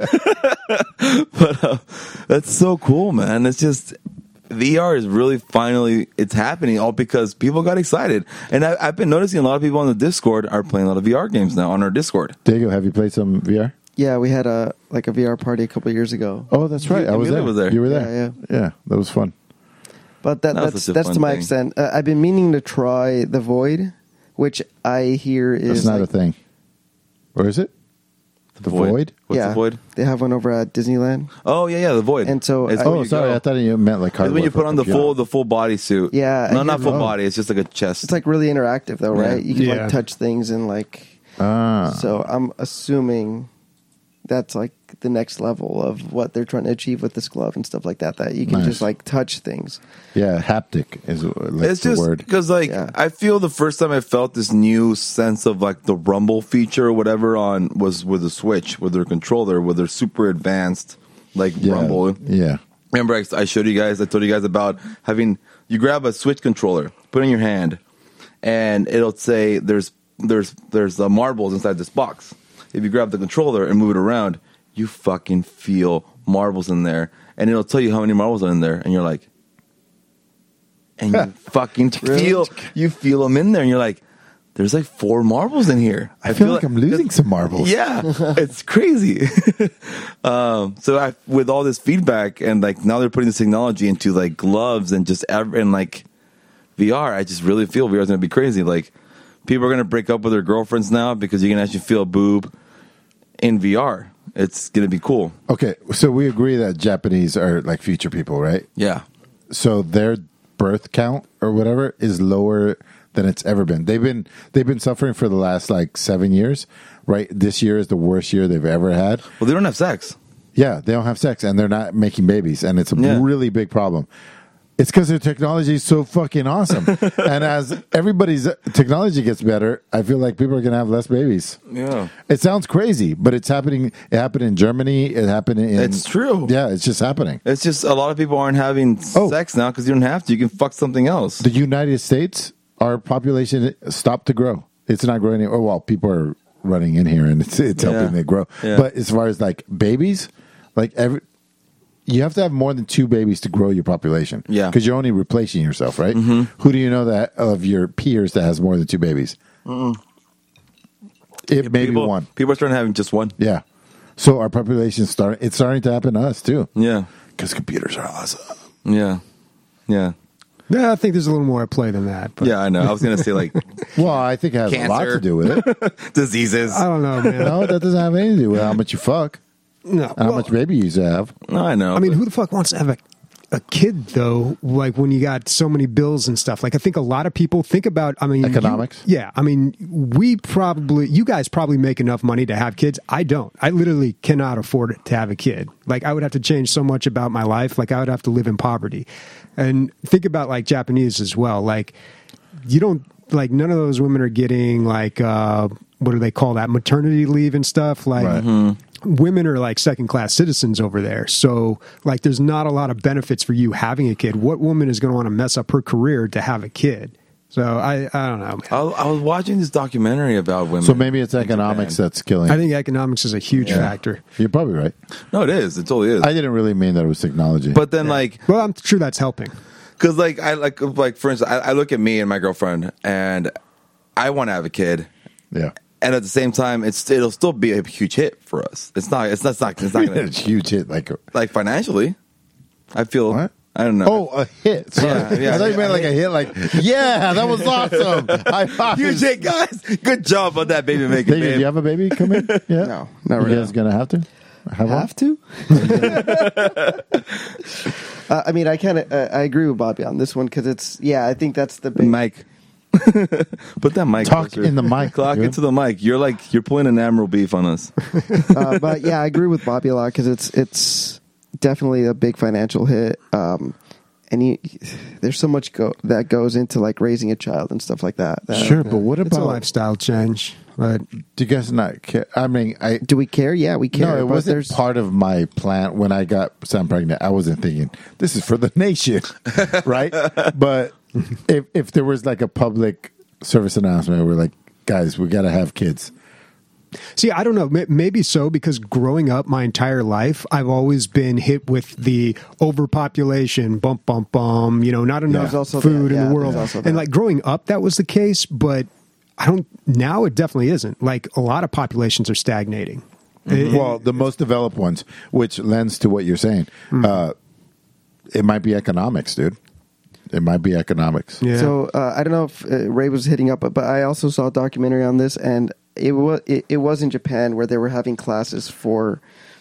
But uh, that's so cool, man. It's just V R is really finally it's happening all because people got excited. And I, I've been noticing a lot of people on the Discord are playing a lot of V R games now on our Discord.
Diego, have you played some V R?
Yeah, we had a like a V R party a couple of years ago.
Oh, that's right. I was
Emilio
there.
was there.
You were there.
Yeah,
yeah. that was fun.
But that,
That was
that's
such a
that's
fun
to my
thing.
extent. Uh, I've been meaning to try the Void, which I hear is
That's not
like,
a thing. Or is it? The Void?
What's
yeah,
the Void?
They have one over at Disneyland.
Oh yeah, yeah, the Void.
And so
It's
I-
when
Oh,
you
sorry.
go-
I thought you meant like
it's when
hardware
you put
for
on the
computer.
full the full body suit.
Yeah, I
No, not
hear-
full
oh.
body. It's just like a chest.
It's like really interactive though,
Yeah.
right? You can
Yeah.
like touch things and like.
Ah.
So I'm assuming that's like the next level of what they're trying to achieve with this glove and stuff like that. That you can
Nice.
just like touch things.
Yeah, haptic is like
It's
the
just
word.
because, like,
Yeah.
I feel the first time I felt this new sense of like the rumble feature or whatever on was with the Switch, with their controller, with their super advanced like
Yeah.
rumble.
Yeah.
Remember, I, I showed you guys, I told you guys about having you grab a Switch controller, put it in your hand, and it'll say there's there's there's uh, marbles inside this box. If you grab the controller and move it around, you fucking feel marbles in there, and it'll tell you how many marbles are in there, and you're like, and you fucking feel you feel them in there, and you're like, there's like four marbles in here.
I feel like I'm losing some marbles.
Yeah, it's crazy. um, so I, with all this feedback and like now they're putting this technology into like gloves and just ev- and like V R, I just really feel V R is going to be crazy. Like people are going to break up with their girlfriends now because you can actually feel a boob in V R. It's going to be cool.
Okay, so we agree that Japanese are like future people, right?
Yeah.
So their birth count or whatever is lower than it's ever been. They've been they've been suffering for the last like seven years, right? This year is the worst year they've ever had.
Well, they don't have sex.
Yeah, they don't have sex and they're not making babies, and it's a
Yeah.
really big problem. It's because their technology is so fucking awesome. And as everybody's technology gets better, I feel like people are going to have less babies.
Yeah.
It sounds crazy, but it's happening. It happened in Germany. It happened in.
It's true.
Yeah, it's just happening.
It's just a lot of people aren't having
Oh.
sex now because you don't have to. You can fuck something else.
The United States, our population stopped to grow. It's not growing anymore. Well, people are running in here and it's, it's
Yeah.
helping it grow.
Yeah.
But as far as like babies, like every, you have to have more than two babies to grow your population.
Yeah.
Because you're only replacing yourself, right?
Mm-hmm.
Who do you know that of your peers that has more than two babies? It may be
people,
one.
People are starting having just one.
Yeah. So our population start. It's starting to happen to us too.
Yeah.
Because computers are awesome.
Yeah. Yeah.
Yeah, I think there's a little more at play than that. But
Yeah, I know. I was going to say like
Well, I think it has a lot
Cancer.
to do with it.
diseases.
I don't know, man.
No, that doesn't have anything to do with how much you fuck
No,
and how
well,
much baby you have.
No, I know.
I mean,
but-
who the fuck wants to have a, a kid though? Like when you got so many bills and stuff. Like I think a lot of people think about. I mean, you-
Economics?
yeah, I mean, we probably, you guys probably make enough money to have kids. I don't. I literally cannot afford to have a kid. Like I would have to change so much about my life. Like I would have to live in poverty. And think about like Japanese as well. Like you don't like none of those women are getting like uh, what do they call that maternity leave and stuff. Like.
Right.
Women are like second class citizens over there. So like there's not a lot of benefits for you having a kid. What woman is going to want to mess up her career to have a kid? So I, I don't know. Man.
I, I was watching this documentary about women.
So maybe it's
in
economics
Japan.
that's killing.
I think economics is a huge
Yeah.
factor.
You're probably right.
No, it is. It totally is.
I didn't really mean that it was technology.
but then, like,
Well, I'm sure that's helping.
because, like, I like, like for instance, I, I look at me and my girlfriend, and I want to have a kid,
yeah,
and at the same time, it's it'll still be a huge hit for us. It's not. It's not. It's not. It's not gonna,
it's a huge hit. Like
like financially. I feel.
What?
I don't know.
oh, a hit. Sorry.
Yeah, yeah,
I thought you
yeah.
meant like a hit. Like yeah, that was awesome. I
huge hit, guys! Good job on that baby making.
Did
babe.
you have a baby come in? Yeah.
No, not
You
really.
guys gonna have to? Have,
have to. uh, I mean, I kind of uh, I agree with Bobby on this one because it's yeah. I think that's the big
Mike. Put that mic
Talk
closer.
in the mic.
Clock
dude.
into the mic. You're like you're pulling an Admiral beef on us.
uh, but yeah, I agree with Bobby a lot because it's it's definitely a big financial hit. Um, and you, there's so much go, that goes into like raising a child and stuff like that. that
Sure, but what
It's a
about?
lifestyle change. But
Do you guys not care? I mean, I
Do we care? Yeah, we care.
no, it
but
wasn't
there's-
part of my plan when I got Sam pregnant. I wasn't thinking this is for the nation, right? But if if there was like a public service announcement, we're like, guys, we got to have kids.
see, I don't know. May- Maybe so because growing up my entire life, I've always been hit with the overpopulation, bump, bump, bum. You know, not enough
There's also
food
that,
in
yeah,
the world.
there's also
And
that.
like growing up, that was the case. But I don't. Now it definitely isn't. Like a lot of populations are stagnating. It-
Well, the most developed ones, which lends to what you're saying,
Hmm.
uh, it might be economics, dude. It might be economics.
yeah.
So uh, I don't know if uh, Ray was hitting up, but, but I also saw a documentary on this, and it was it, it was in Japan where they were having classes for.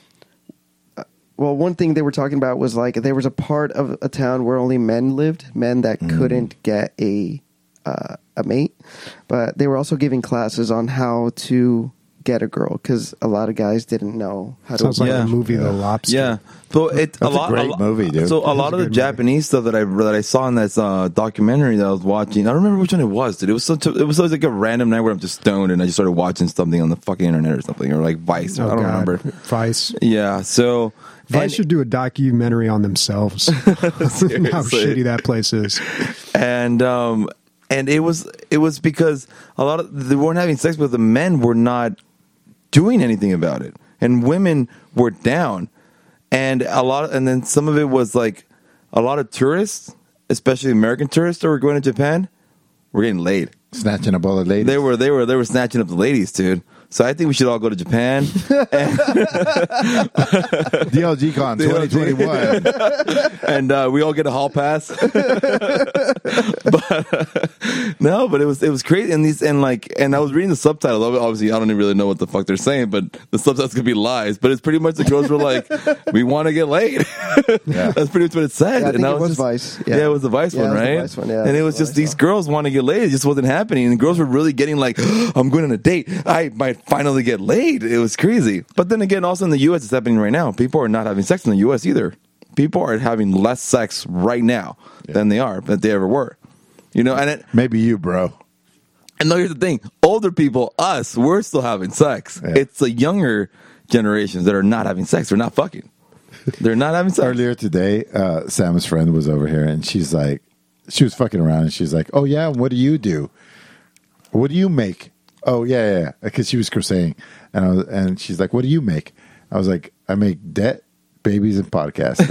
Uh, well, one thing they were talking about was like there was a part of a town where only men lived, men that couldn't get a uh, a mate, but they were also giving classes on how to get a girl because a lot of guys didn't know how to.
Sounds like
Yeah.
the movie The Lobster.
Yeah, so it
That's
a
a
lot.
great
lo-
movie, dude.
So a lot
a
of the
good movie.
Japanese stuff that I that I saw in that uh, documentary that I was watching, I don't remember which one it was. Dude, it was such a, it was always like a random night where I'm just stoned and I just started watching something on the fucking internet or something, or like Vice.
Oh,
I don't
God.
remember.
Vice.
Yeah, so
Vice
and-
should do a documentary on themselves. How
Seriously.
shitty that place is.
and um and it was it was because a lot of they weren't having sex, but the men were not doing anything about it, and women were down, and a lot of, and then some of it was like a lot of tourists, especially American tourists that were going to Japan, were getting laid.
Snatching up all the ladies.
They were they were they were snatching up the ladies, dude. So I think we should all go to Japan.
D L G Con twenty twenty-one.
and uh, we all get a hall pass. but, no, but it was it was crazy, and these and like and I was reading the subtitle. Obviously, I don't even really know what the fuck they're saying, but the subtitles could be lies. But it's pretty much the girls were like, "We want to get laid."
Yeah.
That's pretty much what it said.
Yeah, I think
and I
it was
just-
Vice.
Yeah.
Yeah.
it was the Vice
Yeah,
one,
it was the
right?
Vice one, yeah,
and it
that's
was
what
just
I
these
saw.
girls want to get laid. It just wasn't happening, and the girls were really getting like, "I'm going on a date. I might finally get laid." It was crazy. But then again, also in the U S, it's happening right now. People are not having sex in the U S either. People are having less sex right now
Yeah.
than they are, than they ever were. You know, and it,
Maybe you, bro.
and no, here's the thing: older people, us, we're still having sex.
Yeah.
It's the younger generations that are not having sex. They're not fucking. They're not having sex.
Earlier today, uh, Sam's friend was over here, and she's like, she was fucking around, and she's like, "Oh yeah, what do you do? What do you make?" Oh yeah, yeah, yeah. Because she was crocheting, and I was, and she's like, "What do you make?" I was like, "I make debt, babies, and podcasts."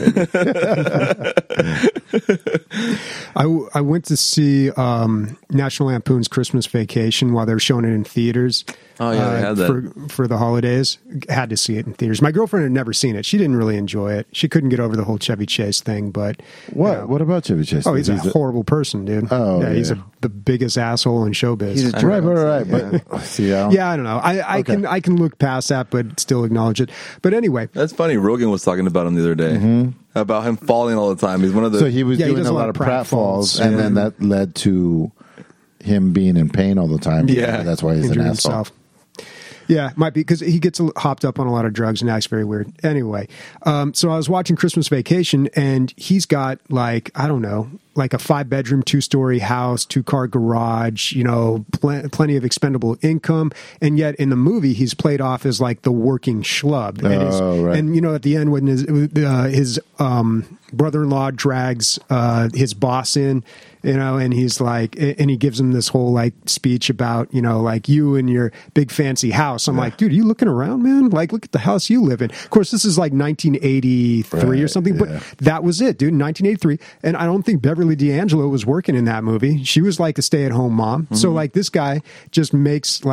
Baby.
I, w- I went to see um, National Lampoon's Christmas Vacation while they were showing it in theaters.
Oh, yeah, they had that.
for for the holidays. Had to see it in theaters. My girlfriend had never seen it. She didn't really enjoy it. She couldn't get over the whole Chevy Chase thing. But
What?
you know.
What about Chevy Chase?
Oh, he's, a horrible person, dude.
Oh,
yeah, he's
yeah.
a, the biggest asshole in showbiz.
He's a
right, right, right.
Yeah.
But see, I don't,
yeah, I don't know. I, I
Okay.
can I can look past that, but still acknowledge it. But anyway,
That's funny. Rogan was talking about him the other day about him falling all the time. He's one of the.
So he was
Yeah, he
doing
does
a lot of pratfalls, and
yeah.
then that led to him being in pain all the time.
Yeah.
That's why he's an
injured
asshole.
himself. Yeah, might be because he gets hopped up on a lot of drugs and acts very weird. Anyway, um, so I was watching Christmas Vacation, and he's got like I don't know, like a five bedroom, two story house, two car garage. You know, pl- plenty of expendable income, and yet in the movie he's played off as like the working schlub. And, his,
Oh, right.
and you know, at the end when his uh, his um, brother in law drags uh, his boss in. You know, and he's like, and he gives him this whole like speech about, you know, like you and your big fancy house. I'm like, dude, are you looking around, man? Like, look at the house you live in. Of course, this is like nineteen eighty-three or
Right,
something,
yeah.
but that was it, dude, nineteen eighty-three. And I don't think Beverly D'Angelo was working in that movie. She was like a stay at home mom. So, like, this guy just makes like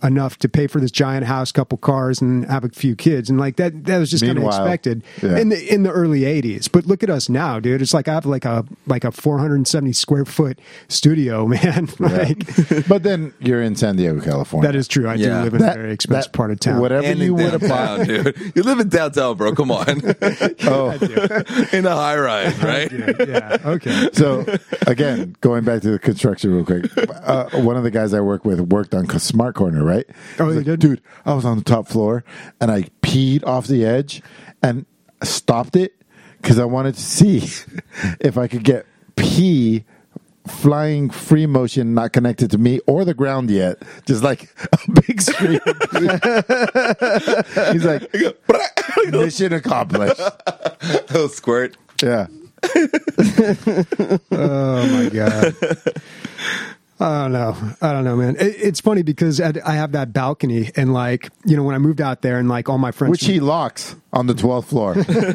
enough to pay for this giant house, couple cars, and have a few kids, and like that that was just kind of
Meanwhile,
expected
yeah.
in the in the early eighties. But look at us now, dude. It's like I have like a like a four hundred seventy square foot studio, man. like
But then you're in San Diego, California.
that is true. I
Yeah.
do live in
That-
a very expensive
that-
part of town.
Whatever
And
you
in
would have bought.
downtown, dude. You live in downtown, bro. Come on.
Oh,
In a high rise, right?
yeah. Okay.
so again, going back to the construction real quick. Uh, one of the guys I work with worked on Smart Corner, right?
Oh,
He's
he
like,
did?
Dude, I was on the top floor and I peed off the edge and stopped it because I wanted to see if I could get pee flying free motion, not connected to me or the ground yet, just like a big stream of pee. He's like, mission accomplished.
Little squirt.
Yeah.
Oh my god. I don't know. I don't know, man. It, it's funny because I, I have that balcony, and like you know, when I moved out there, and like all my friends,
Which he locks on the twelfth floor.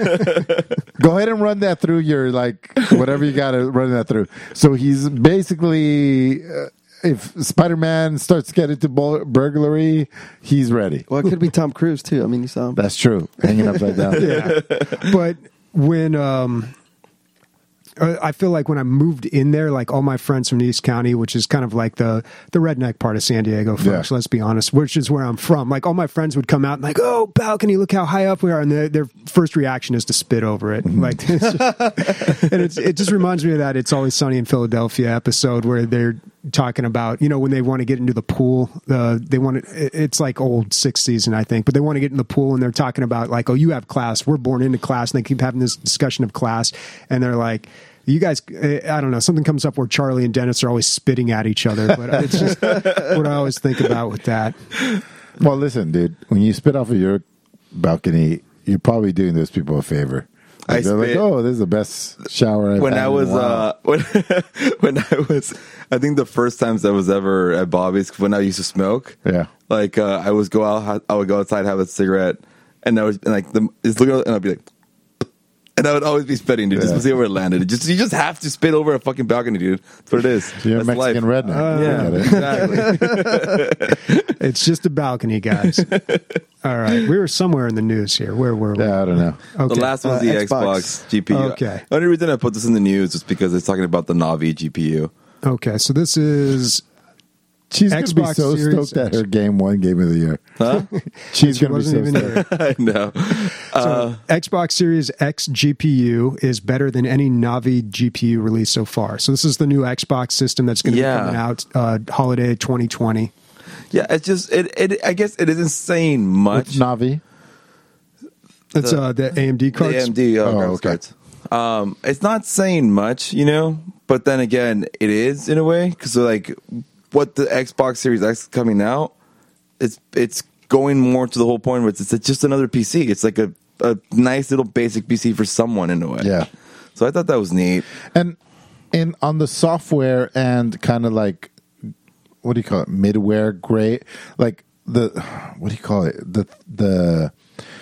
Go ahead and run that through your, like, whatever you got to run that through. So he's basically, uh, if Spider-Man starts to get into bul- burglary, he's ready.
Well, it could be Tom Cruise too. I mean, you saw him.
That's true. Hanging upside down.
yeah. But when um, uh, I feel like when I moved in there, like all my friends from the East County, which is kind of like the the redneck part of San Diego, folks.
Yeah.
Let's be honest, which is where I'm from. Like all my friends would come out and like, oh, balcony, look how high up we are, and their, their first reaction is to spit over it.
Mm-hmm.
Like, it's just, and it's, it just reminds me of that "It's Always Sunny in Philadelphia" episode where they're talking about, you know, when they want to get into the pool, uh, they want to, it's like old sixth season, I think, but they want to get in the pool and they're talking about like, oh, you have class, we're born into class, and they keep having this discussion of class, and they're like, you guys, I don't know, something comes up where Charlie and Dennis are always spitting at each other, but it's just what I always think about with that.
Well, listen, dude, when you spit off of your balcony, you're probably doing those people a favor. Like,
I
they're like,
spit-
oh, this is the best shower I've
when
had
I
in a
was
while.
uh when when I was I think the first times I was ever at Bobby's when I used to smoke.
Yeah.
Like uh, I was go out I would go outside, have a cigarette, and I was and like the it's looking and I'd be like, and I would always be spitting, dude, just
Yeah.
to see where it landed. It just you just have to spit over a fucking balcony, dude. That's what it is.
You're a
That's
Mexican
life.
redneck.
Yeah,
I get it.
exactly.
It's just a balcony, guys. All right. We were somewhere in the news here. Where were we?
Yeah, I don't know.
Okay.
The last one's
Uh,
the
Xbox.
Xbox, G P U.
Okay.
The only reason I put this in the news is because it's talking about the Navi G P U.
Okay. So this is
She's going to be
Xbox
so
Series
stoked at
X.
her game one game of the year.
Huh?
She's
She
going to be
wasn't
so
even
stoked.
here.
I know.
So Xbox Series X G P U is better than any Navi G P U released so far. So this is the new Xbox system that's going to
Yeah.
be coming out uh, holiday twenty twenty.
Yeah, it's just it, it. I guess it isn't saying
What's
much.
Navi?
It's
The-
uh, the A M D cards.
The A M D uh,
Oh,
graphics
okay.
cards. Um, it's not saying much, you know, but then again, it is in a way because like what the Xbox Series X coming out, it's it's going more to the whole point where it's, it's just another P C. It's like a, a nice little basic P C for someone in a way.
Yeah.
So I thought that was neat.
And in on the software and kind of like, what do you call it? Midware, gray, like the what do you call it? The the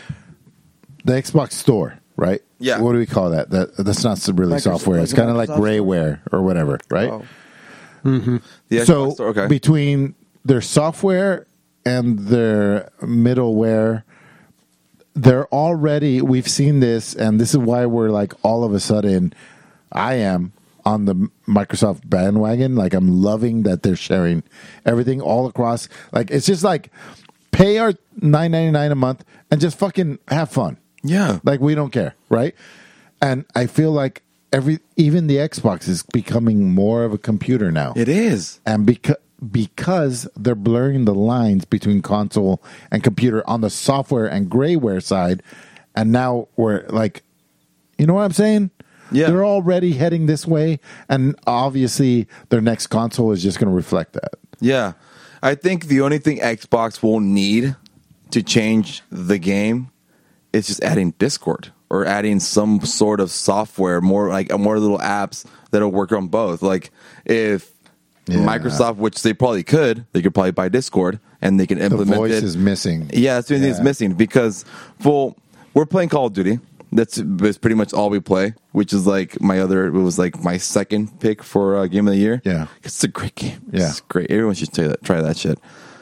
the Xbox Store, right?
Yeah.
What do we call that? That that's not really
Microsoft-
software. It's
like a
kind of like
Microsoft Store?
grayware or whatever, right?
Oh.
The Xbox
So
Store, okay.
between their software and their middleware, they're already, we've seen this, and this is why we're like all of a sudden, I am on the Microsoft bandwagon. Like, I'm loving that they're sharing everything all across. Like, it's just like pay our nine ninety-nine a month and just fucking have fun.
Yeah.
Like, we don't care, right? And I feel like every, even the Xbox is becoming more of a computer now.
It is.
And because because they're blurring the lines between console and computer on the software and grayware side, and now we're like, you know what I'm saying?
Yeah.
They're already heading this way, and obviously their next console is just going to reflect that.
Yeah. I think the only thing Xbox will need to change the game is just adding Discord or adding some sort of software, more like more little apps that'll work on both. Like if
Yeah.
Microsoft, which they probably could, they could probably buy Discord and they can
The
implement
voice
it.
is missing.
Yeah, that's the only thing that's
Yeah.
missing because, well, we're playing Call of Duty. That's, that's pretty much all we play, which is like my other, it was like my second pick for uh, Game of the Year.
Yeah.
It's a great game.
Yeah.
It's great. Everyone should try that, try that shit.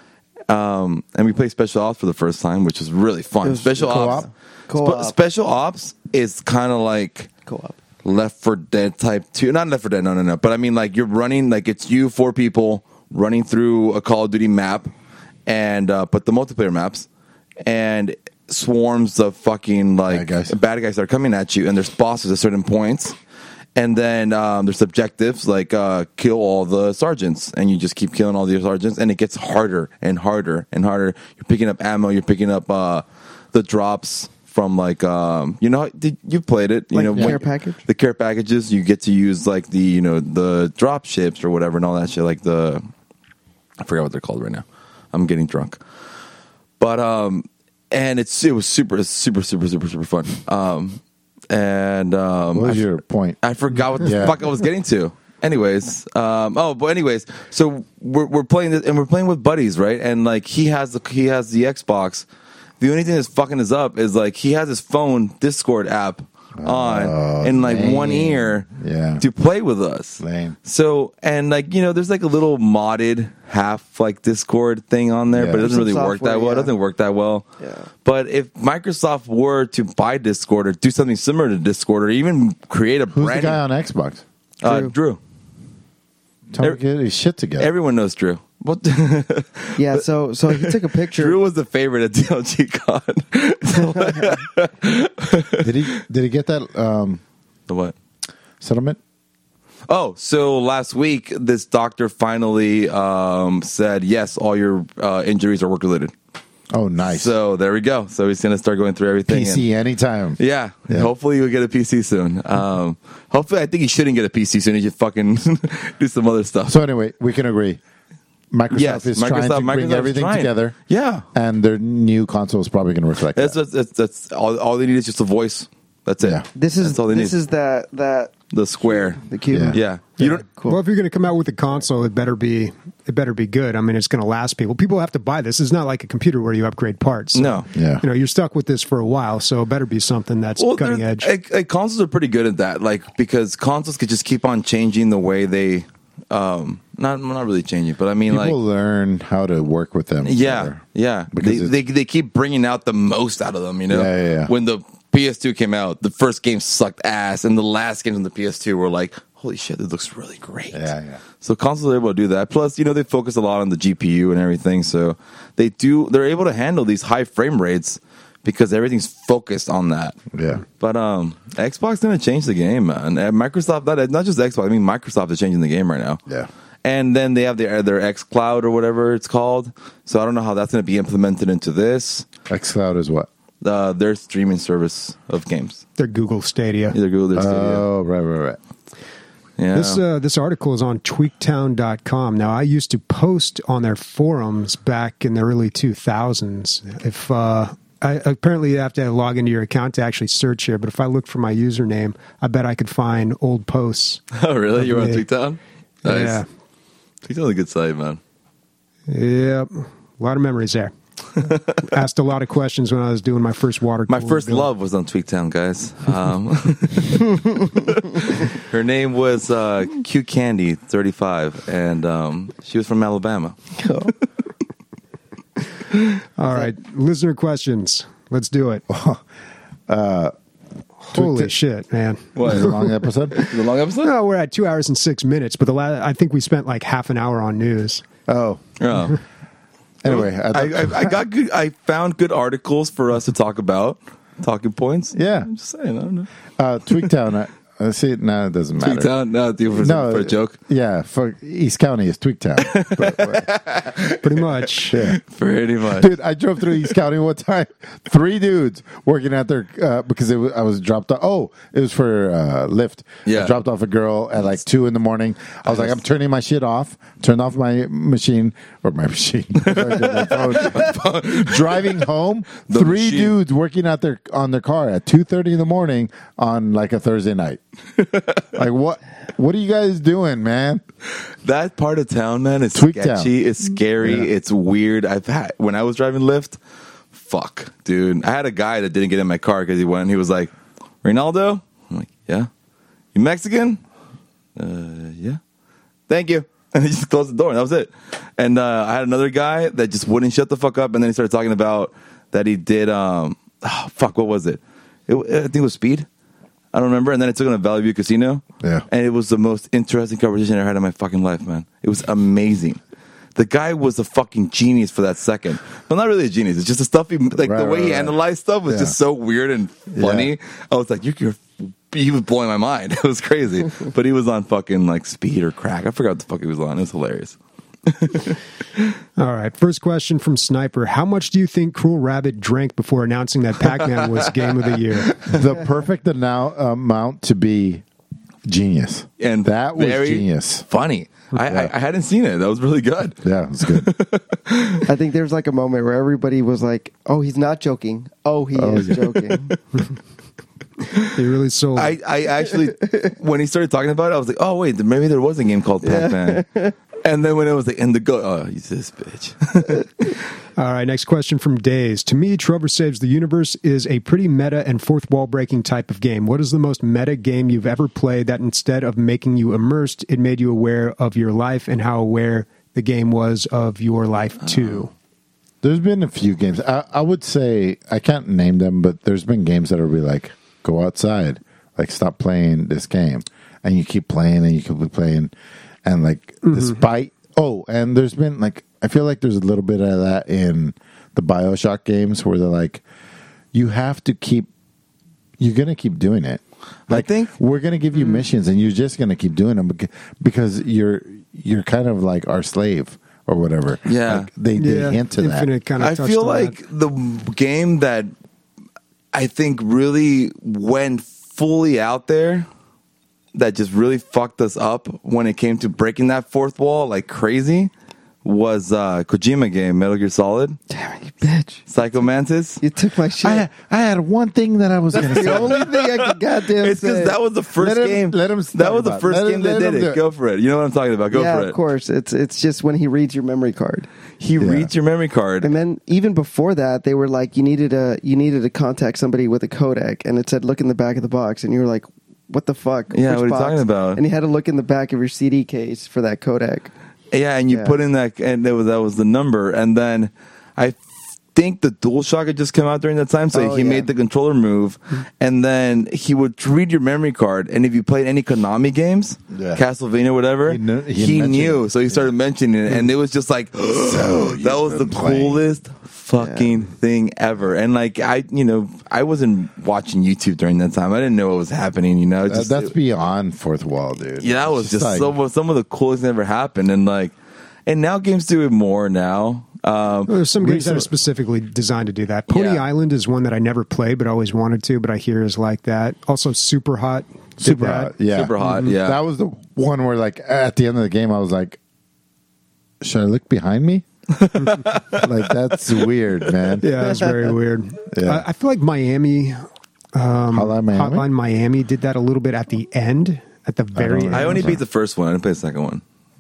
Um, and we played Special Ops for the first time, which was really fun.
was
Special
co-op?
Ops,
Co-op.
Spe- Special Ops is kind of like
Co-op.
Left four Dead type two. Not Left four Dead, no, no, no. But I mean, like you're running, like it's you four people running through a Call of Duty map, and uh, but the multiplayer maps, and swarms of fucking like
Bad guys.
bad guys that are coming at you, and there's bosses at certain points. And then um, there's objectives like uh, kill all the sergeants, and you just keep killing all the sergeants, and it gets harder and harder and harder. You're picking up ammo, you're picking up uh, the drops from like um, you know did, you played it, you
Like
know
the care
when-
package?
the care packages. You get to use like the you know the drop ships or whatever and all that shit. Like the I forgot what they're called right now. I'm getting drunk, but um, and it's it was super super super super super fun. Um, and um,
What was
I-
your point?
I forgot what the
Yeah.
fuck I was getting to. Anyways, um, oh, but anyways, so we're we're playing this, and we're playing with buddies, right? And like he has the he has the Xbox. The only thing that's fucking us up is like he has his phone Discord app on
Oh,
in like
lame.
one ear
Yeah.
to play with us.
Lame.
So and like you know, there's like a little modded half like Discord thing on there,
Yeah.
but it doesn't
Some
really work that
software,
well. It
yeah.
doesn't work that well.
Yeah.
But if Microsoft were to buy Discord or do something similar to Discord or even create a
Who's the
brand
guy on Xbox?
uh,
Drew.
Drew.
Tell me
Every-
to get his shit together.
Everyone knows Drew. What?
Yeah, so so he took a picture.
Drew was the favorite at D L G Con.
did he did he get that um,
The what?
settlement?
Oh, so last week this doctor finally um, said yes, all your uh, injuries are work related.
Oh, nice.
So there we go. So he's gonna start going through everything.
P C
and-
anytime.
yeah,
Yeah.
hopefully you'll get a P C soon. Um, hopefully, I think he shouldn't get a P C soon. He should fucking do some other stuff.
So anyway, we can agree. Microsoft
yes,
is trying to bring
Microsoft's
everything
trying.
together.
Yeah,
And their new console is probably going to reflect
that's
that.
that's, that's, that's all. All they need is just a voice. That's it.
Yeah.
This is
that's all they
this
need.
is that that
the square.
the cube.
Yeah.
Yeah, you don't.
Cool.
Well, if you're going to come out with a console, it better be it better be good. I mean, it's going to last people. People have to buy this. It's not like a computer where you upgrade parts.
No.
Yeah.
You know, you're stuck with this for a while, so it better be something that's cutting
they're-
edge.
Like, like, consoles are pretty good at that, like because consoles could just keep on changing the way they, um, not not really changing, but I mean
People
like,
learn how to work with them.
yeah,
better.
yeah,
Because
they,
it's-
they they keep bringing out the most out of them, you know.
Yeah, yeah, yeah.
When the P S two came out, the first game sucked ass, and the last games on the P S two were like, holy shit, it looks really great.
Yeah, yeah.
So consoles are able to do that. Plus, you know, they focus a lot on the G P U and everything, so they do. They're able to handle these high frame rates because everything's focused on that.
Yeah.
But um, Xbox gonna change the game, man. And Microsoft, not, not just Xbox. I mean, Microsoft is changing the game right now.
Yeah.
And then they have their their X Cloud or whatever it's called. So I don't know how that's gonna be implemented into this.
xCloud is what?
Uh, their streaming service of games,
They're Google Stadia.
either Google their Stadia.
Oh, right, right, right.
Yeah.
This uh, this article is on tweaktown dot com. Now, I used to post on their forums back in the early two thousands. If uh, I, apparently you have to log into your account to actually search here, but if I look for my username, I bet I could find old posts.
oh, really? You're on
Yeah.
TweetTown? Nice.
Yeah,
TweetTown's a good site, man.
yep, a lot of memories there. Asked a lot of questions when I was doing my first water.
My
cooler
first
build.
love was on TweetTown, guys. Um, her name was uh, Cute Candy thirty-five, and um, she was from Alabama.
All right, listener questions. Let's do it. uh, Holy
Tweaked-
shit, man!
What?
Is it a long episode?
Is it a long episode?
No, we're at two hours and six minutes, but the la- I think we spent like half an hour on news.
Oh.
Oh.
Anyway, I,
I, I, I got good. I found good articles for us to talk about, talking points.
Yeah.
I'm just saying. I don't know.
uh, Tweaktown. I, I see it now. It doesn't matter.
TweetTown. No, do for,
No,
for a joke.
Yeah, for East County is Tweaktown. But- but-
Pretty much.
yeah.
Pretty much.
Dude, I drove through East County one time. Three dudes working at their uh, because it was, I was dropped off. Oh, it was for uh, Lyft.
Yeah.
I dropped off a girl at like two in the morning. I was like, I'm turning my shit off. Turned off my machine or my machine. my phone. Driving home,
The
three
machine.
dudes working out their on their car at two thirty in the morning on like a Thursday night. Like what? What are you guys doing, man?
That part of town, man, is
Tweaktown.
sketchy. It's scary.
Yeah.
It's weird. I've had when I was driving Lyft. Fuck, dude. I had a guy that didn't get in my car because he went. He was like, "Ronaldo." I'm like, "Yeah." You Mexican? Uh, yeah. Thank you. And he just closed the door, and that was it. And uh, I had another guy that just wouldn't shut the fuck up, and then he started talking about that he did, um, oh, fuck, what was it? it? I think it was Speed. I don't remember. And then I took him to Valley View Casino.
Yeah.
And it was the most interesting conversation I ever had in my fucking life, man. It was amazing. The guy was a fucking genius for that second. Well, not really a genius. It's just the stuff he, like
right,
the way
right,
he
right.
analyzed stuff was
Yeah.
just so weird and funny.
Yeah.
I was like, you're, you're, he was blowing my mind. It was crazy. But he was on fucking like Speed or Crack. I forgot what the fuck he was on. It was hilarious.
All right. First question from Sniper. How much do you think Cruel Rabbit drank before announcing that Pac-Man was game of the year?
The perfect now amount to be genius.
And
that was
very
genius.
Funny. I, I, I hadn't seen it. That was really good.
Yeah, it was good.
I think there was like a moment where everybody was like, "Oh, he's not joking. Oh, he
Oh,
is
yeah.
joking."
He really sold.
I, I actually, when he started talking about it, I was like, oh, wait, maybe there was a game called Pac-Man. And then when it was like, in the go, oh, he's this bitch.
All right, next question from Days. To me, Trover Saves the Universe is a pretty meta and fourth wall breaking type of game. What is the most meta game you've ever played that instead of making you immersed, it made you aware of your life and how aware the game was of your life too?
There's been a few games. I, I would say, I can't name them, but there's been games that are really like, go outside, like stop playing this game. And you keep playing and you keep playing. And like,
Mm-hmm.
despite, oh, and there's been like, I feel like there's a little bit of that in the BioShock games where they're like, you have to keep, you're going to keep doing it. Like,
I think
we're going to give you missions and you're just going to keep doing them beca- because you're, you're kind of like our slave or whatever.
Yeah.
Like, they, they
Yeah,
hint to that.
Infinite kind of
I
touched
feel
on
like
that.
the game that I think really went fully out there that just really fucked us up when it came to breaking that fourth wall like crazy was uh Kojima game, Metal Gear Solid,
Damn it, you bitch!
Psycho Mantis.
You took my shit.
I, I had one thing that I was going to
the
say.
only thing I could goddamn
It's
say.
because that was the first
Let him-
game.
let him
that
talk
was the
about it.
first
Let him-
game that
let
did
him do
it.
it.
Go for it. You know what I'm talking about. Go
yeah,
for it.
of course. It's it's just when he reads your memory card,
He
Yeah.
reads your memory card.
and then even before that, they were like, you needed a you needed to contact somebody with a codec, and it said look in the back of the box, and you were like, what the fuck?
Yeah,
Which
what are you
box?
talking about?
And you had to look in the back of your C D case for that codec.
Yeah, and you
Yeah.
put in that, and that was, that was the number. And then I think the DualShock had just come out during that time, so
Oh,
he
yeah.
made the controller move. And then he would read your memory card, and if you played any Konami games,
Yeah.
Castlevania, whatever,
He knew- he
he,
mentioned
knew.
it.
So he started mentioning it, and it was just like, that was the
been playing.
coolest fucking thing ever. And like, I, you know, I wasn't watching YouTube during that time. I didn't know what was happening, you know. It
Uh,
just-
that's beyond fourth wall, dude.
yeah, that was
It's
just
like-
some, some of the coolest thing that ever happened. And like, and now games do it more now. Um,
There's some games that are
recently-
specifically designed to do that. Pony
Yeah.
Island is one that I never played, but always wanted to, but I hear is like that. Also, Super Hot. did
Super
that.
hot. Yeah.
Super hot, yeah.
That was the one where, like, at the end of the game, I was like, should I look behind me? Like, that's weird, man.
Yeah, that's very weird.
Yeah.
I, I feel like Miami,
Hotline Miami?
Hotline Miami did that a little bit at the end, at the very
don't
end.
I only beat the first one. I didn't play the second one.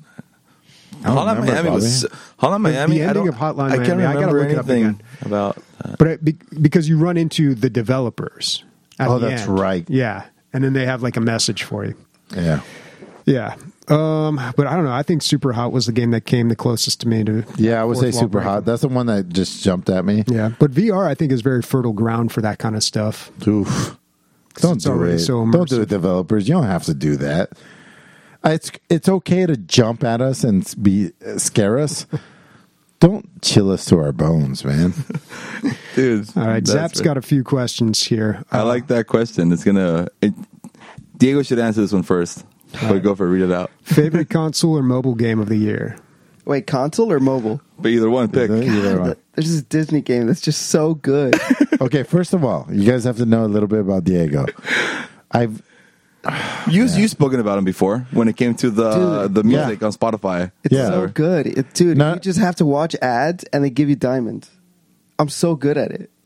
I don't
Hotline
remember,
Miami was
Bobby.
Hotline Miami. I
ending
don't,
of Hotline
I can't
Miami, I gotta
remember
look it up
anything
again.
about. That.
But it, be, because you run into the developers. At
Oh,
the
that's
end.
right.
Yeah, and then they have like a message for you.
Yeah.
Yeah, um, but I don't know. I think Super Hot was the game that came the closest to me to.
Yeah, I would say
fourth wall
super
breaking.
hot. That's the one that just jumped at me.
Yeah, but V R I think is very fertile ground for that kind of stuff.
Oof. Don't
it's
do
already
it.
so
Don't do
immersive.
it, developers. You don't have to do that. Uh, It's it's okay to jump at us and s- be uh, scare us. Don't chill us to our bones, man.
Dude.
All right,
that's
Zap's
right.
got a few questions here.
I
Uh,
like that question. It's gonna. It, Diego should answer this one first. But go for it. Read it out.
favorite console or mobile game of the year.
Wait, console or mobile?
But either one, pick.
Either one.
There's this Disney game that's just so good.
Okay, first of all, you guys have to know a little bit about Diego. I've
You you spoken about him before when it came to the
Dude,
the music
yeah.
on Spotify.
It's
Yeah.
so good, it, dude.
No-
You just have to watch ads, and they give you diamonds. I'm so good at it.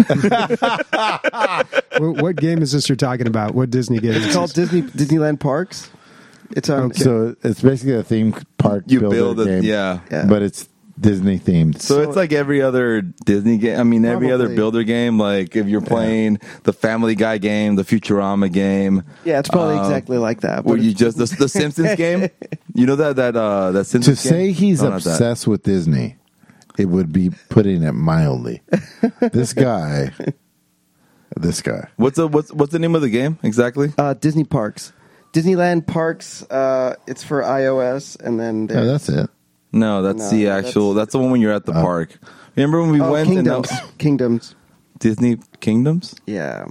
what, what game is this you're talking about? What Disney game?
It's
is
called
this?
Disney Disneyland Parks. It's on.
Okay.
so it's basically a theme park
You
builder
build it,
game.
yeah.
Yeah.
But it's Disney themed.
So, it's like every other Disney game. I mean, every other
Probably.
builder game. Like if you're playing the Family Guy game, the Futurama game.
Yeah, it's probably
um,
exactly like that.
Where
but
you
it's-
just the, the Simpsons game. You know that that uh that
To
Simpsons game?
say he's
No, not that.
obsessed with Disney, it would be putting it mildly. This guy, this guy.
What's the what's what's the name of the game exactly?
uh, Disney Parks, Disneyland Parks. Uh, it's for iOS, and then
Yeah,
there's-
that's it.
No, that's
No,
the actual. That's,
that's-
the one when you're at the
Oh.
park. Remember when we
oh,
went and
Kingdoms.
that,
Kingdoms.
Disney Kingdoms?
Yeah.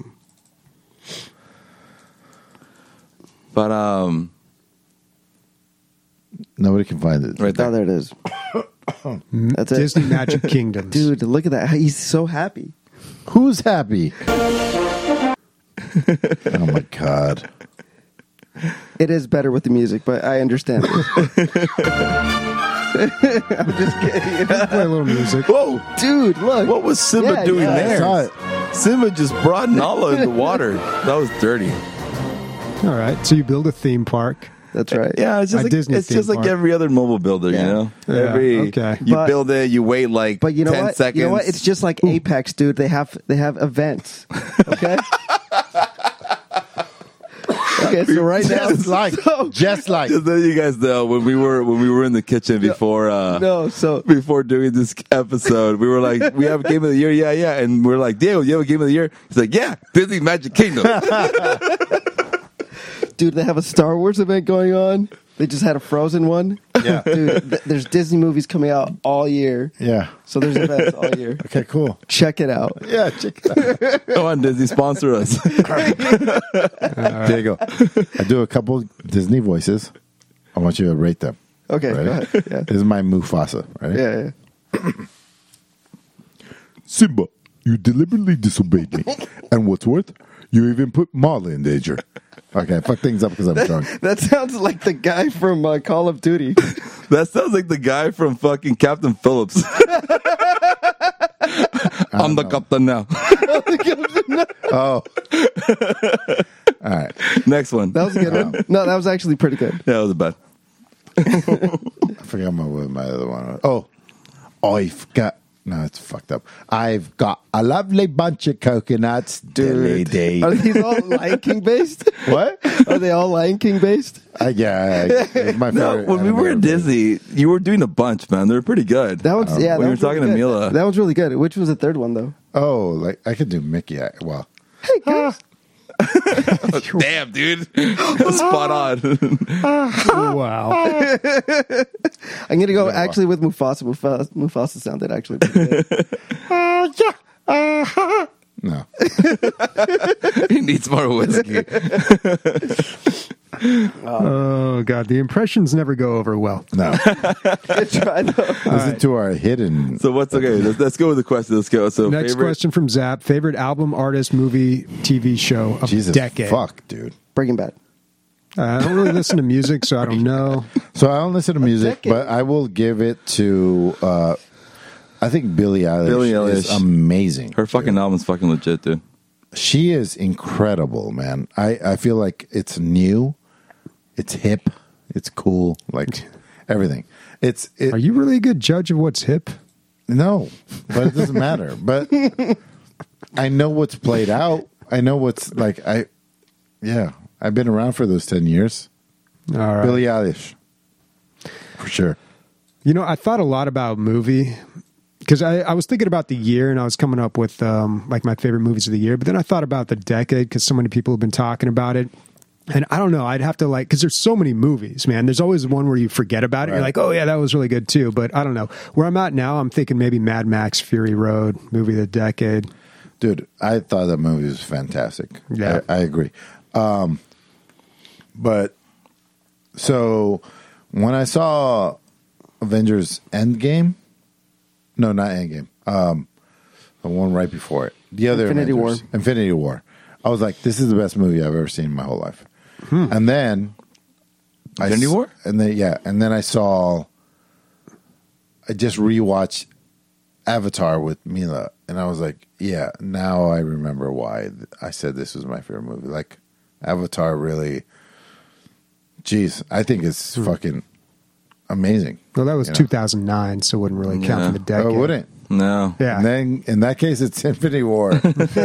But um,
Nobody can find it.
right
Oh,
there.
there it is. That's it.
Disney Magic Kingdoms.
Dude, look at that. He's so happy.
Who's happy? Oh my god.
It is better with the music, but I understand it. I'm just kidding.
Play a little music.
Whoa!
Dude, look.
What was Simba
Yeah,
doing
yeah, I
there?
saw it.
Simba just brought Nala in the water. That was dirty.
All right. So you build a theme park.
That's right.
Yeah, it's just
A
like
Disney
it's just
theme
like
park.
every other mobile builder,
Yeah.
you know.
Yeah,
Every
okay.
you
But-
build it, you wait like
But you know
ten
what?
seconds.
You know what? It's just like Apex, dude. They have they have events. Okay. okay. So right now,
Just like,
so-
just like.
Just let you guys know when we were when we were in the kitchen before uh
no. So
before doing this episode, we were like, we have a game of the year, yeah, yeah, and we're like, Diego, you have a game of the year? He's like, yeah, Disney Magic Kingdom.
dude, they have a Star Wars event going on. They just had a Frozen one.
Yeah.
Dude, th- there's Disney movies coming out all year.
Yeah.
So there's events all year.
Okay, cool.
Check it out.
Yeah, check it out.
Come on, Disney, sponsor us.
There you go. I do a couple Disney voices. I want you to rate them.
Okay,
Ready?
go ahead. Yeah.
This is my Mufasa, right?
Yeah, yeah.
Simba, you deliberately disobeyed me. And what's worth, you even put Marley in danger. Okay, fuck things up because I'm drunk.
That sounds like the guy from uh, Call of Duty.
That sounds like the guy from fucking Captain Phillips. I'm the
know.
captain now.
Oh. All right.
Next one.
That was a good one. No, that was actually pretty good.
Yeah, that was bad.
I forgot my, what my other one was. Oh, I've got. No, it's fucked up. I've got a lovely bunch of coconuts, dilly dee.
Are these all Lion King based?
What?
Are they all Lion King based?
Uh, yeah, I, it's my
No,
favorite.
when we were at
animated
Disney, you were doing a bunch, man. They were pretty good.
That was yeah.
when
that
you were
was
talking
really
to
good.
Mila.
That was really good. Which was the third one though?
Oh, like I could do Mickey. I, well,
Hey guys.
Damn, dude. Spot on.
Wow.
I'm gonna go actually with Mufasa. Mufasa, Mufasa sounded actually pretty good.
no.
He needs more whiskey.
Oh God, the impressions never go over well.
No.
Good try though.
Listen to our hidden.
So what's okay? Let's, let's go with the question. Let's go. So
Next
favorite-
question from Zap: favorite album, artist, movie, T V show of
Jesus
decade.
fuck, dude.
Breaking Bad.
Uh, I don't really listen to music, so I don't know.
So I don't listen to music,
decade.
but I will give it to. Uh, I think Billie Eilish,
Billie
is
Eilish.
amazing.
Her fucking album's fucking legit, dude.
She is incredible, man. I, I feel like it's new, it's hip, it's cool, like everything. It's it,
Are you really a good judge of what's hip?
no, but it doesn't matter. But I know what's played out. I know what's like. I yeah, I've been around for those ten years.
All right.
Billie Eilish, for sure.
You know, I thought a lot about movie because I, I was thinking about the year and I was coming up with um, like my favorite movies of the year. But then I thought about the decade because so many people have been talking about it. And I don't know, I'd have to like, because there's so many movies, man. There's always one where you forget about it. You're
Right.
like, oh, yeah, that was really good too. But I don't know. Where I'm at now, I'm thinking maybe Mad Max Fury Road, movie of the decade.
Dude, I thought that movie was fantastic.
Yeah.
I, I agree. Um, but so when I saw Avengers Endgame, no, not Endgame, um, the one right before it, the other
Infinity
Avengers,
War.
Infinity War. I was like, this is the best movie I've ever seen in my whole life. And then I
Infinity
s-
War?
and then yeah, and then I saw. I just rewatched Avatar with Mila, and I was like, yeah, now I remember why th- I said this was my favorite movie. Like, Avatar really, geez, I think it's fucking amazing.
Well, that was
You know?
two thousand nine, so it wouldn't really count
Yeah.
for the decade.
Oh, it wouldn't.
No.
Yeah.
And then in that case, it's Infinity War.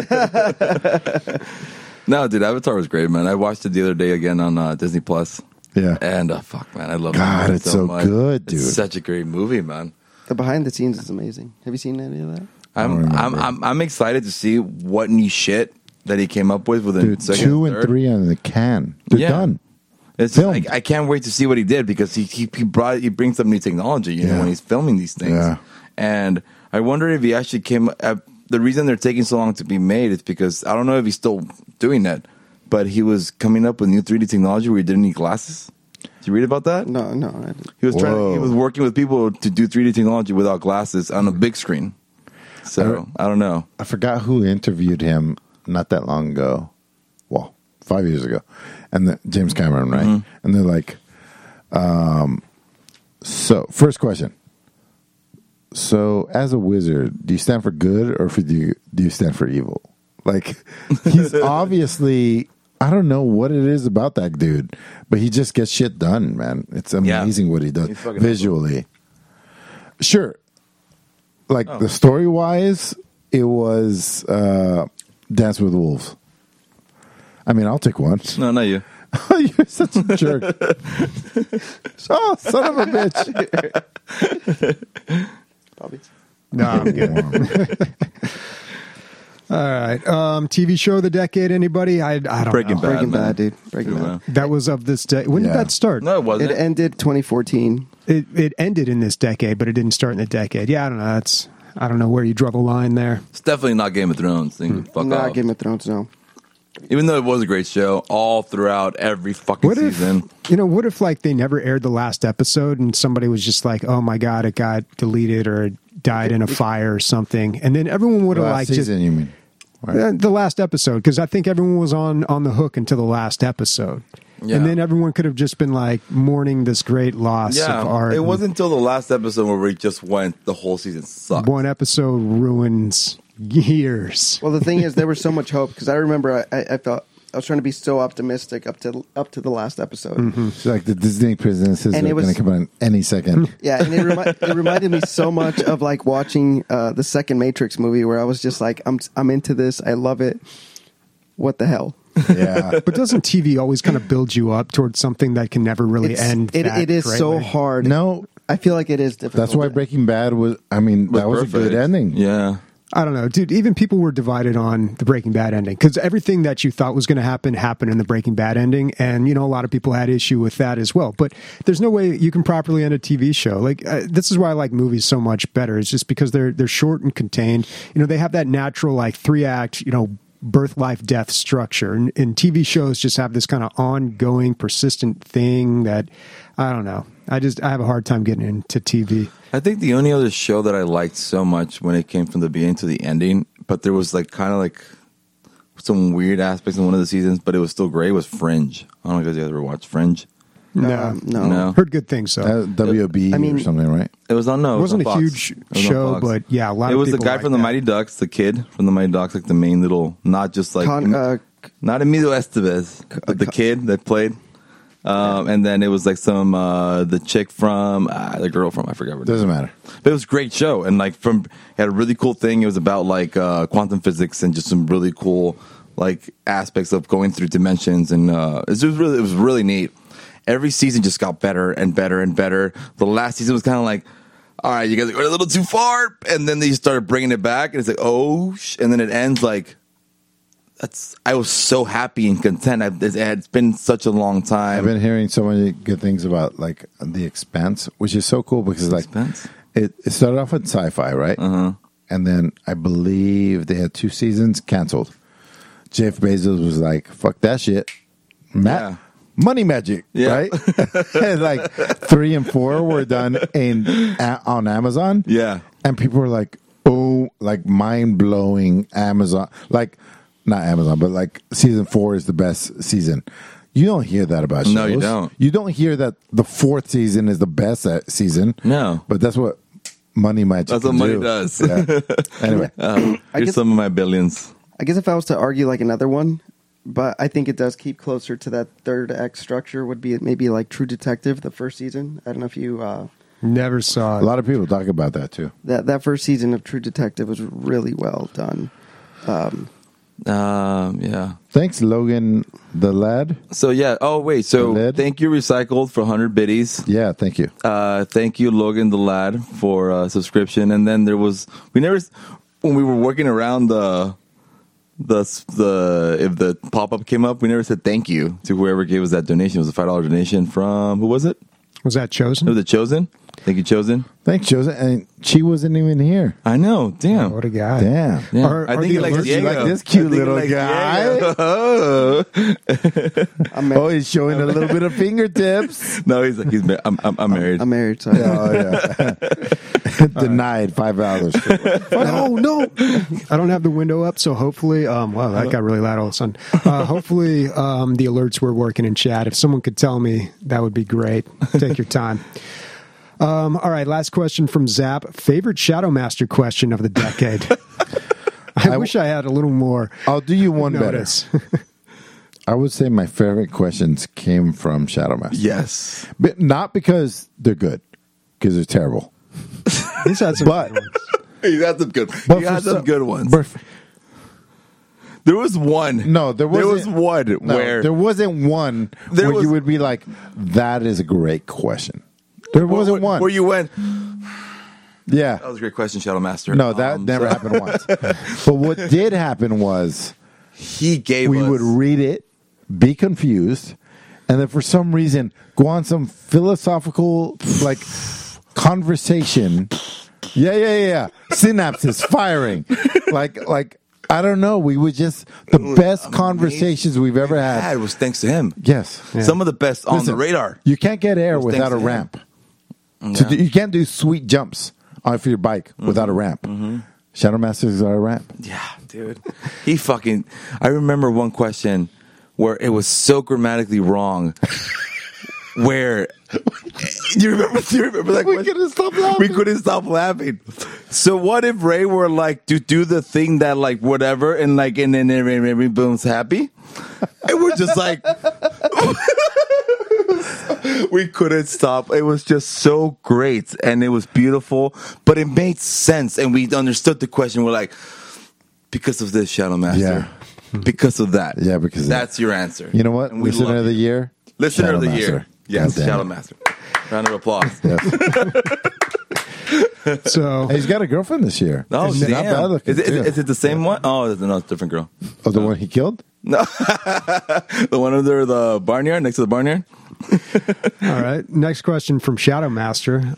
No, dude, Avatar was great, man. I watched it the other day again on uh, Disney Plus.
Yeah.
And uh, fuck, man, I love
God,
that movie
it's so
much.
good, dude.
It's such a great movie, man.
The behind the scenes is amazing. Have you seen any of that?
I'm,
remember.
I'm, I'm, I'm excited to see what new shit that he came up with within
Dude,
second
two and
third.
three on the can. They're
Yeah.
done.
It's
Filmed.
I, I can't wait to see what he did because he he, he brought he brings up new technology, you know,
Yeah.
when he's filming these things.
Yeah.
And I wonder if he actually came. Uh, the reason they're taking so long to be made is because I don't know if he's still doing that, but he was coming up with new three D technology where he didn't need glasses. Did you read about that?
No, no. I didn't.
He was trying.
Whoa.
He was working with people to do three D technology without glasses on a big screen. So I don't know.
I forgot who interviewed him not that long ago. Well, five years ago. And the, James Cameron, right?
Mm-hmm.
And they're like, um, so, first question. So, as a wizard, do you stand for good or for, do, you, do you stand for evil? Like, he's obviously, I don't know what it is about that dude, but he just gets shit done, man. It's amazing what he does
He's fucking
visually. Sure. Like,
Oh.
the story wise, it was uh, Dance with Wolves. I mean, I'll take one.
No, not you.
You're such a jerk. Oh, son of a bitch.
Probably.
No, I'm good. All right. Um, T V show of the decade, anybody? I, I don't
Breaking
know.
Bad.
Breaking
man.
Bad, dude. Breaking
Good,
Bad.
man.
That was of this day. When
Yeah.
did that start?
No, it wasn't.
It ended twenty fourteen.
It, it ended in this decade, but it didn't start in the decade. Yeah, I don't know. That's I don't know where you draw the line there.
It's definitely not Game of Thrones. Thing.
Hmm.
Fuck
Not
off.
Game of Thrones, no.
Even though it was a great show, all throughout every fucking
What if
season.
you know? What if like they never aired the last episode and somebody was just like, "Oh my god, it got deleted or died in a fire or something," and then everyone would have
Last
like
season, you mean?
just uh, the last episode because I think everyone was on on the hook until the last episode,
Yeah.
and then everyone could have just been like mourning this great loss
Yeah,
of art.
it
and
wasn't until the last episode where we just went. The whole season sucked.
one episode ruins years.
Well, the thing is, there was so much hope because I remember I, I, I felt I was trying to be so optimistic up to up to the last episode.
It's like the Disney princesses
And
are
it was-
going to come on any second.
Yeah, and it, remi- it reminded me so much of like watching uh, the second Matrix movie, where I was just like, I'm I'm into this, I love it. What the hell?
Yeah.
But doesn't T V always kind of build you up towards something that can never really
It's-
end?
it,
that
it is so
greatly?
hard.
No,
I feel like it is difficult.
that's why Breaking Bad was, I mean, that was a good
perfect.
ending.
Yeah.
I don't know, dude. Even people were divided on the Breaking Bad ending because everything that you thought was going to happen happened in the Breaking Bad ending, and you know a lot of people had issue with that as well. But there's no way you can properly end a T V show. Like uh, this is why I like movies so much better. It's just because they're they're short and contained. You know, they have that natural like three act, you know, birth, life, death structure, and, and T V shows just have this kind of ongoing, persistent thing that I don't know. I just I have a hard time getting into T V.
I think the only other show that I liked so much when it came from the beginning to the ending, but there was like kind of like some weird aspects in one of the seasons, but it was still great, was Fringe. I don't know if you guys ever watched Fringe.
No,
Um, no.
No.
heard good things. So
Uh, W B
I mean-
or something, right?
It was on no.
it wasn't
was
a
on Fox.
huge
It was on
show,
Fox.
but yeah, a lot
It
of
was the
people
guy
like
from the
that.
Mighty Ducks, the kid from the Mighty Ducks, like the main little, not just like,
Con- uh,
not Emilio Estevez, but the kid that played. Um, and then it was like some, uh, the chick from, uh, the girl from, I forgot what it
Doesn't matter.
But it was a great show, and like from it had a really cool thing. It was about like uh, quantum physics and just some really cool like aspects of going through dimensions, and uh, it was really it was really neat. Every season just got better and better and better. The last season was kind of like, all right, you guys are going a little too far, and then they started bringing it back, and it's like, oh, sh-, and then it ends like. That's. I was so happy and content. I've, it had been such a long
I've
time.
been hearing so many good things about like The Expanse, which is so cool because like
Expanse?
it, it started off with sci-fi, right?
Uh-huh.
And then I believe they had two seasons canceled. Jeff Bezos was like, "Fuck that shit, Ma-
Yeah.
money magic,
Yeah.
right?" And like three and four were done in a, on Amazon,
Yeah.
and people were like, "Oh, like mind blowing Amazon!" Like not Amazon, but like season four is the best season. You don't hear that about shows.
No, you don't.
You don't hear that the fourth season is the best uh, season.
No.
but that's what money magic.
That's what
can
money
do.
does.
Yeah. Anyway,
Uh,
I
here's
guess-
some of my billions.
I guess if I was to argue like another one, but I think it does keep closer to that third act structure. Would be maybe like True Detective, the first season. I don't know if you uh,
Never saw
A
it.
lot of people talk about that too.
that that first season of True Detective was really well done. Um,
Um, yeah.
Thanks, Logan the lad.
So yeah. Oh wait. So
The lid?
thank you, Recycled, for one hundred biddies.
Yeah, thank you.
Uh, thank you, Logan the lad, for uh, subscription. And then there was we never when we were working around the the the if the pop up came up, we never said thank you to whoever gave us that donation. It was a five dollar donation from who was it?
Was that Chosen?
Was it Chosen? Thank you, Chosen.
Thanks, Joseph. And she wasn't even here.
I know. Damn.
Oh, what a guy.
Damn.
Yeah.
Are-
I
are
think he
the
likes
alerts-
Diego.
You like this cute
I think he
little
likes
guy?
Diego. Oh.
I'm married.
Oh, he's showing a little bit of fingertips.
No, he's he's. ma- I'm I'm, I'm married.
I'm married, so
Oh, yeah. Denied five dollars.
Oh no! I don't have the window up, so hopefully, um, wow, that got really loud all of a sudden. Uh, hopefully, um, the alerts were working in chat. If someone could tell me, that would be great. Take your time. Um, all right, last question from Zap. Favorite Shadow Master question of the decade. I,
I-
wish I had a little more.
I'll do you one
notice.
better. I would say my favorite questions came from Shadow Master.
Yes.
But not because they're good, because they're terrible.
He's had some
But-
good ones.
He had some good.
But
He
for
had some
some-
good ones.
but for-
There was one.
No, there
There was
wasn't-
one
No,
where
there wasn't one
There
where
was-
you would be like, "That is a great question." There wasn't
where,
one.
where you went.
yeah,
That was a great question, Shadow Master.
no, that
Um,
never
so-
happened once. But what did happen was
He gave
we
us.
would read it, be confused, and then for some reason go on some philosophical like conversation. Yeah, yeah, yeah, yeah. Synapses firing. Like, like I don't know. We would just the best conversations we've ever had.
Had was thanks to him.
Yes.
Some of the best on
Listen,
the radar.
You can't get air
Well,
without
thanks
a
to him.
ramp.
Yeah.
So do- you can't do sweet jumps off your bike without a ramp. Shadow Masters are a ramp.
Yeah, dude. He fucking. I remember one question where it was so grammatically wrong. Where do you remember? Do you remember that?
We
question?
couldn't stop laughing.
We couldn't stop laughing. So what if Ray were like to do the thing that like whatever and like and then every boom's happy, and we're just like. We couldn't stop. It was just so great and it was beautiful, but it made sense and we understood the question. We're like, because of this, Shadow Master.
Yeah.
Because of that.
Yeah, because of
that's your answer.
You know what?
And we
Listener
love
of the
you.
year.
Listener
Shadow
of the
Master.
year. Yes,
God damn
Shadow
it.
Master. Round of applause.
Yes.
So
Hey, he's got a girlfriend this year.
Oh,
She's
damn.
not bad looking.
Is it, is,
too.
it, is it the same one? Oh, it's no, it's a different girl.
Oh, the one he killed?
No. The one under the barnyard, next to the barnyard?
all right, next question from Shadow Master.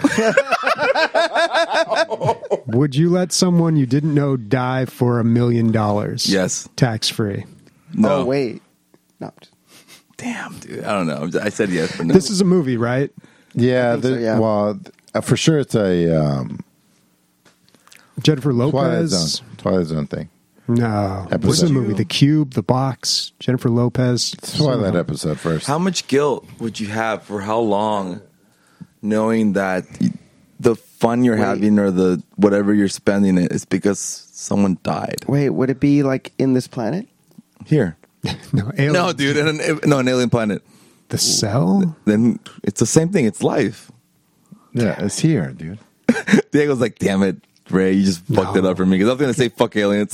Would you let someone you didn't know die for a million dollars?
Yes.
Tax free.
No.
Oh wait, no.
Damn, dude. I don't know. I said yes, but no.
This is a movie, right?
Yeah.
think so,
the-
yeah.
Well, uh, for sure it's a um,
Jennifer
Twilight
Lopez.
Zone. Twilight Zone thing.
No.
Episode.
What's the movie? The Cube, The Box, Jennifer Lopez.
Twilight episode first.
How much guilt would you have for how long knowing that the fun you're
Wait.
having or the whatever you're spending it is because someone died?
Wait, would it be like in this planet?
Here.
No, Alien.
No, dude. in An, no, an alien planet.
The Cell?
Then it's the same thing. It's life.
Yeah, it's here, dude.
Diego's like, damn it, Ray, you just fucked it
No.
up for me because I was going to say fuck aliens.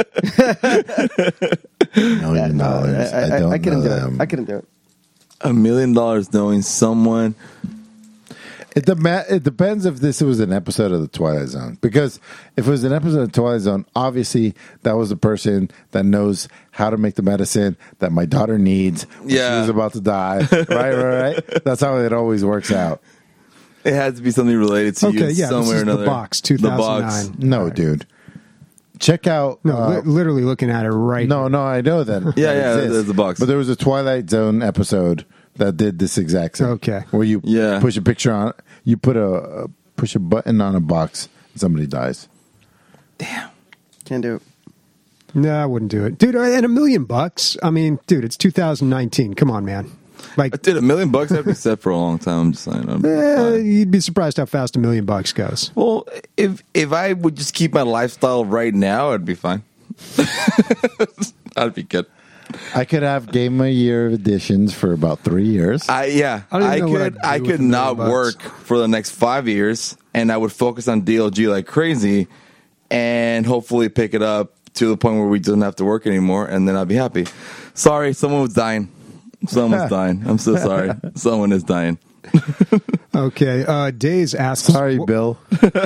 Million
No,
dollars.
I, I,
I don't
I couldn't
know
do
them.
it. I couldn't do it.
A million dollars knowing someone.
It, dem- it depends if this was an episode of the Twilight Zone. Because if it was an episode of Twilight Zone, obviously that was the person that knows how to make the medicine that my daughter needs when
Yeah.
she was about to die. right, right, right. That's how it always works out.
It had to be something related to
Okay,
you
yeah,
somewhere
this is
or
The
another.
Box, two
The
thousand
box.
nine.
No, dude. Check out.
No,
uh,
li- literally looking at it right
no, no, I know that.
Yeah,
that
yeah,
exists.
there's the box.
But there was a Twilight Zone episode that did this exact thing.
Okay.
Where you
Yeah.
push a picture on, you put a, a push a button on a box, and somebody dies.
Can't do it.
No, I wouldn't do it. Dude, and a million bucks? I mean, dude, it's two thousand nineteen. Come on, man. Like,
Dude, a million bucks I'd be set for a long time. I'm just saying. I'm
eh,
fine.
you'd be surprised how fast a million bucks goes.
Well, if if I would just keep my lifestyle right now, I'd be fine. I'd be good.
I could have Game of the Year editions for about three years.
I yeah,
I don't
I,
even know what
could
I'd do
I
with
could
a
not
million bucks.
work for the next five years, and I would focus on D L G like crazy, and hopefully pick it up to the point where we don't have to work anymore, and then I'll be happy. Sorry, someone was dying. Someone's dying. I'm so sorry. Someone is dying.
Okay. Uh, Days asks.
Sorry,
wh-
Bill.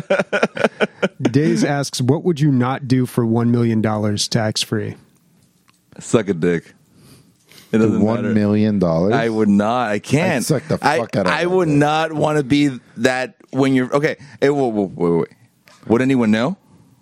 Days asks, what would you not do for one million dollars tax free?
Suck a dick. It doesn't
One
matter.
million dollars.
I would not. I can't.
I'd suck the fuck
I,
out of
I
that
would
dick.
not want to be that when you're okay. Hey, whoa, whoa, wait, wait, wait. Would anyone know?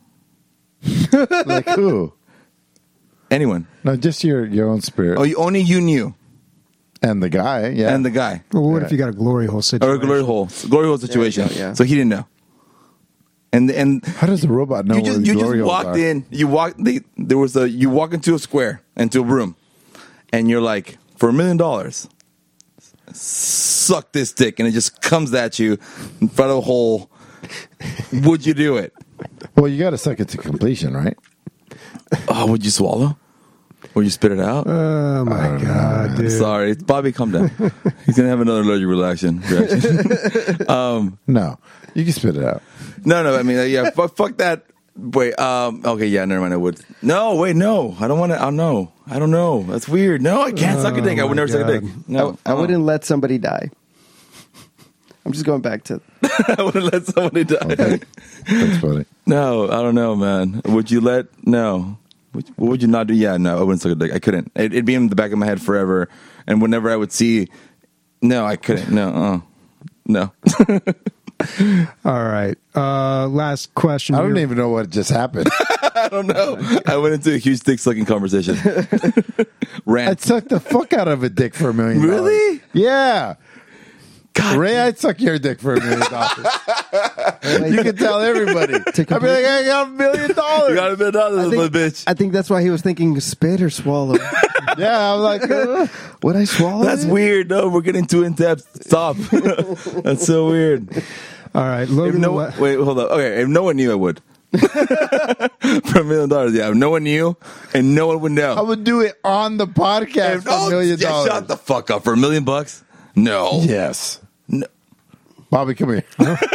Like who?
Anyone?
No, just your your own spirit
Oh, you, only you knew,
and the guy. Yeah,
and the guy,
Well, what
Yeah.
if you got a glory hole situation?
or a glory hole, glory hole situation.
go, yeah.
So he didn't know, and and
How does the robot know
you
where
just
the
you
glory
just
holes
walked
are?
in. You walked. They, there was a you walk into a square, into a room, and you're like, for a million dollars, suck this dick, and it just comes at you in front of a hole. Would you do it?
Well, you got to suck it to completion, right?
Oh, would you swallow? Would you spit it out?
Oh my god, dude!
Sorry, Bobby, calm down. He's gonna have another allergic reaction. reaction. um,
No, you can spit it out.
no, no. I mean, uh, yeah. Fuck, fuck that. Wait. Um. Okay. Yeah. Never mind. I would. No. Wait. No. I don't want to. I don't know. I don't know. That's weird. No, I can't suck a dick. I would
my
never suck a dick.
God.
No.
I, I
uh-uh.
wouldn't let somebody die. I'm just going back to.
I wouldn't let somebody die.
Okay. That's funny.
No. I don't know, man. Would you let? No. Would- What would you not do? Yeah. No. I wouldn't suck a dick. I couldn't. It, it'd be in the back of my head forever. And whenever I would see, no, I couldn't. No. Uh, no.
All right. Uh, last question.
I don't
here.
even know what just happened.
I don't know. I went into a huge dick sucking conversation.
I'd
Rant.
suck the fuck out of a dick for a million dollars.
Really?
Yeah.
God.
Ray, I'd suck your dick for a million dollars. You can tell everybody. I'd be like, I got a million
You
dollars.
got a bit out of
I
this
think,
little bitch.
I think that's why he was thinking spit or swallow.
Yeah, I'm like, uh,
Would I swallow?
That's
it?
weird. No, we're getting too in depth. Stop. That's so weird.
All right,
If
Logan.
no,
Le-
wait, hold up. Okay, if no one knew, I would. For a million dollars, yeah. If no one knew, and no one would know.
I would do it on the podcast
If-
for a million
yeah,
dollars.
shut the fuck up. For a million bucks? No.
Yes.
No.
Bobby, come here.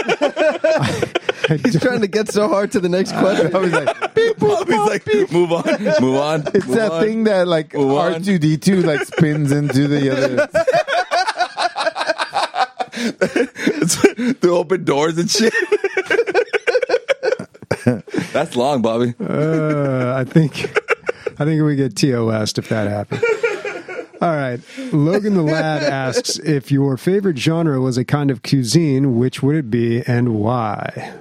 He's trying to get so hard to the next question.
I was like,
Bobby's like, move on, move on.
it's
move
that
on.
thing that like
Move on.
R two D two like spins into the other.
to open doors and shit. That's long, Bobby.
uh, I think. I think we get T O S'd if that happened. All right. Logan the Lad asks if your favorite genre was a kind of cuisine, which would it be and why?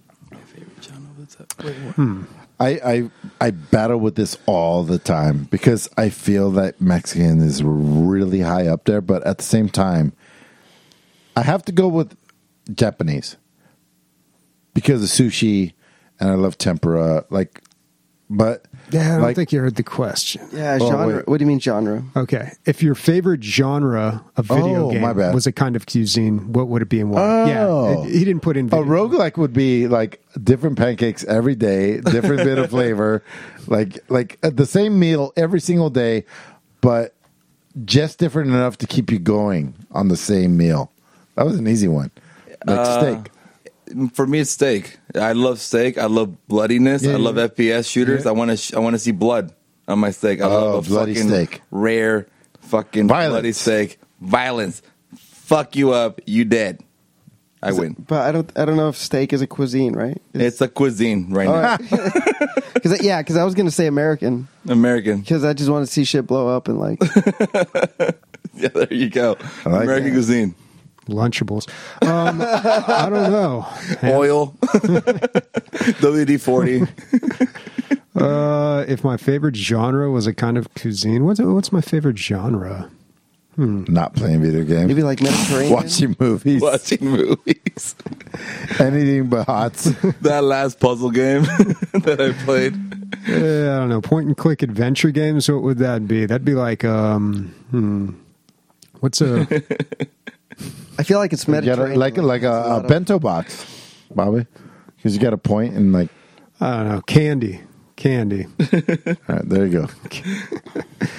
I, I I battle with this all the time because I feel that Mexican is really high up there, but at the same time, I have to go with Japanese because of sushi, and I love tempura. Like, but
Yeah, I don't
like,
think you heard the question.
Yeah,
Oh,
genre.
wait.
What do you mean genre?
Okay. If your favorite genre of video
Oh,
game
my bad.
was a kind of cuisine, what would it be and why?
Oh.
Yeah. it- he didn't put in
a
video.
roguelike would be like different pancakes every day, different bit of flavor, like like uh, the same meal every single day, but just different enough to keep you going on the same meal. That was an easy one, like
Uh,
steak.
For me, it's steak. I love steak. I love bloodiness.
Yeah,
I love
yeah.
F P S shooters.
Yeah.
I want to. Sh- I want to see blood on my steak. I
Oh,
love a
bloody
fucking
steak.
rare, fucking
Violence.
bloody steak. Violence. Fuck you up. You dead. I
Is it-
win.
but I don't. I don't know if steak is a cuisine, right?
It's a cuisine right
All
now.
right. Because yeah, because I was gonna say American
American.
because I just want to see shit blow up and like.
Yeah, there you go.
I like
American
that.
cuisine.
Lunchables. Um, I don't know.
Oil. W D forty.
Uh, if my favorite genre was a kind of cuisine, what's what's my favorite genre?
Not playing video games,
Maybe like Mediterranean.
watching movies,
Watching movies.
anything but hots.
That last puzzle game that I played.
Uh, I don't know. Point and click adventure games. What would that be? That'd be like um, hmm, what's a
I feel like it's
You gotta-
Mediterranean.
like like a,
There's
a
lot of-
bento box, Bobby, because you got a point and like.
I don't know candy, candy.
All right, there you go.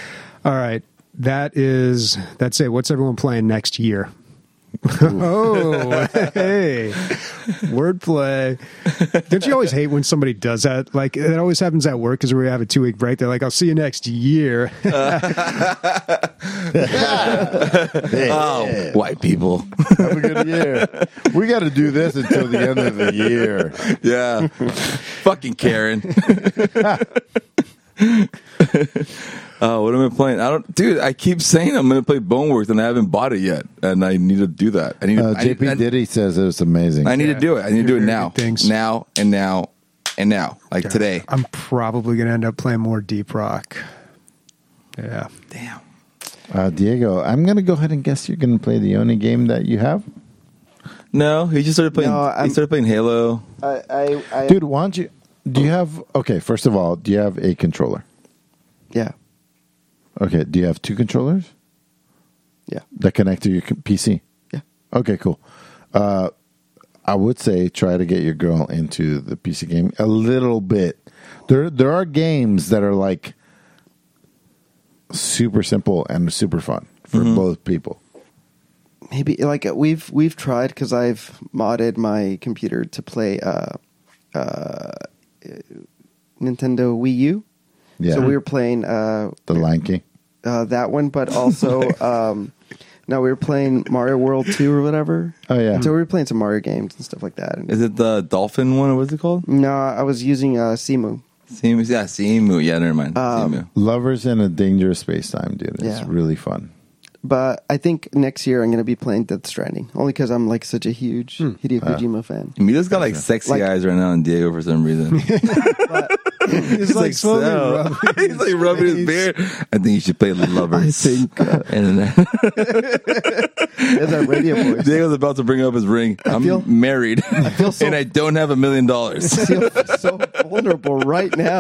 All right. That is, that's it. What's everyone playing next year? Oh, hey. Wordplay. Don't you always hate when somebody does that? Like, it always happens at work because we have a two week break. They're like, I'll see you next year.
Oh, white people.
Have a good year. We got to do this until the end of the year.
Yeah. Fucking Karen. Oh, what am I playing? I don't, dude. I keep saying I'm going to play Boneworks, and I haven't bought it yet, and I need to do that. I need.
Uh,
I
J P
need, I,
Diddy says it was amazing.
I need to do it. I need to do it
Very
now,
good things.
now, and now, and now, like today.
I'm probably going to end up playing more Deep Rock. Yeah.
Damn.
Uh, Diego, I'm going to go ahead and guess you're going to play the only game that you have.
No, he just started playing.
No,
he
I'm-
started playing Halo.
I, I, I
Dude, why don't you... Do you have... Okay, first of all, do you have a controller?
yeah,
Okay, do you have two controllers
yeah,
that connect to your c- P C?
yeah.
Okay, cool. Uh, I would say try to get your girl into the P C game a little bit. There, there are games that are like super simple and super fun for
Mm-hmm.
both people.
Maybe like uh, we've we've tried because I've modded my computer to play uh, uh, Nintendo Wii U.
Yeah,
So we were playing uh,
the Lion King.
uh, that one, but also um, no, we were playing Mario World two or whatever.
Oh, yeah.
So we were playing some Mario games and stuff like that. And,
Is it the dolphin one? Or what's it called?
no, I was using uh, Simu.
Simu. Yeah, Simu. Yeah, never mind.
Um,
Simu.
Lovers in a Dangerous Space Time, dude. It's
Yeah.
really fun.
But I think next year I'm going to be playing Death Stranding, only because I'm like such a huge
Hmm.
Hideo Kojima fan.
Emilio's got like sexy
Like-
eyes right now on Diego for some reason.
He's like slowly
so-
rubbing
He's like rubbing his beard. I think you should play Lovers.
I think uh,
And then
there's our radio voice.
Diego's about to bring up his ring. I'm
feel-
married,
feel so-
and I don't have a million dollars.
I feel so vulnerable right now.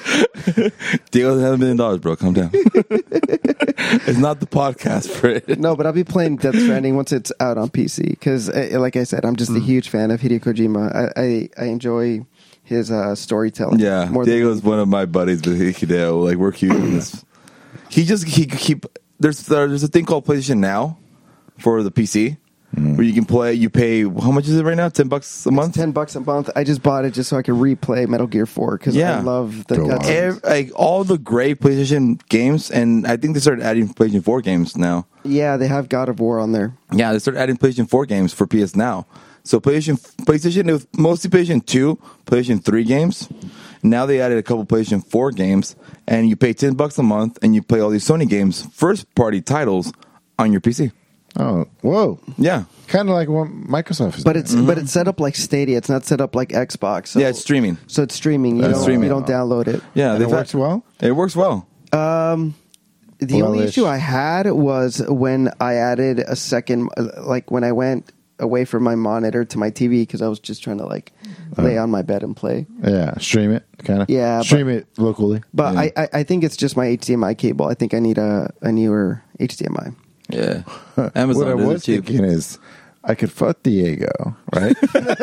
Diego doesn't have a million dollars, bro. Calm down. It's not the podcast for it.
No, but I'll be playing Death Stranding once it's out on P C because, uh, like I said, I'm just a
Mm.
huge fan of Hideo Kojima. I I, I enjoy his uh, storytelling.
Yeah,
more than
Diego's one of my buddies with Hideo. Like we're cute. in this. He just he keep there's there's a thing called PlayStation Now for the P C where you can play. You pay how much is it right now? Ten bucks a month.
ten bucks a month. I just bought it just so I can replay Metal Gear four because
Yeah.
I love the
Go on.
cutscenes.
Ev- like all the great PlayStation games, and I think they started adding PlayStation four games now.
Yeah, they have God of War on there.
Yeah, they started adding PlayStation four games for P S Now. So PlayStation, PlayStation, it was mostly PlayStation two, PlayStation three games. Now they added a couple PlayStation four games, and you pay ten bucks a month, and you play all these Sony games, first party titles, on your P C.
Oh, whoa.
Yeah,
Kind of like what Microsoft is
But
doing.
it's but it's set up like Stadia. It's not set up like Xbox. So,
yeah, it's streaming.
So it's streaming. You
It's
don't
streaming.
you don't download it.
Yeah,
And it
they've had-
works well?
It works well.
Um, the only
Well-ish.
issue I had was when I added a second, uh, like when I went away from my monitor to my T V because I was just trying to like lay on my bed and play.
Yeah, stream it, kind of.
Yeah, but-
Stream it locally.
But
Yeah.
I, I, I think it's just my H D M I cable. I think I need a, a newer H D M I.
Yeah, Amazon
what I
does it
was
cheap.
thinking is, I could fuck Diego, right?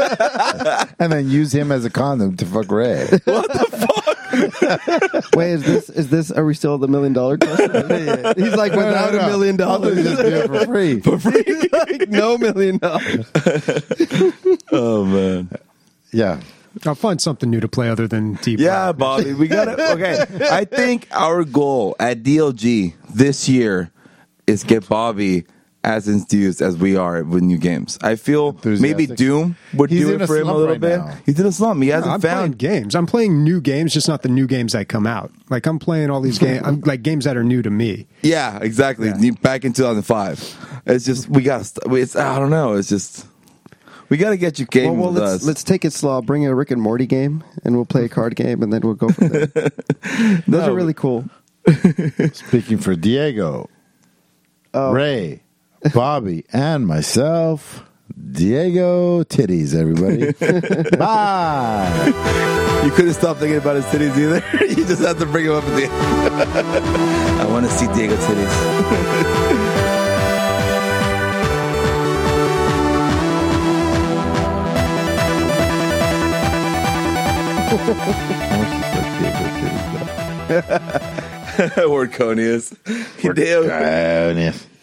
And then use him as a condom to fuck Ray.
Wait, is this is this? Are we still at the million dollar question? He's like,
No, no,
without
no.
a million
I'll
dollars,
just do it for free.
For free.
like no million dollars.
Oh man.
Yeah.
I'll find something new to play other than Deep
Yeah,
Rock.
Bobby, we got to Okay, I think our goal at D L G this year is get Bobby as enthused as we are with new games. I feel maybe
Enthusiastic.
Doom would
He's
do
in
it
a
for him a
slump
little
right
bit.
now.
He's in a slump. He hasn't
I'm playing
found.
games. I'm playing new games, just not the new games that come out. Like I'm playing all these games, I'm, like games that are new to me.
Yeah, exactly.
Yeah.
Back in two thousand five. It's just we got. It's I don't know. It's just we got to get you
Well,
game
well
with
let's
us.
let's take it slow. I'll bring a Rick and Morty game, and we'll play a card game, and then we'll go from there. Those
No.
are really cool.
Speaking for Diego,
Oh.
Ray, Bobby, and myself, Diego Titties, everybody. Bye.
You couldn't stop thinking about his titties either. You just had to bring him up at the end. I want to see Diego titties.
How much is that Diego Titties, though?
Wordconius. Damn.
Yes.